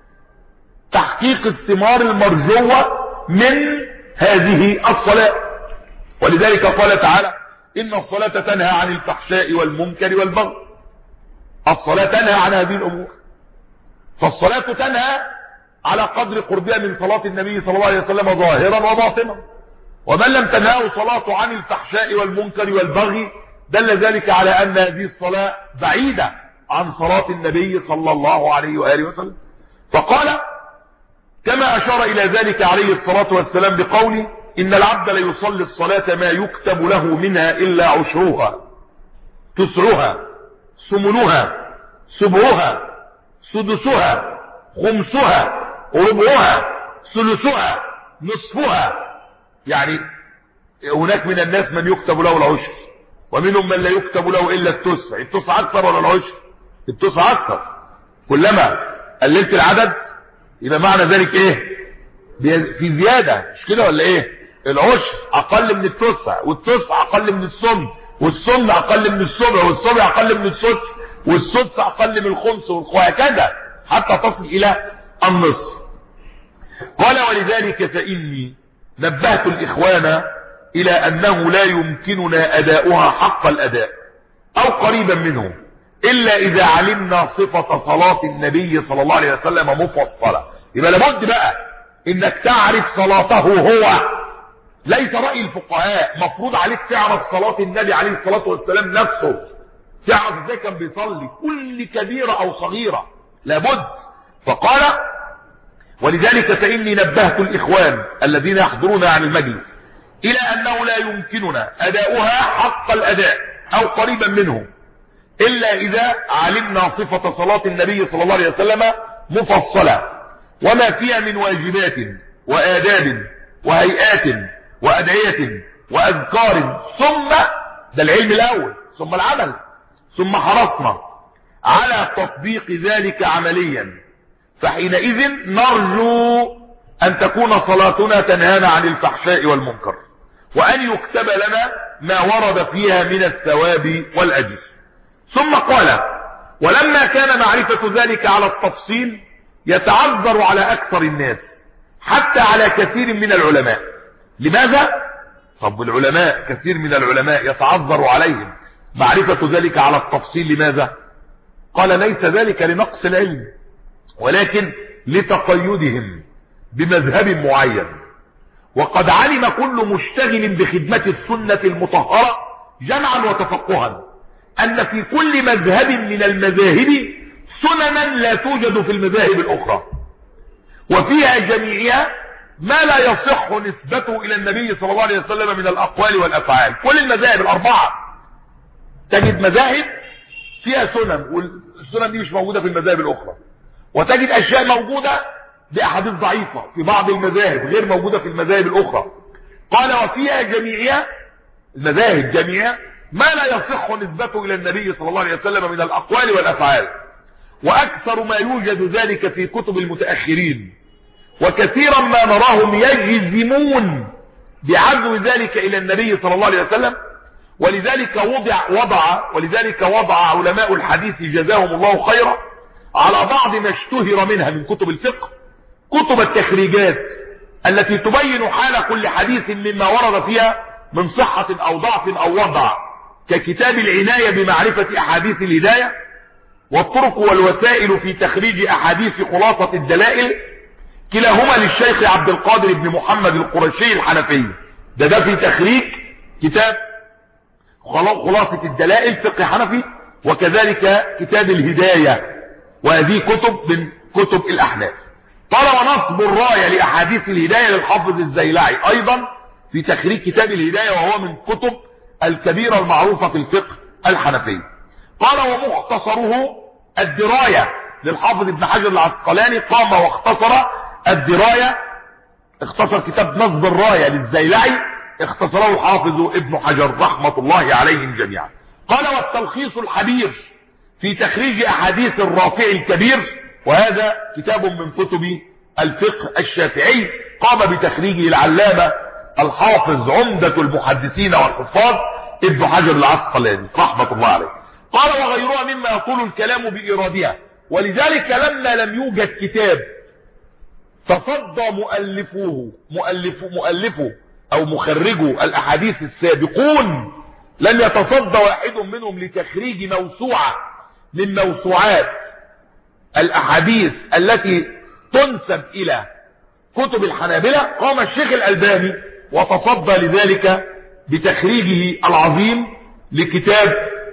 تحقيق الثمار المرجوة من هذه الصلاة. ولذلك قال تعالى: إن الصلاة تنهى عن الفحشاء والمنكر والبغي. الصلاة تنهى عن هذه الأمور، فالصلاة تنهى على قدر قربها من صلاة النبي صلى الله عليه وسلم ظاهرا وباطنا. ومن لم تنهاه صلاة عن الفحشاء والمنكر والبغي دل ذلك على أن هذه الصلاة بعيدة عن صلاة النبي صلى الله عليه وآله وسلم. فقال: كما أشار إلى ذلك عليه الصلاة والسلام بقوله: إن العبد ليصلي الصلاة ما يكتب له منها إلا عشرها، تسعها، ثمنها، سبعها، سدسها، خمسها، ربعها، ثلثها، نصفها. يعني هناك من الناس من يكتب له العشر، ومنهم من لا يكتب له إلا التسع. التسع أكثر ولا العشر؟ التسع أكثر. كلما قللت العدد يبقى معنى ذلك إيه؟ في زيادة، مش كده ولا إيه؟ العشر أقل من التسع، والتسع أقل من السم، والسم أقل من السبع، والسبع أقل من السدس، والسدس أقل من الخمس، وهكذا حتى تصل إلى النصف. قال: ولذلك فإني نبهت الإخوان إلى أنه لا يمكننا أداؤها حق الأداء أو قريبا منه إلا إذا علمنا صفة صلاة النبي صلى الله عليه وسلم مفصلة. يبقى لابد بقى إنك تعرف صلاته هو، ليس رأي الفقهاء. مفروض عليك تعرف صلاة النبي عليه الصلاة والسلام نفسه، تعرف ازاي كان بيصلي كل كبيرة أو صغيرة، لابد. فقال ولذلك فإني نبهت الإخوان الذين يحضرون عن المجلس إلى أنه لا يمكننا أداؤها حق الأداء أو قريبا منه إلا إذا علمنا صفة صلاة النبي صلى الله عليه وسلم مفصلة وما فيها من واجبات وآداب وهيئات وأدعية وأذكار، ثم ده العلم الأول ثم العمل، ثم حرصنا على تطبيق ذلك عمليا، فحينئذ نرجو أن تكون صلاتنا تنهانا عن الفحشاء والمنكر، وأن يكتب لنا ما ورد فيها من الثواب والأجر. ثم قال ولما كان معرفة ذلك على التفصيل يتعذر على أكثر الناس حتى على كثير من العلماء. لماذا؟ طب العلماء كثير من العلماء يتعذر عليهم معرفة ذلك على التفصيل، لماذا؟ قال ليس ذلك لنقص العلم ولكن لتقيدهم بمذهب معين، وقد علم كل مشتغل بخدمة السنة المطهرة جمعا وتفقها أن في كل مذهب من المذاهب سننا لا توجد في المذاهب الأخرى، وفيها جميعها ما لا يصح نسبته إلى النبي صلى الله عليه وسلم من الأقوال والأفعال. كل المذاهب الأربعة تجد مذاهب فيها سنن، والسنن دي مش موجودة في المذاهب الأخرى، وتجد أشياء موجودة بأحاديث ضعيفة في بعض المذاهب غير موجودة في المذاهب الأخرى. قال وفيها جميعها المذاهب جميعها ما لا يصح نسبته إلى النبي صلى الله عليه وسلم من الأقوال والأفعال، وأكثر ما يوجد ذلك في كتب المتأخرين، وكثيرا ما نراهم يجزمون بعزو ذلك إلى النبي صلى الله عليه وسلم. ولذلك وضع وضع ولذلك وضع علماء الحديث جزاهم الله خيرا على بعض ما اشتهر منها من كتب الفقه كتب التخريجات التي تبين حال كل حديث مما ورد فيها من صحة أو ضعف أو وضع، ككتاب العناية بمعرفة أحاديث الهداية والطرق والوسائل في تخريج أحاديث خلاصة الدلائل، كلاهما للشيخ عبد القادر بن محمد القرشي الحنفي. ده ده في تخريج كتاب خلاصة الدلائل فقه حنفي، وكذلك كتاب الهداية، وهذه كتب من كتب الأحناف. قال ونصب الراية لأحاديث الهداية للحافظ الزيلعي أيضا في تخريج كتاب الهداية، وهو من كتب الكبيرة المعروفة في الفقه الحنفي. قال ومختصره الدراية للحافظ ابن حجر العسقلاني، قام واختصر الدراية، اختصر كتاب نصب الراية للزيلعي اختصره الحافظ ابن حجر رحمة الله عليهم جميعا. قال والتلخيص الحبير في تخريج أحاديث الرافع الكبير، وهذا كتاب من كتب الفقه الشافعي قام بتخريجه العلامة الحافظ عمدة المحدثين والحفاظ ابن حجر العسقلاني رحمة الله عليه. قال وغيرها مما يطول الكلام بإرادها، ولذلك لما لم يوجد كتاب تصدى مؤلفوه مؤلف مؤلفه أو مخرجو الأحاديث السابقون، لم يتصدى واحد منهم لتخريج موسوعة من موسوعات الأحاديث التي تنسب إلى كتب الحنابلة، قام الشيخ الألباني وتصدى لذلك بتخريجه العظيم لكتاب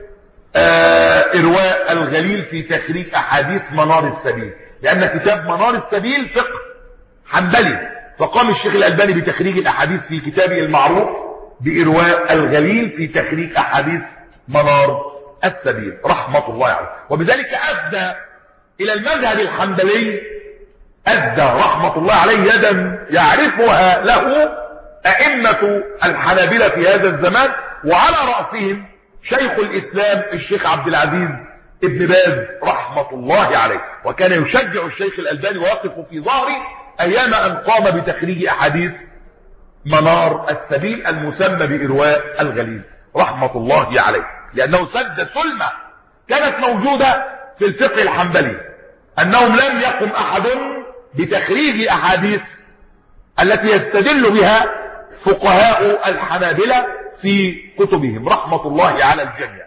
آه إرواء الغليل في تخريج أحاديث منار السبيل، لأن كتاب منار السبيل فقه حنبلي، فقام الشيخ الألباني بتخريج الأحاديث في كتابه المعروف بإرواء الغليل في تخريج أحاديث منار السبيل رحمة الله عليه. وبذلك أدى إلى المذهب الحنبلي، أدى رحمة الله عليه يدا يعرفها له أئمة الحنابلة في هذا الزمان، وعلى رأسهم شيخ الإسلام الشيخ عبد العزيز ابن باز رحمة الله عليه، وكان يشجع الشيخ الألباني ويقف في ظهره أيام أن قام بتخريج أحاديث منار السبيل المسمى بإرواء الغليل رحمة الله عليه، لأنه سد سلمة كانت موجودة في الفقه الحنبلي، أنهم لم يقم أحد بتخريج أحاديث التي يستدل بها فقهاء الحنابلة في كتبهم رحمة الله على الجميع.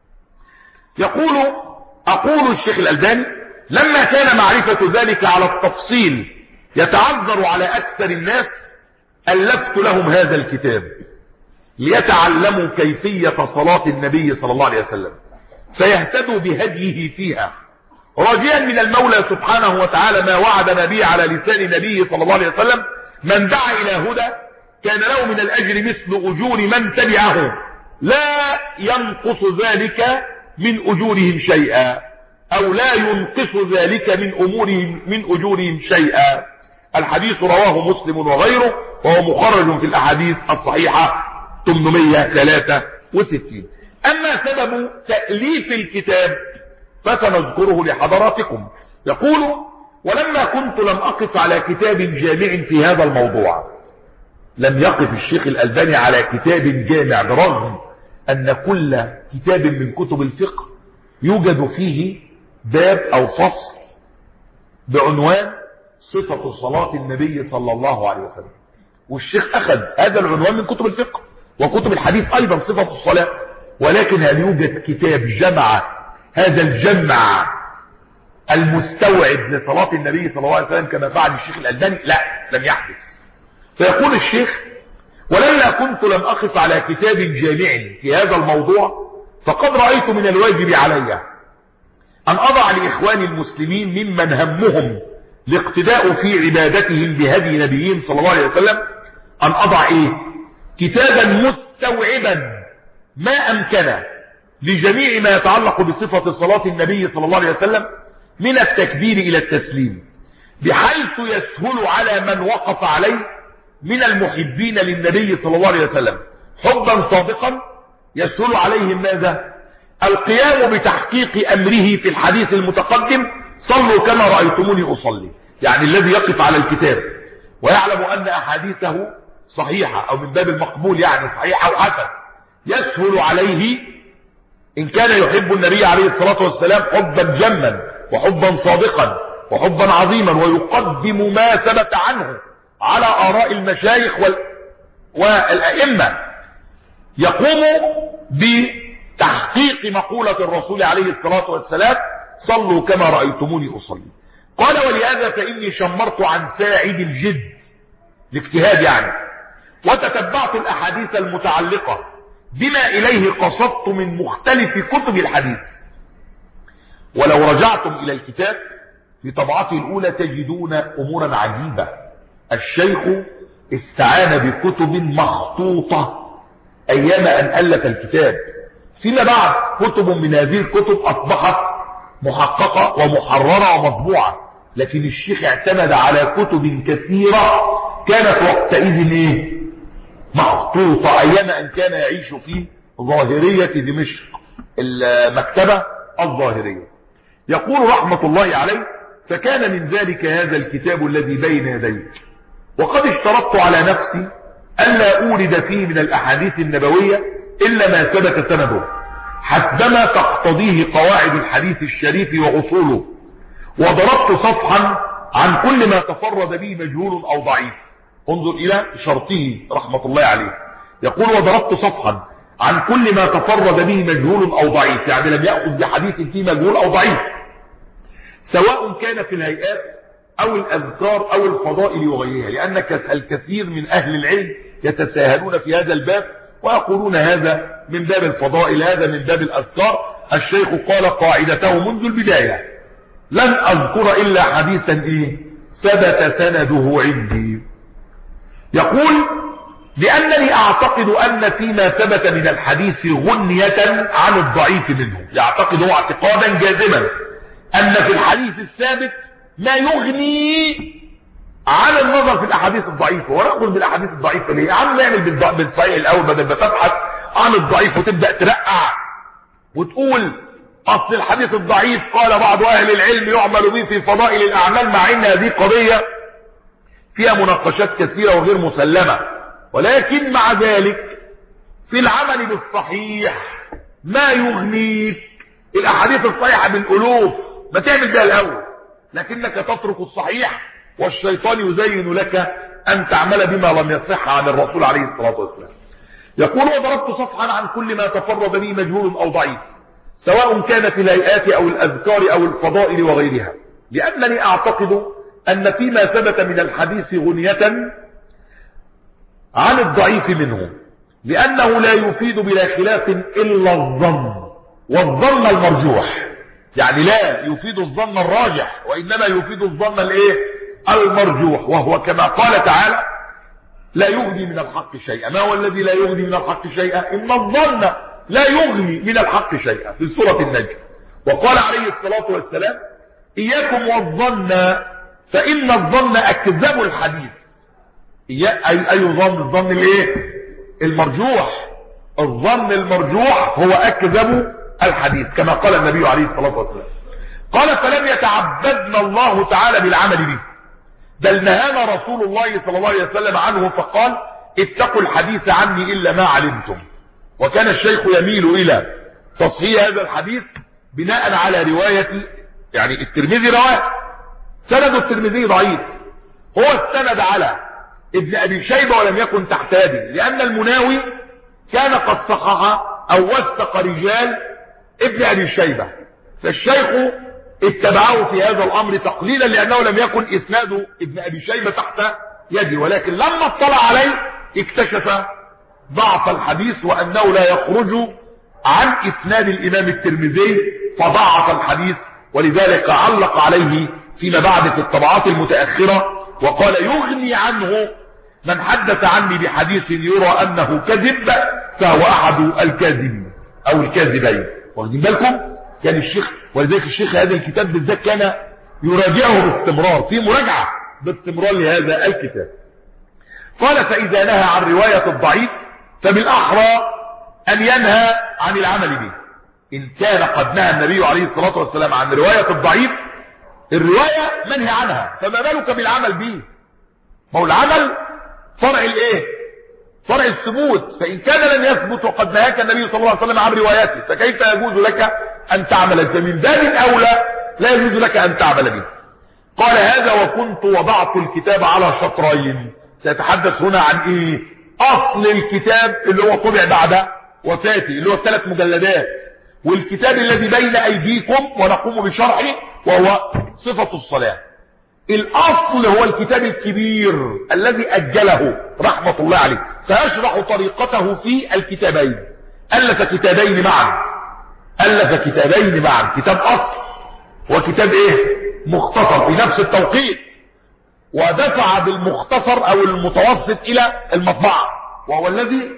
يقول أقول الشيخ الألباني لما كان معرفة ذلك على التفصيل يتعذر على أكثر الناس ألفت لهم هذا الكتاب ليتعلموا كيفية صلاة النبي صلى الله عليه وسلم فيهتدوا بهديه فيها، راجيا من المولى سبحانه وتعالى ما وعدنا به على لسان نبيه صلى الله عليه وسلم: من دعا إلى هدى كان له من الأجر مثل أجور من تبعه لا ينقص ذلك من أجورهم شيئا، أو لا ينقص ذلك من أمورهم من أجورهم شيئا. الحديث رواه مسلم وغيره، وهو مخرج في الأحاديث الصحيحة ثمانمائة وثلاثة وستين. أما سبب تأليف الكتاب فسنذكره لحضراتكم. يقول: ولما كنت لم أقف على كتاب جامع في هذا الموضوع. لم يقف الشيخ الألباني على كتاب جامع، برغم أن كل كتاب من كتب الفقه يوجد فيه باب أو فصل بعنوان صفة صلاة النبي صلى الله عليه وسلم، والشيخ أخذ هذا العنوان من كتب الفقه وكتب الحديث أيضا صفة الصلاة. ولكن هل يوجد كتاب جمع هذا الجمع المستوعب لصلاة النبي صلى الله عليه وسلم كما فعل الشيخ الألباني؟ لا، لم يحدث. فيقول الشيخ: ولما كنت لم أقف على كتاب جامع في هذا الموضوع فقد رأيت من الواجب علي أن أضع لإخواني المسلمين ممن همهم الاقتداء في عبادتهم بهدي نبيهم صلى الله عليه وسلم أن أضع إيه؟ كتابا مستوعبا ما أمكن لجميع ما يتعلق بصفة صلاة النبي صلى الله عليه وسلم من التكبير إلى التسليم، بحيث يسهل على من وقف عليه من المحبين للنبي صلى الله عليه وسلم حبا صادقا، يسهل عليهم ماذا؟ القيام بتحقيق أمره في الحديث المتقدم: صلوا كما رأيتموني أصلي. يعني الذي يقف على الكتاب ويعلم أن أحاديثه صحيحة أو من باب المقبول، يعني صحيحة وحسن، يسهل عليه إن كان يحب النبي عليه الصلاة والسلام حبا جما وحبا صادقا وحبا عظيما، ويقدم ما ثبت عنه على آراء المشايخ وال... والأئمة، يقوم بتحقيق مقولة الرسول عليه الصلاة والسلام: صلوا كما رأيتموني أصلي. قال: ولهذا فإني شمرت عن ساعد الجد الاجتهاد يعني، وتتبعت الأحاديث المتعلقة بما إليه قصدت من مختلف كتب الحديث. ولو رجعتم إلى الكتاب في طبعته الأولى تجدون أمورا عجيبة. الشيخ استعان بكتب مخطوطة أيام أن ألف الكتاب، فيما بعد كتب من هذه الكتب أصبحت محققة ومحررة ومطبوعة، لكن الشيخ اعتمد على كتب كثيرة كانت وقتئذ ايه؟ مخطوطة، أيام أن كان يعيش في ظاهرية دمشق، المكتبة الظاهرية. يقول رحمة الله عليه: فكان من ذلك هذا الكتاب الذي بين يديك، وقد اشترطت على نفسي ألا أورد فيه من الأحاديث النبوية إلا ما ثبت سنده حسبما تقتضيه قواعد الحديث الشريف وأصوله، وضربت صفحا عن كل ما تفرد به مجهول أو ضعيف. انظر إلى شرطه رحمة الله عليه، يقول: وضربت صفحا عن كل ما تفرد به مجهول أو ضعيف، يعني لم يأخذ بحديث فيه مجهول أو ضعيف، سواء كان في الهيئات أو الأذكار أو الفضائل وغيرها، لأن الكثير من أهل العلم يتساهلون في هذا الباب ويقولون هذا من باب الفضائل، هذا من باب الأذكار. الشيخ قال قاعدته منذ البداية: لن أذكر إلا حديثا إيه؟ ثبت سنده عندي. يقول: لأنني أعتقد أن فيما ثبت من الحديث غنية عن الضعيف منه. يعتقد هو اعتقادا جازما أن في الحديث الثابت ما يغني عن النظر في الأحاديث الضعيفة. ونأخذ بالأحاديث الضعيفة ليه؟ يا عم نعمل بالصحيح الأول بدل ما تبحث عن الضعيف وتبدأ ترقع وتقول أصل الحديث الضعيف قال بعض أهل العلم يعمل به في فضائل الأعمال، مع أن هذه قضية فيها مناقشات كثيرة وغير مسلمة. ولكن مع ذلك في العمل بالصحيح ما يغنيك. الأحاديث الصحيحة بالألوف ما تعمل بها الأول، لكنك تترك الصحيح والشيطان يزين لك أن تعمل بما لم يصح عن الرسول عليه الصلاة والسلام. يقول وضربت صفحا عن كل ما تفرد به مجهول أو ضعيف سواء كان في الهيئات أو الأذكار أو الفضائل وغيرها، لأنني أعتقد أن فيما ثبت من الحديث غنية عن الضعيف منه، لأنه لا يفيد بلا خلاف إلا الظن، والظن المرجوح، يعني لا يفيد الظن الراجح وإنما يفيد الظن الايه المرجوح، وهو كما قال تعالى لا يغني من الحق شيئا. ما هو الذي لا يغني من الحق شيئا؟ إن الظن لا يغني من الحق شيئا في سورة النجم. وقال عليه الصلاة والسلام إياكم والظن فإن الظن أكذب الحديث. أي أي ظن؟ الظن الايه المرجوح. الظن المرجوح هو أكذب الحديث كما قال النبي عليه الصلاة والسلام. قال فلم يتعبدنا الله تعالى بالعمل به، بل نهانا رسول الله صلى الله عليه وسلم عنه فقال اتقوا الحديث عني إلا ما علمتم. وكان الشيخ يميل إلى تصحيح هذا الحديث بناء على رواية يعني الترمذي رواه، سند الترمذي ضعيف، هو استند على ابن أبي شيبة ولم يكن تحت يده، لأن المناوي كان قد صحح أو وثق رجال ابن أبي شيبة، فالشيخ اتبعه في هذا الأمر تقليلا لأنه لم يكن إسناد ابن أبي شيبة تحت يده، ولكن لما اطلع عليه اكتشف ضعف الحديث وأنه لا يخرج عن إسناد الإمام الترمذي فضعف الحديث، ولذلك علق عليه فيما بعد في الطبعات المتأخرة وقال يغني عنه من حدث عني بحديث يرى أنه كذب فهو أحد الكاذبين أو الكاذبين. واخدين بالكم؟ كان الشيخ، ولذلك الشيخ هذا الكتاب بالذات كان يراجعه باستمرار، في مراجعة باستمرار لهذا الكتاب. قال فإذا نهى عن رواية الضعيف فبالأحرى أن ينهى عن العمل به. إن كان قد نهى النبي عليه الصلاة والسلام عن رواية الضعيف، الرواية منهي عنها، فما بالك بالعمل به؟ ما هو العمل فرع الايه؟ فرع الثبوت، فإن كان لم يثبت وقد نهاك النبي صلى الله عليه وسلم عن رواياته فكيف يجوز لك أن تعمل؟ فمن باب أولى لا يجوز لك أن تعمل به. قال هذا وكنت وضعت الكتاب على شطرين. سيتحدث هنا عن ايه؟ أصل الكتاب اللي هو طبع بعد وفاته اللي هو الثلاث مجلدات، والكتاب الذي بين أيديكم ونقوم بشرحه وهو صفة الصلاة. الأصل هو الكتاب الكبير الذي أجله رحمة الله عليه، سيشرح طريقته في الكتابين. ألف كتابين معا ألف كتابين معا كتاب أصل وكتاب إيه مختصر في نفس التوقيت، ودفع بالمختصر أو المتوسط إلى المطبعة وهو الذي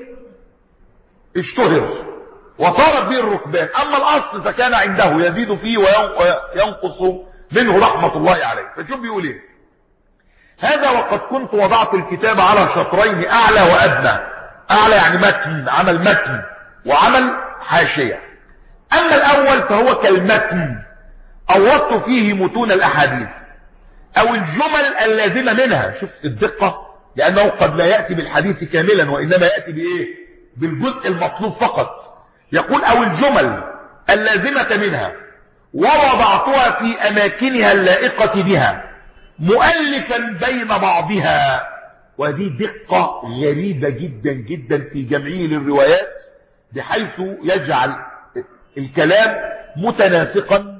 اشتهر وصارت به الركبان. أما الأصل فكان عنده يزيد فيه وينقص منه رحمة الله عليه. فشوف بيقول ايه؟ هذا وقد كنت وضعت الكتاب على شطرين أعلى وأدنى. أعلى يعني متن، عمل متن، وعمل حاشية. أما الأول فهو كالمتن، أوضت فيه متون الأحاديث أو الجمل اللازمة منها. شوف الدقة، لأنه قد لا يأتي بالحديث كاملا وإنما يأتي بإيه؟ بالجزء المطلوب فقط. يقول أو الجمل اللازمة منها ووضعتها في أماكنها اللائقة بها مؤلفا بين بعضها. وهذه دقة غريبة جدا جدا في جمعه للروايات، بحيث يجعل الكلام متناسقا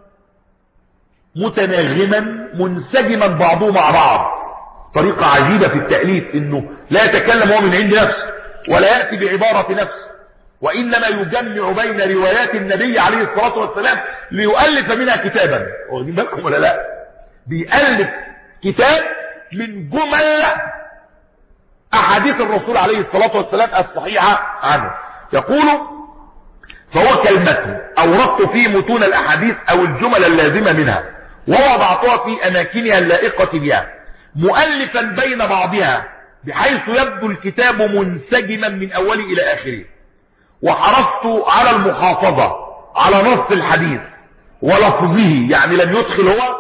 متناغما منسجما بعضه مع بعض. طريقة عجيبة في التأليف، انه لا يتكلم هو من عند نفسه ولا يأتي بعبارة نفسه، وإنما يجمع بين روايات النبي عليه الصلاة والسلام ليؤلف منها كتابا. واخدين بالكم ولا لا؟ بيألف كتاب من جمل أحاديث الرسول عليه الصلاة والسلام الصحيحة عنه. يقول فهو كالمتن أوردت فيه متون الأحاديث أو الجمل اللازمة منها ووضعتها في أماكنها اللائقة بها مؤلفا بين بعضها بحيث يبدو الكتاب منسجما من أوله إلى آخره. وحرصت على المحافظة على نص الحديث ولفظه، يعني لم يدخل هو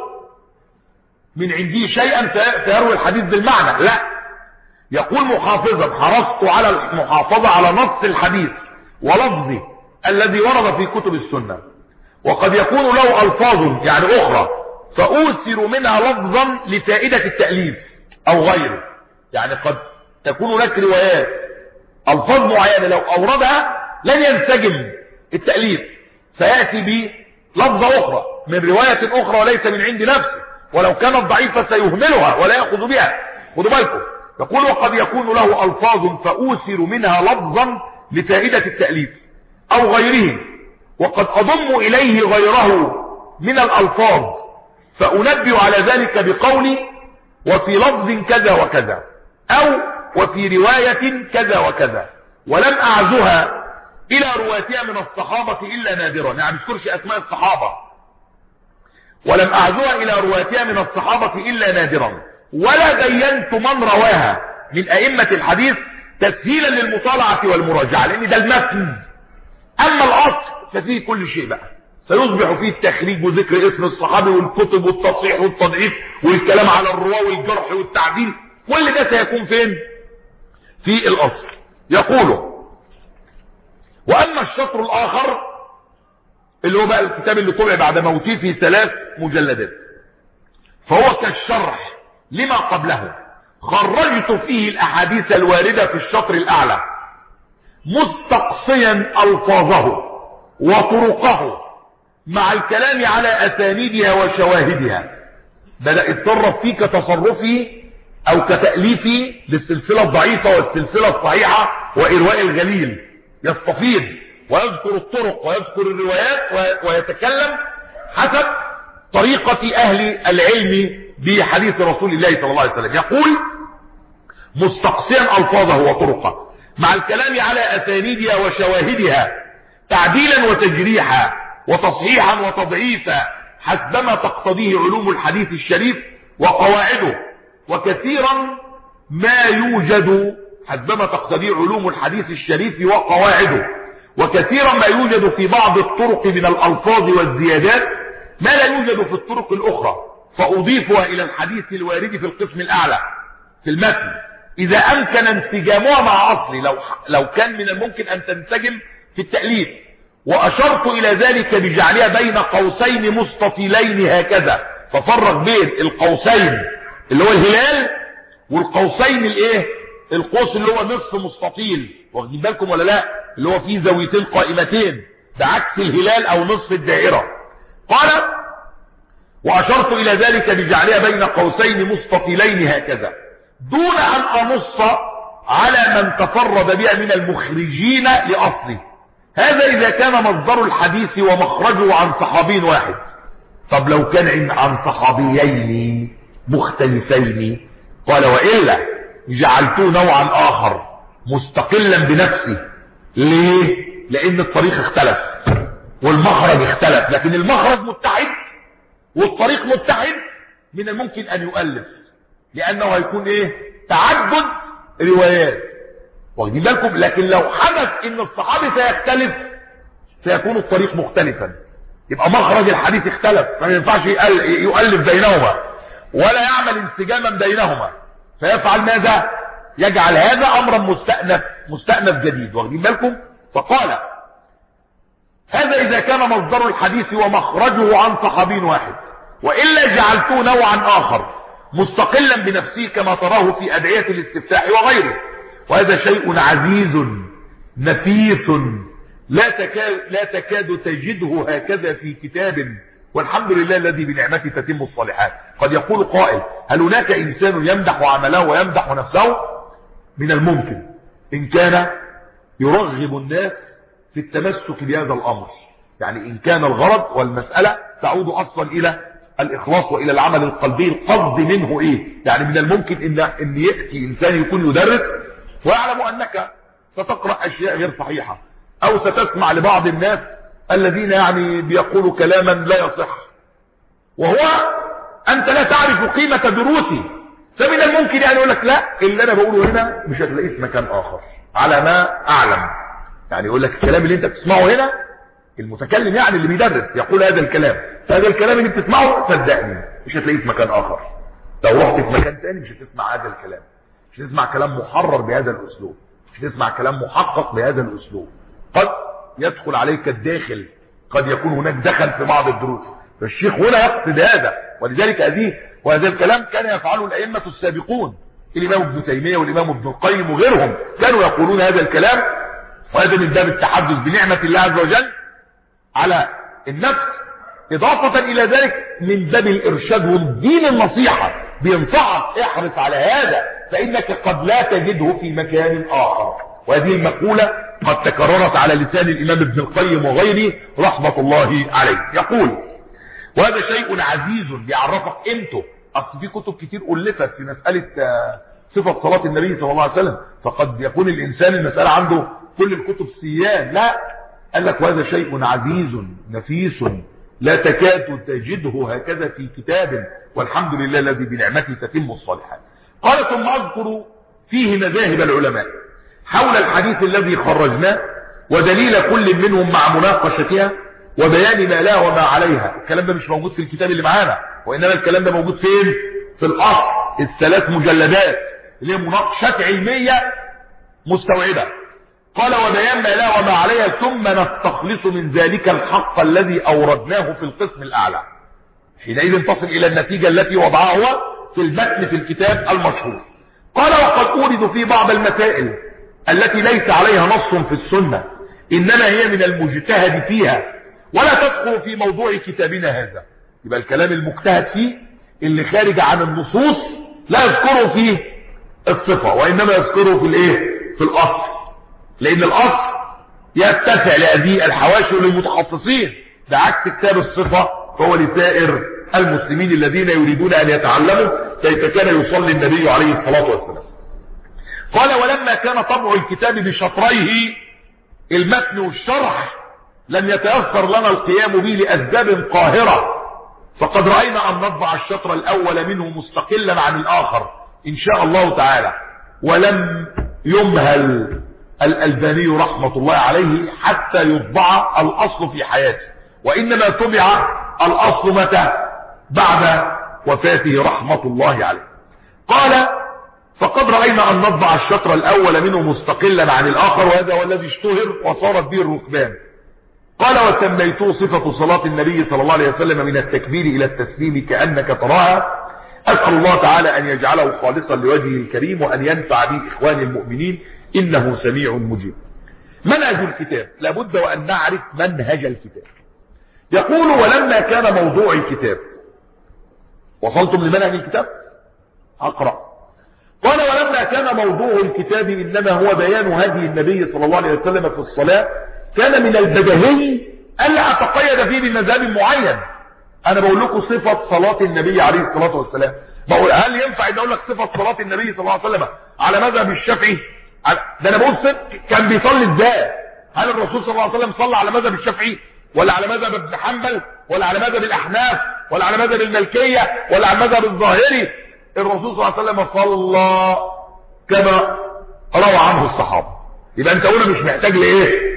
من عنده شيئا فيروي الحديث بالمعنى، لا، يقول محافظا حرصت على المحافظة على نص الحديث ولفظه الذي ورد في كتب السنة. وقد يكون له ألفاظ يعني أخرى فأوسر منها لفظا لفائدة التأليف أو غيره. يعني قد تكون لك روايات الفاظ معينه لو اوردها لن ينسجم التاليف، فياتي بلفظه اخرى من روايه اخرى وليس من عند نفسه، ولو كانت ضعيفه سيهملها ولا ياخذ بها. خدوا بالكم، يقول وقد يكون له الفاظ فاوثر منها لفظا لفائده التاليف او غيره، وقد اضم اليه غيره من الالفاظ فانبه على ذلك بقولي وفي لفظ كذا وكذا، او وفي رواية كذا وكذا، ولم اعزها الى رواتها من الصحابة الا نادرا. يعني مذكرش اسماء الصحابة، ولم اعزها الى رواتها من الصحابة الا نادرا، ولا بينت من رواها من ائمة الحديث تسهيلا للمطالعة والمراجعة، لان ده المتن. اما الاصل ففيه كل شيء بقى، سيصبح فيه التخريج وذكر اسم الصحابي والكتب والتصحيح والتضعيف والكلام على الرواه والجرح والتعديل، كل ده سيكون فين؟ في الاصل. يقول واما الشطر الاخر اللي هو بقى الكتاب اللي طبع بعد موته في ثلاث مجلدات، فهو كالشرح لما قبله، خرجت فيه الاحاديث الواردة في الشطر الاعلى مستقصيا الفاظه وطرقه مع الكلام على اسانيدها وشواهدها. بدأ يتصرف فيه كتصرفي او كتأليفي للسلسلة الضعيفة والسلسلة الصحيحة وإرواء الغليل، يستفيض ويذكر الطرق ويذكر الروايات ويتكلم حسب طريقة اهل العلم بحديث رسول الله صلى الله عليه وسلم. يقول مستقصيا الفاظه وطرقه مع الكلام على اسانيدها وشواهدها تعديلا وتجريحا وتصحيحا وتضعيفا حسبما تقتضيه علوم الحديث الشريف وقواعده، وكثيرا ما يوجد حسبما تقتضيه علوم الحديث الشريف وقواعده وكثيرا ما يوجد في بعض الطرق من الألفاظ والزيادات ما لا يوجد في الطرق الأخرى، فأضيفها إلى الحديث الوارد في القسم الأعلى في المتن إذا أمكن انسجامها مع أصلي، لو, لو كان من الممكن أن تنسجم في التأليف. وأشرت إلى ذلك بجعلها بين قوسين مستطيلين هكذا، ففرق بين القوسين اللي هو الهلال والقوسين الايه القوس اللي هو نصف مستطيل، واخدين بالكم ولا لا، اللي هو فيه زاويتين قائمتين، ده عكس الهلال او نصف الدائرة. قال وأشرت إلى ذلك بجعلها بين قوسين مستطيلين هكذا دون أن أنص على من تفرد بها من المخرجين لأصله، هذا إذا كان مصدر الحديث ومخرجه عن صحابي واحد. طب لو كان عن صحابيين مختلفين، قال وإلا جعلته نوعا آخر مستقلا بنفسه. ليه؟ لأن الطريق اختلف والمخرج اختلف، لكن المخرج متحد والطريق متحد، من الممكن أن يؤلف، لأنه هيكون إيه؟ تعدد روايات، واخدين بالكم. لكن لو حدث ان الصحابي سيختلف سيكون الطريق مختلفا، يبقى مخرج الحديث اختلف، فما ينفعش يؤلف بينهما ولا يعمل انسجاما بينهما، فيفعل ماذا؟ يجعل هذا امرا مستأنف مستأنف جديد، واخدين بالكم. فقال هذا اذا كان مصدر الحديث ومخرجه عن صحابي واحد، والا جعلته نوعا اخر مستقلا بنفسه كما تراه في ادعية الاستفتاح وغيره، وهذا شيء عزيز نفيس لا تكاد, لا تكاد تجده هكذا في كتاب، والحمد لله الذي بنعمته تتم الصالحات. قد يقول قائل هل هناك إنسان يمدح عمله ويمدح نفسه؟ من الممكن إن كان يرغب الناس في التمسك بهذا الأمر، يعني إن كان الغرض والمسألة تعود أصلا إلى الإخلاص وإلى العمل القلبي، القصد منه إيه؟ يعني من الممكن إن, إن يأتي إنسان يكون يدرس ويعلم أنك ستقرأ أشياء غير صحيحة، أو ستسمع لبعض الناس الذين يعني بيقولوا كلاما لا يصح، وهو أنت لا تعرف قيمة دروسي، فمن الممكن يعني يقول لك لا، اللي أنا بقوله هنا مش هتلاقيه في مكان آخر على ما أعلم. يعني يقول لك الكلام اللي أنت بتسمعه هنا، المتكلم يعني اللي بيدرس يقول هذا الكلام، هذا الكلام اللي بتسمعه صدقني مش هتلاقيه في مكان آخر. لو رحت في مكان تاني مش هتسمع هذا الكلام، مش هتسمع كلام محرر بهذا الأسلوب، مش هتسمع كلام محقق بهذا الأسلوب. قد يدخل عليك الداخل، قد يكون هناك دخل في بعض الدروس، فالشيخ هنا يقصد هذا، ولذلك هذه وهذا الكلام كان يفعله الأئمة السابقون، الإمام ابن تيمية والإمام ابن القيم وغيرهم كانوا يقولون هذا الكلام، وهذا من باب التحدث بنعمة الله عز وجل على النفس، إضافة إلى ذلك من باب الإرشاد والدين النصيحة، بينصحك احرص على هذا فإنك قد لا تجده في مكان آخر. وهذه المقولة قد تكررت على لسان الإمام ابن القيم وغيره رحمة الله عليه. يقول وهذا شيء عزيز بيعرفك قيمته. أصل في كتب كتير ألفت في مسألة صفة صلاة النبي صلى الله عليه وسلم، فقد يكون الإنسان المسألة عنده كل الكتب سيان. لا، قال لك وهذا شيء عزيز نفيس لا تكاد تجده هكذا في كتاب، والحمد لله الذي بنعمته تتم الصالحات. قال ثم أذكر فيه مذاهب العلماء حول الحديث الذي خرجناه ودليل كل منهم مع مناقشتها وبيان ما لها وما عليها. الكلام ده مش موجود في الكتاب اللي معانا، وإنما الكلام ده موجود فين؟ في الأصل الثلاث مجلدات اللي هي مناقشات علمية مستوعبة. قال وبيان ما لها وما عليها ثم نستخلص من ذلك الحق الذي أوردناه في القسم الأعلى، حينئذ تصل إلى النتيجة التي وضعها هو في المتن في الكتاب المشهور. قال وقد أورد في بعض المسائل التي ليس عليها نص في السنة، إنما هي من المجتهد فيها ولا تدخل في موضوع كتابنا هذا. يبقى الكلام المجتهد فيه اللي خارج عن النصوص لا يذكره فيه الصفة، وإنما يذكره في الايه؟ في الأصل، لأن الأصل يتسع لهذه الحواشي للمتخصصين، ده عكس كتاب الصفة فهو لسائر المسلمين الذين يريدون أن يتعلموا كيف كان يصلي النبي عليه الصلاة والسلام. قال ولما كان طبع الكتاب بشطريه المتن والشرح لم يتيسر لنا القيام به لأسباب قاهرة، فقد رأينا أن نطبع الشطر الأول منه مستقلا عن الآخر إن شاء الله تعالى. ولم يمهل الألباني رحمة الله عليه حتى يطبع الأصل في حياته، وإنما طبع الأصل متى؟ بعد وفاته رحمة الله عليه. قال فقد رأينا أن نطبع الشطر الأول منه مستقلا عن الآخر، وهذا هو الذي اشتهر وصارت به الركبان. قال وسميته صفة صلاة النبي صلى الله عليه وسلم من التكبير إلى التسليم كأنك تراها. أسأل الله تعالى أن يجعله خالصا لوجهه الكريم وأن ينفع به إخواني المؤمنين إنه سميع مجيب. منهج الكتاب، لابد وأن نعرف منهج الكتاب. يقول ولما كان موضوع الكتاب، وصلتم لمنهج الكتاب؟ أقرأ. قال ولما كان موضوع الكتاب إنما هو بيان هدي النبي صلى الله عليه وسلم في الصلاة، كان من البديهي ألا أتقيد فيه بمذهب معين. أنا بقول لكم صفة صلاة النبي عليه الصلاة والسلام، بقول هل ينفع أن أقول لك صفة صلاة النبي صلى الله عليه وسلم على مذهب الشافعي؟ ده أنا بقول كان بيصلي إزاي؟ هل الرسول صلى الله عليه وسلم صلى على مذهب الشافعي ولا على مذهب ابن حنبل ولا على مذهب الأحناف ولا على مذهب المالكية ولا على مذهب الظاهري؟ الرسول صلى الله عليه وسلم صلى كما روى عنه الصحابة. يبقى أنت هنا مش محتاج لإيه؟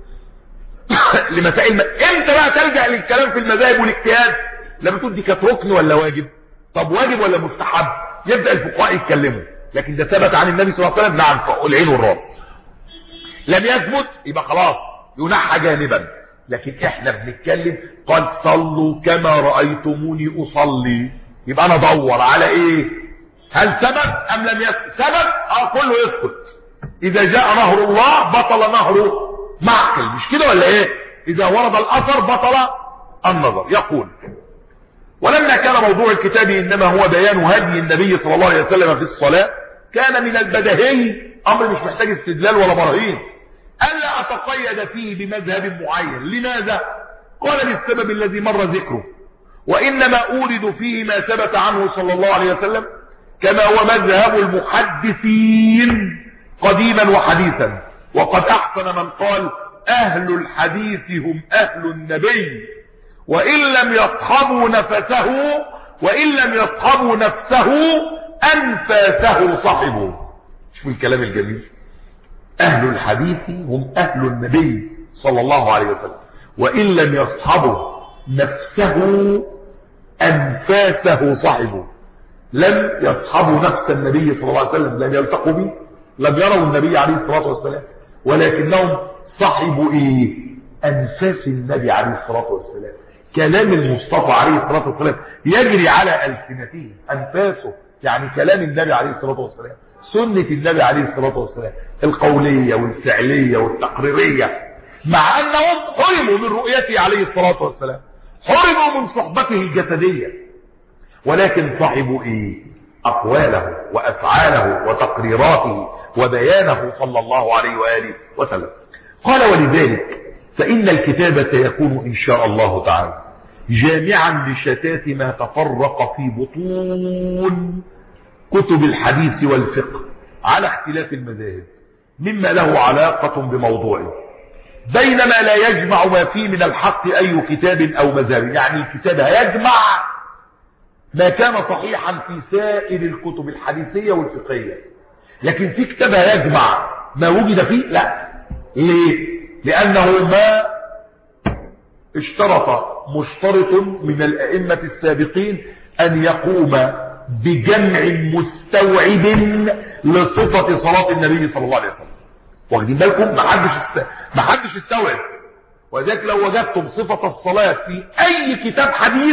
لمسائل ما. امتى بقى تلجأ للكلام في المذاهب والاجتهاد؟ لما تقول دي كانت ركن ولا واجب؟ طب واجب ولا مستحب؟ يبدأ الفقهاء يتكلموا. لكن ده ثبت عن النبي صلى الله عليه وسلم، نعم، فوق العين والراس. لم يثبت يبقى خلاص ينحى جانبا. لكن احنا بنتكلم قد صلوا كما رأيتموني اصلي، يبقى انا ادور على ايه؟ هل ثبت ام لم يثبت؟ ثبت اه كله يسكت. اذا جاء نهر الله بطل نهر معقل، مش كده ولا ايه؟ اذا ورد الاثر بطل النظر. يقول ولما كان موضوع الكتاب انما هو بيان هدي النبي صلى الله عليه وسلم في الصلاة، كان من البديهي، امر مش محتاج استدلال ولا براهين، الا اتقيد فيه بمذهب معين. لماذا؟ قال للسبب الذي مر ذكره، وانما اورد فيه ما ثبت عنه صلى الله عليه وسلم كما هو مذهب المحدثين قديما وحديثا. وقد احسن من قال اهل الحديث هم اهل النبي وان لم يصحبوا نفسه وان لم يصحبوا نفسه انفاسه صحبوا. شوفوا الكلام الجميل، اهل الحديث هم اهل النبي صلى الله عليه وسلم وان لم يصحبوا نفسه انفاسه صحبوا. لم يصحبوا نفس النبي صلى الله عليه وسلم، لم يلتقوا به، لم يروا النبي عليه الصلاة والسلام، ولكنهم صحبوا ايه؟ انفاس النبي عليه الصلاة والسلام. كلام المصطفى عليه الصلاة والسلام يجري على ألسنتهم، انفاسه يعني كلام النبي عليه الصلاة والسلام، سنة النبي عليه الصلاة والسلام القولية والفعلية والتقريرية، مع أنهم حرموا من رؤيته عليه الصلاة والسلام، حرموا من صحبته الجسدية، ولكن صاحبوا إيه؟ أقواله وأفعاله وتقريراته وبيانه صلى الله عليه وآله وسلم. قال ولذلك فإن الكتاب سيكون إن شاء الله تعالى جامعا لشتات ما تفرق في بطون كتب الحديث والفقه على اختلاف المذاهب مما له علاقة بموضوعه، بينما لا يجمع ما فيه من الحق أي كتاب أو مذهب. يعني الكتاب هيجمع ما كان صحيحا في سائر الكتب الحديثية والفقهية، لكن في كتاب هيجمع ما وجد فيه لا. ليه؟ لأنه ما اشترط مشترط من الأئمة السابقين أن يقوم بجمع مستوعب لصفة صلاة النبي صلى الله عليه وسلم. واخدين بالكم؟ ما حدش است... ما حدش استوعب. وذلك لو وجدتم صفة الصلاة في أي كتاب حديث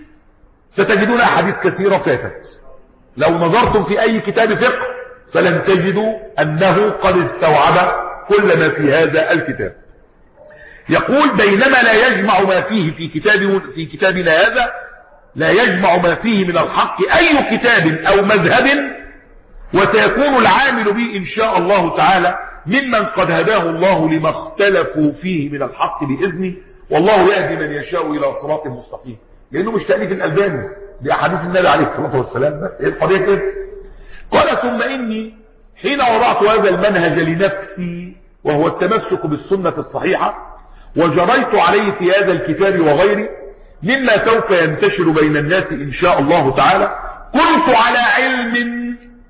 ستجدون أحاديث كثيرة فاتت. لو نظرتم في أي كتاب فقه فلن تجدوا أنه قد استوعب كل ما في هذا الكتاب. يقول بينما لا يجمع ما فيه في كتاب في كتابنا هذا، لا يجمع ما فيه من الحق أي كتاب أو مذهب، وسيكون العامل به إن شاء الله تعالى ممن قد هداه الله لما اختلفوا فيه من الحق بإذنه، والله يهدي من يشاء إلى صراط مستقيم. لأنه مش تأليف الألباني، بأحاديث النبي عليه الصلاة والسلام بس. إيه القضية كده؟ قال ثم إني حين وضعت هذا المنهج لنفسي وهو التمسك بالسنة الصحيحة وجريت عليه في هذا الكتاب وغيره مما سوف ينتشر بين الناس إن شاء الله تعالى، كنت على علم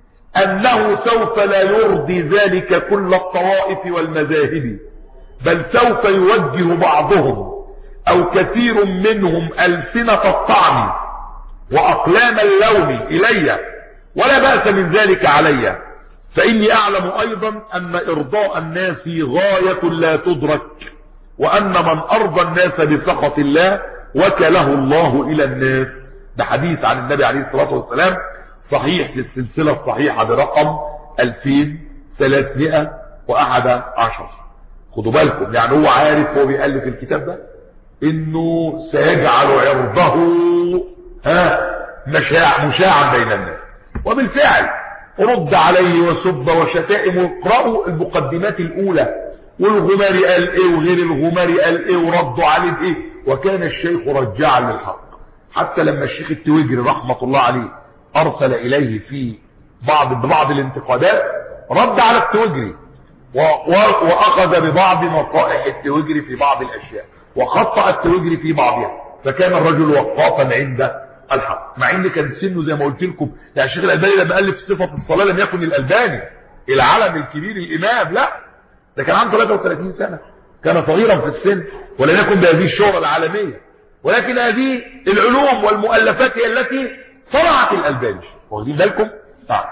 أنه سوف لا يرضي ذلك كل الطوائف والمذاهب، بل سوف يوجه بعضهم أو كثير منهم ألسنة الطعن وأقلام اللوم إلي، ولا بأس من ذلك علي، فإني أعلم أيضا أن إرضاء الناس غاية لا تدرك، وأن من أرضى الناس بسخط الله وكله الله إلى الناس. ده حديث عن النبي عليه الصلاة والسلام صحيح في السلسلة الصحيحة برقم ألفين وثلاثمائة وأحد عشر. خدوا بالكم، يعني هو عارف هو بيألف الكتاب ده انه سيجعل عرضه ها مشاع مشاعا بين الناس، وبالفعل رد عليه وسب وشتائم. واقرأوا المقدمات الأولى، والغماري قال ايه وغير الغماري قال ايه وردوا عليه بايه، وكان الشيخ رجاعا للحق. حتى لما الشيخ التويجري رحمة الله عليه ارسل اليه في بعض ببعض الانتقادات رد على التويجري واخذ ببعض نصائح التويجري في بعض الاشياء، وخطأ التويجري في بعضها، فكان الرجل وقافا عند الحق، مع ان كان سنه زي ما قلت لكم. يعني الشيخ الألباني لما ألف صفة الصلاة لم يكن الألباني العلم الكبير الإمام، لا، ده كان عنده ثلاثة وثلاثين سنة، كان صغيرا في السن، ولم يكن بهذه الشهرة العالمية، ولكن هذه العلوم والمؤلفات هي التي صنعت الألباني. واخدين بالكم؟ نعم.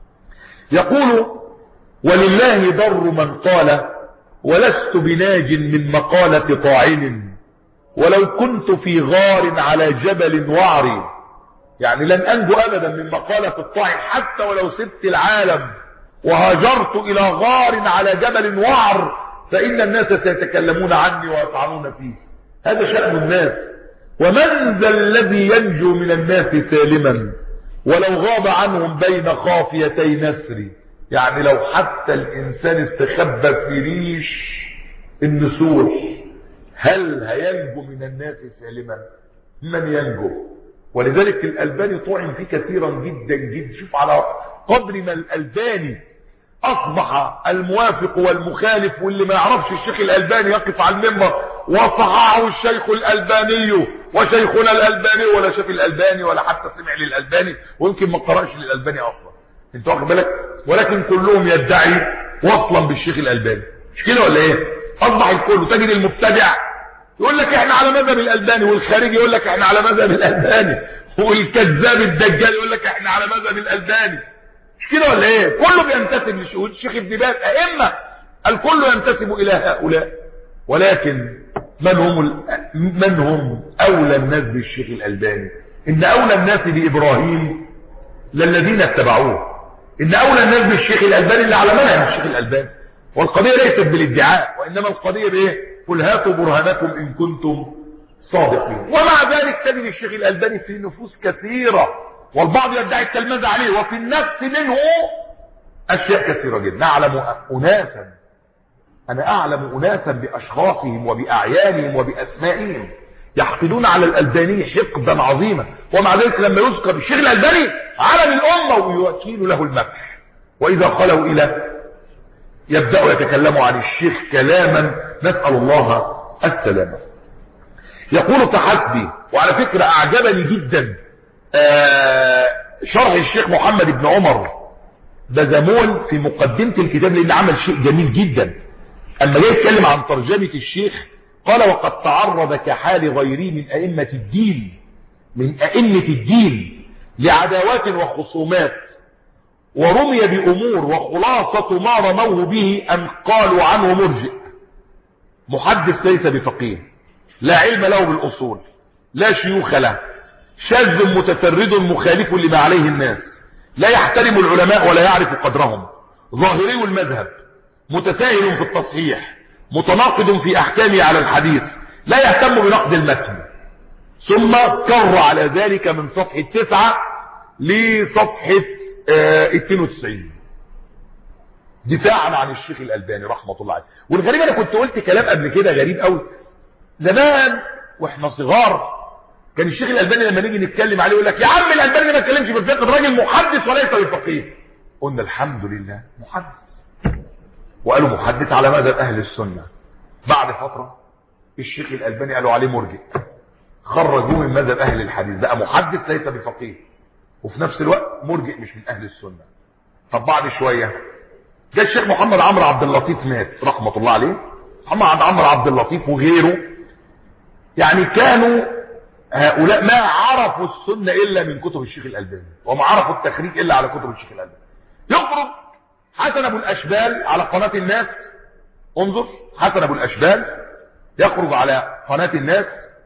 يقول ولله ضر من قال ولست بناج من مقالة طاعن، ولو كنت في غار على جبل وعري. يعني لن أنجو أبدا من مقالة الطاعن، حتى ولو سبت العالم وهاجرت إلى غار على جبل وعر، فإن الناس سيتكلمون عني ويطعنون فيه. هذا شأن الناس. ومن ذا الذي ينجو من الناس سالما ولو غاب عنهم بين خافيتي نسري؟ يعني لو حتى الإنسان استخبى في ريش النسور، هل هينجو من الناس سالما؟ من ينجو؟ ولذلك الألباني طعن فيه كثيرا جدا جدا. شوف على قدر ما الألباني أصبح الموافق والمخالف، واللي ما يعرفش الشيخ الألباني يقف على المنبر وصححه الشيخ الألباني وشيخنا الألباني، ولا شاف الألباني ولا حتى سمع للألباني، ويمكن ما قرأش للألباني أصلا. انت واخد بالك؟ ولكن كلهم يدعي وصلا بالشيخ الألباني، مش كده ولا ايه؟ اصبح الكل. تجد المبتدع يقول لك احنا على مذهب الألباني، والخارجي يقول لك احنا على مذهب الألباني، والكذاب الدجال يقول لك احنا على مذهب الألباني، مش كده ولا ايه؟ كله بينتسب لشهود الشيخ ابن باز، ائمه الكل ينتسب الى هؤلاء. ولكن من هم ال... من هم اولى الناس بالشيخ الألباني؟ ان اولى الناس بإبراهيم للذين اتبعوه. ان اولى الناس بالشيخ الالباني اللي على منهج الشيخ الالباني. والقضيه ليست بالادعاء، وانما القضيه بايه؟ قل هاتوا برهانكم ان كنتم صادقين. ومع ذلك تجد الشيخ الالباني في نفوس كثيره، والبعض يدعي التلمذه عليه، وفي النفس منه اشياء كثيره جدا. نعلم اناسا، انا اعلم اناسا باشخاصهم وباعيانهم وباسمائهم يحقدون على الالباني حقدا عظيما، ومع ذلك لما يذكر الشيخ الالباني علم الامه ويوكيل له المدح، واذا خلوا الى يبداوا يتكلموا عن الشيخ كلاما نسال الله السلامه. يقول تحسبي، وعلى فكره اعجبني جدا شرح الشيخ محمد بن عمر بزمول في مقدمه الكتاب، لان عمل شيء جميل جدا. اما جاي يتكلم عن ترجمه الشيخ قال: وقد تعرض كحال غيره من ائمه الدين من ائمه الدين لعداوات وخصومات، ورمي بامور، وخلاصه ما رموه به ان قالوا عنه مرجئ، محدث ليس بفقيه، لا علم له بالاصول، لا شيوخ له، شاذ متفرد مخالف لما عليه الناس، لا يحترم العلماء ولا يعرف قدرهم، ظاهري المذهب، متساهل في التصحيح، متناقض في احكامه على الحديث، لا يهتم بنقد المتن. ثم كر على ذلك من صفحة تسعة لصفحة اه اثنين وتسعين دفاعا عن الشيخ الألباني رحمة الله عليه. والغريب انا كنت قلت كلام قبل كده غريب قوي زمان واحنا صغار، كان الشيخ الألباني لما نيجي نتكلم عليه يقول لك: يا عم الألباني ما اتكلمش في الفقه، الراجل محدث وليس بفقيه. قلنا الحمد لله محدث، وقالوا محدث على مذهب اهل السنه. بعد فتره الشيخ الألباني قالوا عليه مرجئ، خرجوه من مذهب اهل الحديث، بقى محدث ليس بفقيه، وفي نفس الوقت مرجئ مش من اهل السنه. طب بعد شويه جاء الشيخ محمد عمرو عبد اللطيف مات رحمه الله عليه. محمد عمرو عبد اللطيف وغيره يعني كانوا هؤلاء ما عرفوا السنه الا من كتب الشيخ الألباني، وما عرفوا التخريج الا على كتب الشيخ الألباني. يخرج حسن ابو الاشبال على قناه الناس، انظر حسن ابو الاشبال يخرج على قناه الناس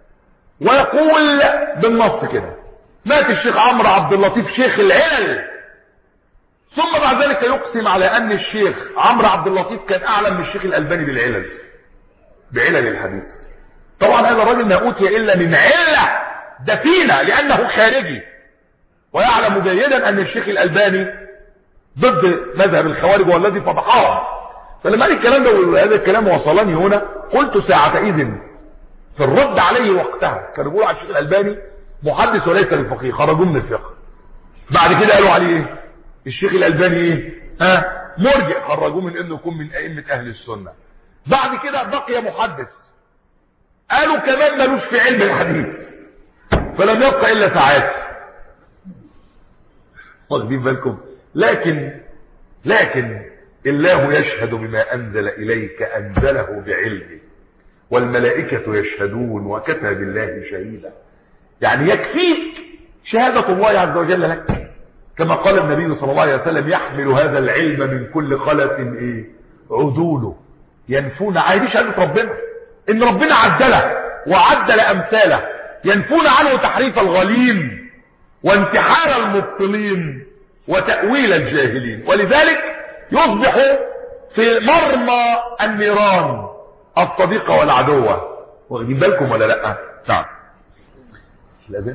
ويقول بالنص كده: مات الشيخ عمرو عبد اللطيف شيخ العلل. ثم بعد ذلك يقسم على ان الشيخ عمرو عبد اللطيف كان اعلم من الشيخ الألباني بالعلل، بعلل الحديث. طبعا هذا الرجل ما اوتي الا من عله دفينه، لانه خارجي ويعلم جيدا ان الشيخ الألباني ضد مذهب الخوارج والذي فضحهم. فلما قال الكلام ده وهذا الكلام وصلني هنا، قلت ساعتئذ في الرد عليه وقتها كانوا بيقولوا على الشيخ الألباني محدث وليس بالفقيه، خرجوه من الفقه. بعد كده قالوا عليه ايه؟ الشيخ الألباني ايه؟ ها مرجئ، خرجوه من انه يكون من ائمه اهل السنه. بعد كده بقي محدث، قالوا كمان ملوش في علم الحديث، فلم يبقى الا ساعات. واخدين بالكم؟ لكن لكن الله يشهد بما انزل اليك انزله بعلمه، والملائكه يشهدون وكفى بالله شهيدا. يعني يكفيك شهاده الله عز وجل لك، كما قال النبي صلى الله عليه وسلم: يحمل هذا العلم من كل خلف ايه عدوله ينفون عنه. شهاده ربنا ان ربنا عدله وعدل امثاله، ينفون عنه تحريف الغليل وانتحار المبطلين وتأويل الجاهلين، ولذلك يصبح في مرمى النيران الصديقة والعدوة. واخدين بالكم ولا لا؟ نعم. لازم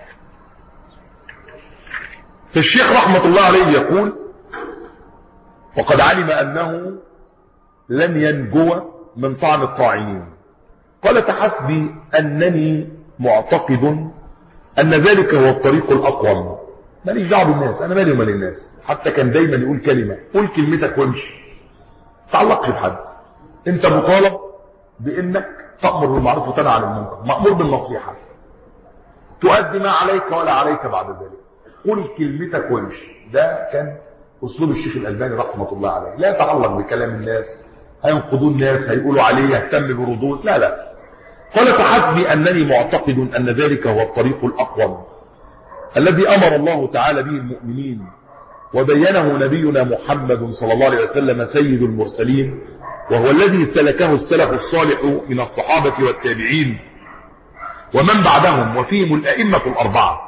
فالشيخ رحمة الله عليه يقول: وقد علم أنه لن ينجو من طعن الطاعنين. قال: تحسبي أنني معتقد أن ذلك هو الطريق الأقوم. ماليش دعوه بالناس، انا مالي ومال الناس. حتى كان دايما يقول كلمه: قول كلمتك وامشي، تعلقش بحد. انت مطالب بانك تأمر بالمعروف وتنهى عن المنكر، مأمور بالنصيحه، تؤدي ما عليك ولا عليك بعد ذلك، قول كلمتك وامشي. ده كان اسلوب الشيخ الألباني رحمه الله عليه، لا يتعلق بكلام الناس، هينقضوا الناس، هيقولوا عليه، يهتم بردود، لا لا. قال: فحسبي انني معتقد ان ذلك هو الطريق الاقوم الذي امر الله تعالى به المؤمنين، وبينه نبينا محمد صلى الله عليه وسلم سيد المرسلين، وهو الذي سلكه السلف الصالح من الصحابة والتابعين ومن بعدهم، وفيهم الأئمة الأربعة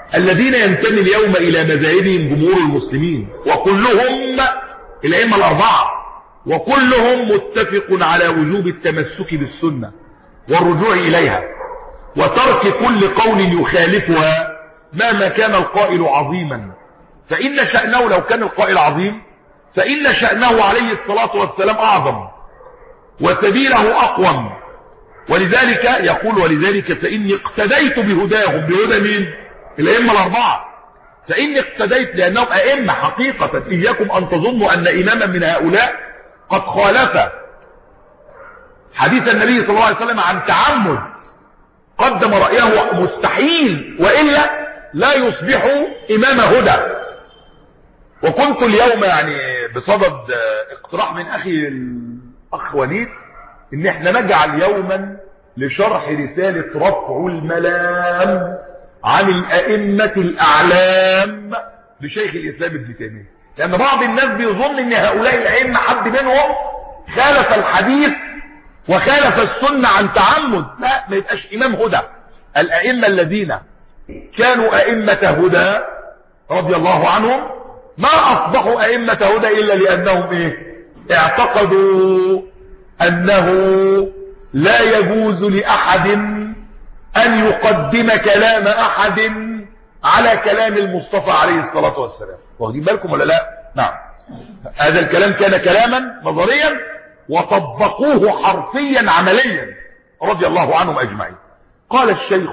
الذين ينتمي اليوم إلى مذاهبهم جمهور المسلمين، وكلهم الأئمة الأربعة، وكلهم متفق على وجوب التمسك بالسنة والرجوع إليها وترك كل قول يخالفها مهما كان القائل عظيما، فإن شأنه لو كان القائل عظيم فإن شأنه عليه الصلاة والسلام أعظم وسبيله أقوم. ولذلك يقول ولذلك فإني اقتديت بهداهم. بهدى مين؟ الأئمة الأربعة. فإني اقتديت لأنهم أئمة حقيقة. إياكم أن تظنوا أن إماما من هؤلاء قد خالف حديث النبي صلى الله عليه وسلم عن تعمد قدم رأيه، مستحيل، وإلا لا يصبح إمام هدى. وكنت اليوم يعني بصدد اقتراح من أخي الأخ وليد إن احنا نجعل يوما لشرح رسالة رفع الملام عن الأئمة الأعلام لشيخ الإسلام ابن تيمية، لأن بعض الناس بيظن إن هؤلاء الأئمة حد منهم خالف الحديث وخالف السنة عن تعمد. لا، ما يبقاش إمام هدى. الأئمة الذين كانوا أئمة هدى رضي الله عنهم ما أصبحوا أئمة هدى إلا لأنهم إيه؟ اعتقدوا أنه لا يجوز لأحد أن يقدم كلام أحد على كلام المصطفى عليه الصلاة والسلام. واخدين بالكم ولا لا؟ نعم. هذا الكلام كان كلاما نظريا وطبقوه حرفيا عمليا رضي الله عنهم أجمعين. قال الشيخ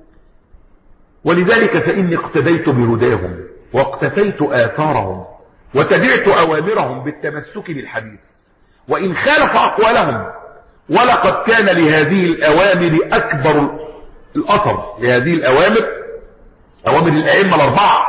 ولذلك فإني اقتديت بهداهم واقتفيت آثارهم وتبعت أوامرهم بالتمسك بالحديث وإن خالف أقوالهم، ولقد كان لهذه الأوامر أكبر الأثر. لهذه الأوامر أوامر الأئمة الأربعة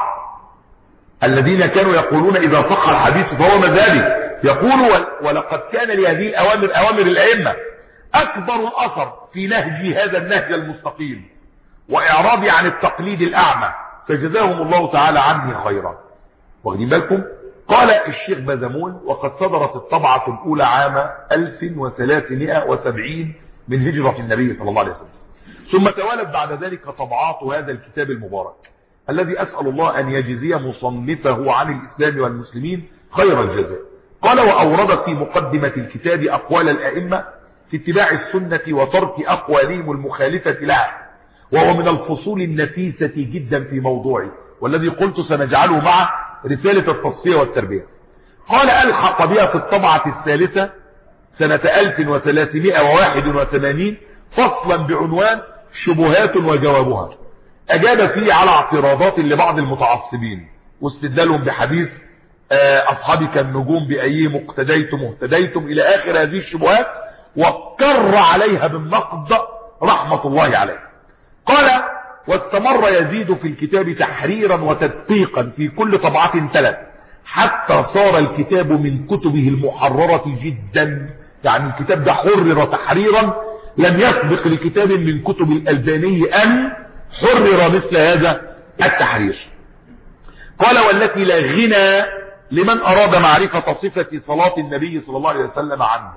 الذين كانوا يقولون إذا صح الحديث فهو مذهبي، يقول ولقد كان لهذه الأوامر أوامر الأئمة أكبر الأثر في نهج هذا النهج المستقيم وإعراضي عن التقليد الأعمى، فجزاهم الله تعالى عني خيرا. واخدين بالكم؟ قال الشيخ بازمول وقد صدرت الطبعة الأولى عام ألف وثلاثمائة وسبعين من هجرة النبي صلى الله عليه وسلم، ثم توالت بعد ذلك طبعات هذا الكتاب المبارك الذي أسأل الله أن يجزي مصنفه عن الإسلام والمسلمين خير الجزاء. قال وأوردت في مقدمة الكتاب أقوال الأئمة في اتباع السنة وترك أقوالهم المخالفة لها، وهو من الفصول النفيسة جدا في موضوعه والذي قلت سنجعله مع رسالة التصفية والتربية. قال ألحق بها في الطبعة الثالثة سنة ألف وثلاثمائة وواحد وثمانين فصلا بعنوان شبهات وجوابها، أجاب فيه على اعتراضات لبعض المتعصبين واستدلالهم بحديث أصحابي كالنجوم بأيهم اقتديتم اهتديتم إلى آخر هذه الشبهات، وكر عليها بالنقد رحمة الله عليه. قال واستمر يزيد في الكتاب تحريرا وتدقيقا في كل طبعة ثلاث حتى صار الكتاب من كتبه المحررة جدا. يعني الكتاب ده حرر تحريرا لم يسبق لكتاب من كتب الألباني أن حرر مثل هذا التحرير. قال والتي لا غنى لمن أراد معرفة صفة صلاة النبي صلى الله عليه وسلم عنه.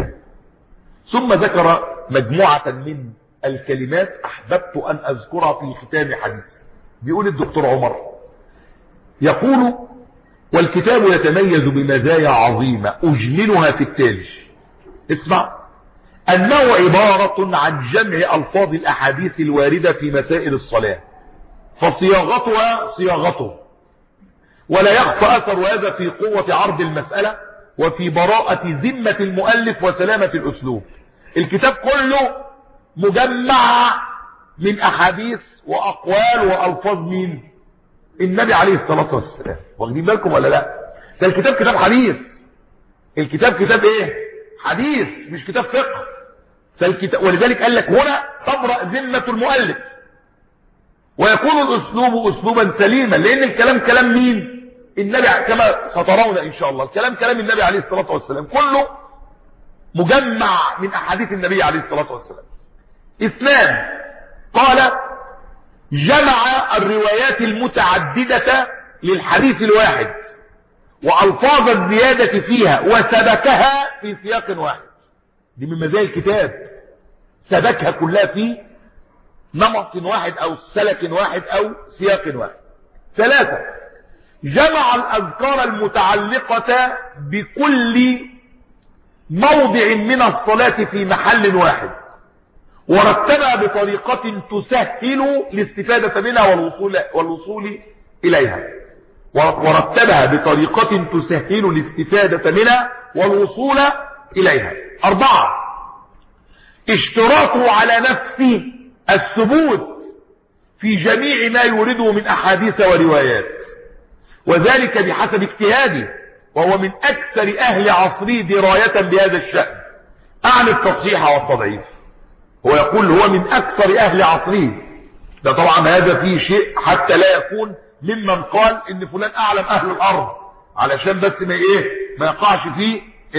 ثم ذكر مجموعة من الكلمات أحببت أن أذكرها في ختام حديث. بيقول الدكتور عمر يقول والكتاب يتميز بمزايا عظيمة أجملها في التالي. اسمع، أنه عبارة عن جمع ألفاظ الأحاديث الواردة في مسائل الصلاة فصياغتها صياغته، ولا يخفى أثر هذا في قوة عرض المسألة وفي براءة ذمة المؤلف وسلامة الأسلوب. الكتاب كله مجمع من أحاديث وأقوال وألفاظ مين؟ النبي عليه الصلاة والسلام. واخدين بالكم ولا لا؟ ده الكتاب كتاب حديث. الكتاب كتاب ايه؟ حديث، مش كتاب فقه. فالكتاب ولذلك قال لك هنا تبرأ ذمة المؤلف ويكون الأسلوب أسلوبا سليما، لأن الكلام كلام مين؟ النبي كما سترون إن شاء الله. الكلام كلام النبي عليه الصلاة والسلام كله مجمع من أحاديث النبي عليه الصلاة والسلام. اثنان، قال جمع الروايات المتعددة للحديث الواحد وألفاظ الزيادة فيها وسبكها في سياق واحد. دي من مزايا الكتاب، سبكها كلها في نمط واحد او سلك واحد او سياق واحد. ثلاثة، جمع الأذكار المتعلقة بكل موضع من الصلاة في محل واحد، ورتبها بطريقة تسهل الاستفادة منها والوصول, والوصول إليها ورتبها بطريقة تسهل الاستفادة منها والوصول إليها. أربعة، اشتراطه على نفسه الثبوت في جميع ما يورده من أحاديث وروايات، وذلك بحسب اجتهاده، وهو من أكثر أهل عصره دراية بهذا الشأن، أعني التصحيح والتضعيف. هو يقول هو من أكثر أهل عصره، ده طبعا هذا فيه شيء حتى لا يكون ممن قال إن فلان أعلم أهل الأرض، علشان بس ما إيه ما يقعش فيه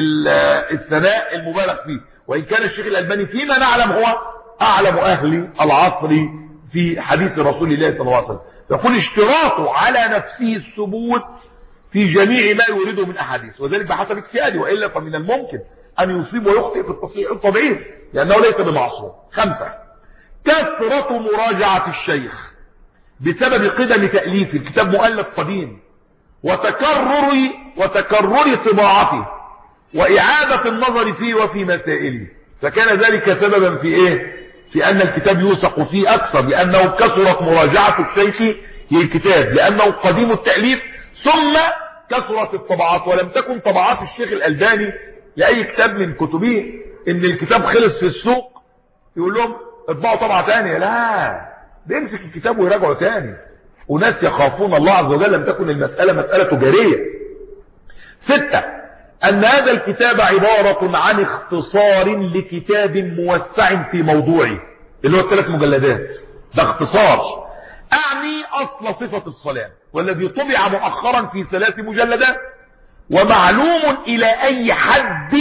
الثناء المبالغ فيه. وإن كان الشيخ الألباني فيما نعلم هو أعلم أهل العصر في حديث رسول الله صلى الله عليه وسلم. يقول اشتراطه على نفسه الثبوت في جميع ما يورده من أحاديث، وذلك بحسب اجتهاده، وإلا فمن الممكن أن يصيب ويخطئ في التصحيح الطبيعي لأنه ليس بمعصوم. خمسة، كثرة مراجعة الشيخ بسبب قدم تأليف الكتاب، مؤلف قديم، وتكرر وتكرر طباعته وإعادة النظر فيه وفي مسائله، فكان ذلك سببا في إيه؟ في أن الكتاب يوثق فيه أكثر، لأنه كثرت مراجعة الشيخ للكتاب لأنه قديم التأليف، ثم كثرت الطبعات. ولم تكن طبعات الشيخ الألباني لأي كتاب من كتبه إن الكتاب خلص في السوق يقول لهم اطبعوا طبعة تانية، لا، بيمسك الكتاب ويراجعه تاني، وناس يخافون الله عز وجل، لم تكن المسألة مسألة تجارية. ستة، أن هذا الكتاب عبارة عن اختصار لكتاب موسع في موضوعه اللي هو الثلاث مجلدات، ده اختصار. أعني أصل صفة الصلاة، والذي طبع مؤخرا في ثلاث مجلدات، ومعلوم إلى أي حد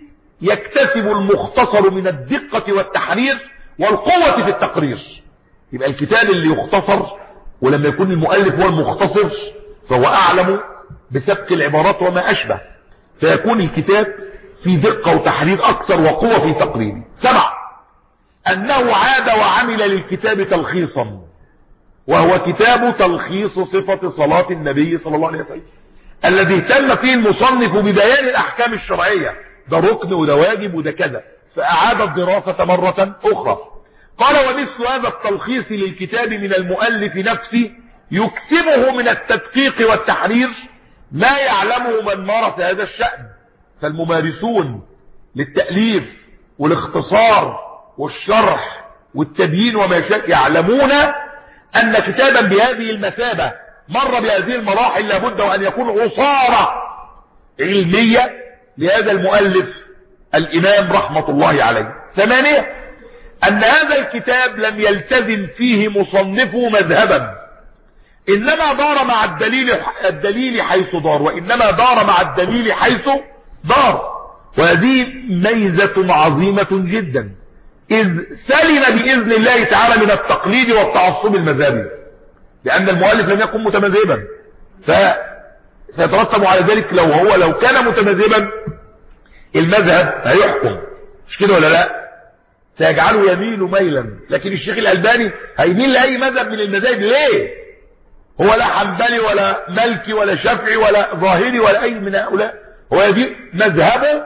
يكتسب المختصر من الدقة والتحرير والقوة في التقرير. يبقى الكتاب اللي يختصر ولما يكون المؤلف هو المختصر فهو أعلم بسبك العبارات وما أشبه، فيكون الكتاب في دقة وتحرير أكثر وقوة في تقريره. سبعة، أنه عاد وعمل للكتاب تلخيصا، وهو كتاب تلخيص صفة صلاة النبي صلى الله عليه وسلم، الذي اهتم فيه المصنف ببيان الأحكام الشرعية، ده ركن وده واجب وده كذا، فأعاد الدراسة مرة أخرى. قال ومثل هذا التلخيص للكتاب من المؤلف نفسه يكسبه من التدقيق والتحرير ما يعلمه من مارس هذا الشأن. فالممارسون للتأليف والاختصار والشرح والتبيين وما يشاء يعلمون أن كتابا بهذه المثابة مر بهذه المراحل لابد وأن يكون عصارة علمية لهذا المؤلف الإمام رحمة الله عليه. ثمانية، أن هذا الكتاب لم يلتزم فيه مصنفه مذهبا، إنما دار مع الدليل الدليل حيث دار، وإنما دار مع الدليل حيث دار، وهذه ميزة عظيمة جدا، إذ سلم بإذن الله تعالى من التقليد والتعصب المذهبي، لأن المؤلف لم يكن متمذهبا، فسيترتب على ذلك لو هو لو كان متمذهبا المذهب هيحكم، مش كده ولا لا؟ سيجعله يميل ميلا. لكن الشيخ الألباني هيميل لأي مذهب من المذاهب ليه؟ هو لا حنبلي ولا مالكي ولا شافعي ولا ظاهري ولا أي من هؤلاء، هو يدي مذهبه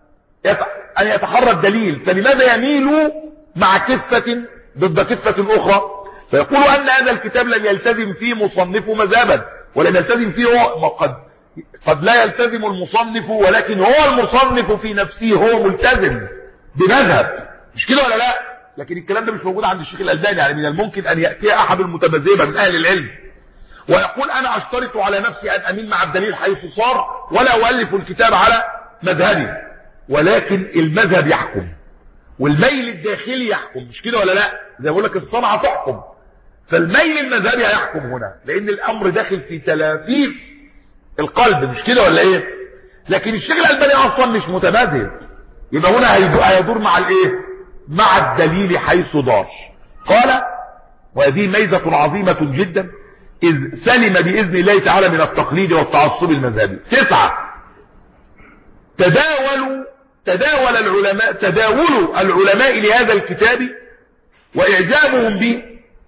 أن يتحرى الدليل، فلماذا يميل مع كفة ضد كفة أخرى؟ فيقول أن هذا الكتاب لم يلتزم فيه مصنفه مذهبا، ولم يلتزم فيه هو قد, قد لا يلتزم المصنف، ولكن هو المصنف في نفسه هو ملتزم بمذهب، مش كده ولا لا؟ لكن الكلام ده مش موجود عند الشيخ الألباني. يعني من الممكن أن يأتي أحد المتمذهبة من أهل العلم ويقول أنا أشترط على نفسي أن أميل مع الدليل حيث صار، ولا أؤلف الكتاب على مذهبي، ولكن المذهب يحكم والميل الداخلي يحكم، مش كده ولا لا؟ زي بقول لك الصنعة تحكم، فالميل المذهبي هيحكم هنا، لأن الأمر داخل في تلافيف القلب، مش كده ولا إيه؟ لكن الشيخ الألباني أصلا مش متمذهب، يبقى هنا هيدور مع الإيه؟ مع الدليل حيث دار. قال وهذه ميزة عظيمة جدا، إذ سلم بإذن الله تعالى من التقليد والتعصب المذهبي. تسعة، تداولوا تداول العلماء تداول العلماء لهذا الكتاب واعجابهم به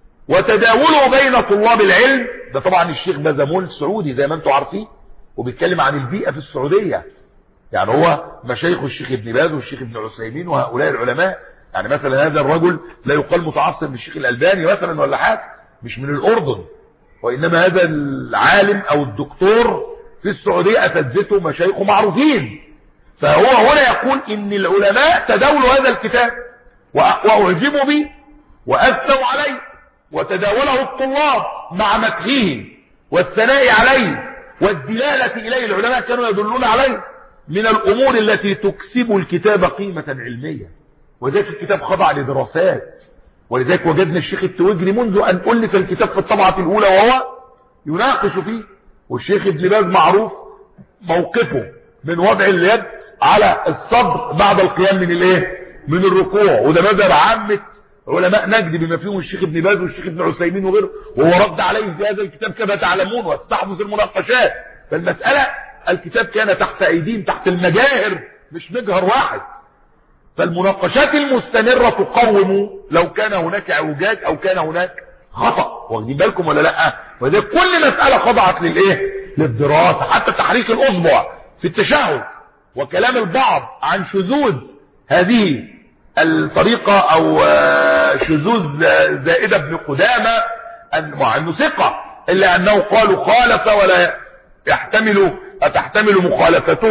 وتداوله بين طلاب العلم. ده طبعا الشيخ بازمول سعودي زي ما انتم عارفين، وبيتكلم عن البيئة في السعودية. يعني هو مشايخ الشيخ ابن باز والشيخ ابن عثيمين وهؤلاء العلماء. يعني مثلا هذا الرجل لا يقال متعصب بالشيخ الألباني مثلا ولا حاجة، مش من الأردن، وإنما هذا العالم أو الدكتور في السعودية أساتذته مشايخه معروفين. فهو هنا يقول إن العلماء تداولوا هذا الكتاب وأعجبوا به وأثنوا عليه وتداوله الطلاب مع مدحه والثناء عليه والدلالة إليه. العلماء كانوا يدلون عليه من الأمور التي تكسب الكتاب قيمة علمية، وذلك الكتاب خضع لدراسات. ولذلك وجدنا الشيخ التويجري منذ أن ألف الكتاب في الطبعة الأولى وهو يناقش فيه. والشيخ ابن باز معروف موقفه من وضع اليد على الصدر بعد القيام من الايه من الركوع، وده مذهب عامة علماء نجد بما فيهم الشيخ ابن باز والشيخ ابن عثيمين وغيره، وهو رد عليه في هذا الكتاب كما تعلمون واستحدث المناقشات. فالمسألة الكتاب كان تحت ايديهم، تحت المجاهر، مش مجهر واحد. فالمناقشات المستمرة تقوم لو كان هناك اعوجاج او كان هناك خطأ. واخدين بالكم ولا لا؟ وده كل مسألة خضعت للايه للدراسة. حتى تحريك الاصبع في التشهد وكلام البعض عن شذوذ هذه الطريقة او شذوذ زائدة بن قدامة انه ثقة الا انه قالوا خالف ولا يحتمل تحتمل مخالفته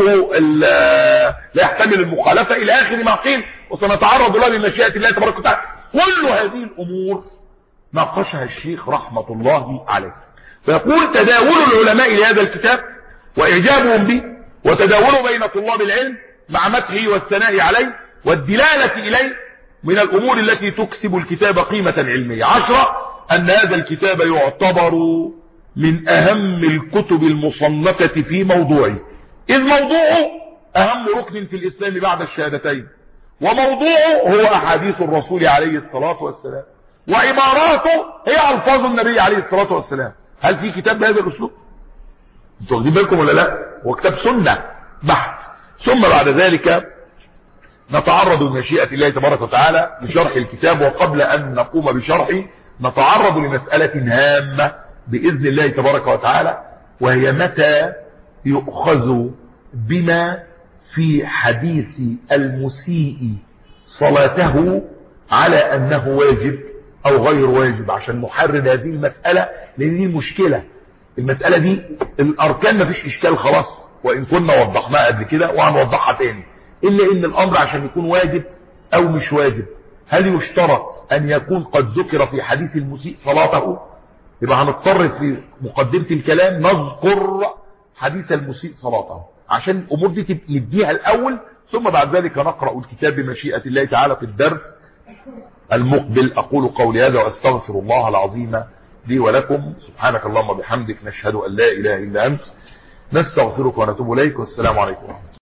لا يحتمل المخالفة الى اخر ما قيل، وسنتعرض له بمشيئة الله تبارك وتعالى. كل هذه الامور ناقشها الشيخ رحمة الله عليه. فيقول تداول العلماء لهذا الكتاب واعجابهم به وتداوله بين طلاب العلم مع مدحه والثناء عليه والدلالة إليه من الأمور التي تكسب الكتاب قيمة علمية. عشرة أن هذا الكتاب يعتبر من أهم الكتب المصنفة في موضوعه، إذ موضوعه أهم ركن في الإسلام بعد الشهادتين، وموضوعه هو أحاديث الرسول عليه الصلاة والسلام، وعباراته هي ألفاظ النبي عليه الصلاة والسلام. هل في كتاب بهذا الأسلوب؟ انتوا واخدين بالكم ولا لا؟ هو كتاب سنة بحت. ثم بعد ذلك نتعرض بمشيئة الله تبارك وتعالى لشرح الكتاب، وقبل أن نقوم بشرحه نتعرض لمسألة هامة بإذن الله تبارك وتعالى، وهي متى يؤخذ بما في حديث المسيء صلاته على أنه واجب أو غير واجب، عشان نحرر هذه المسألة، لأن دي مشكلة. المسألة دي الأركان مفيش إشكال خلاص، وإن كنا وضحناها قبل كده وهنوضحها تاني، إلا إن الأمر عشان يكون واجب أو مش واجب، هل يشترط أن يكون قد ذكر في حديث المسيء صلاته؟ يبقى هنضطر في مقدمة الكلام نذكر حديث المسيء صلاته عشان الأمور دي نديها الأول، ثم بعد ذلك نقرأ الكتاب بمشيئة الله تعالى في الدرس المقبل. أقول قولي هذا وأستغفر الله العظيم لي ولكم. سبحانك اللهم وبحمدك، نشهد أن لا إله إلا أنت، نستغفرك ونتوب إليك، والسلام عليكم ورحمة الله.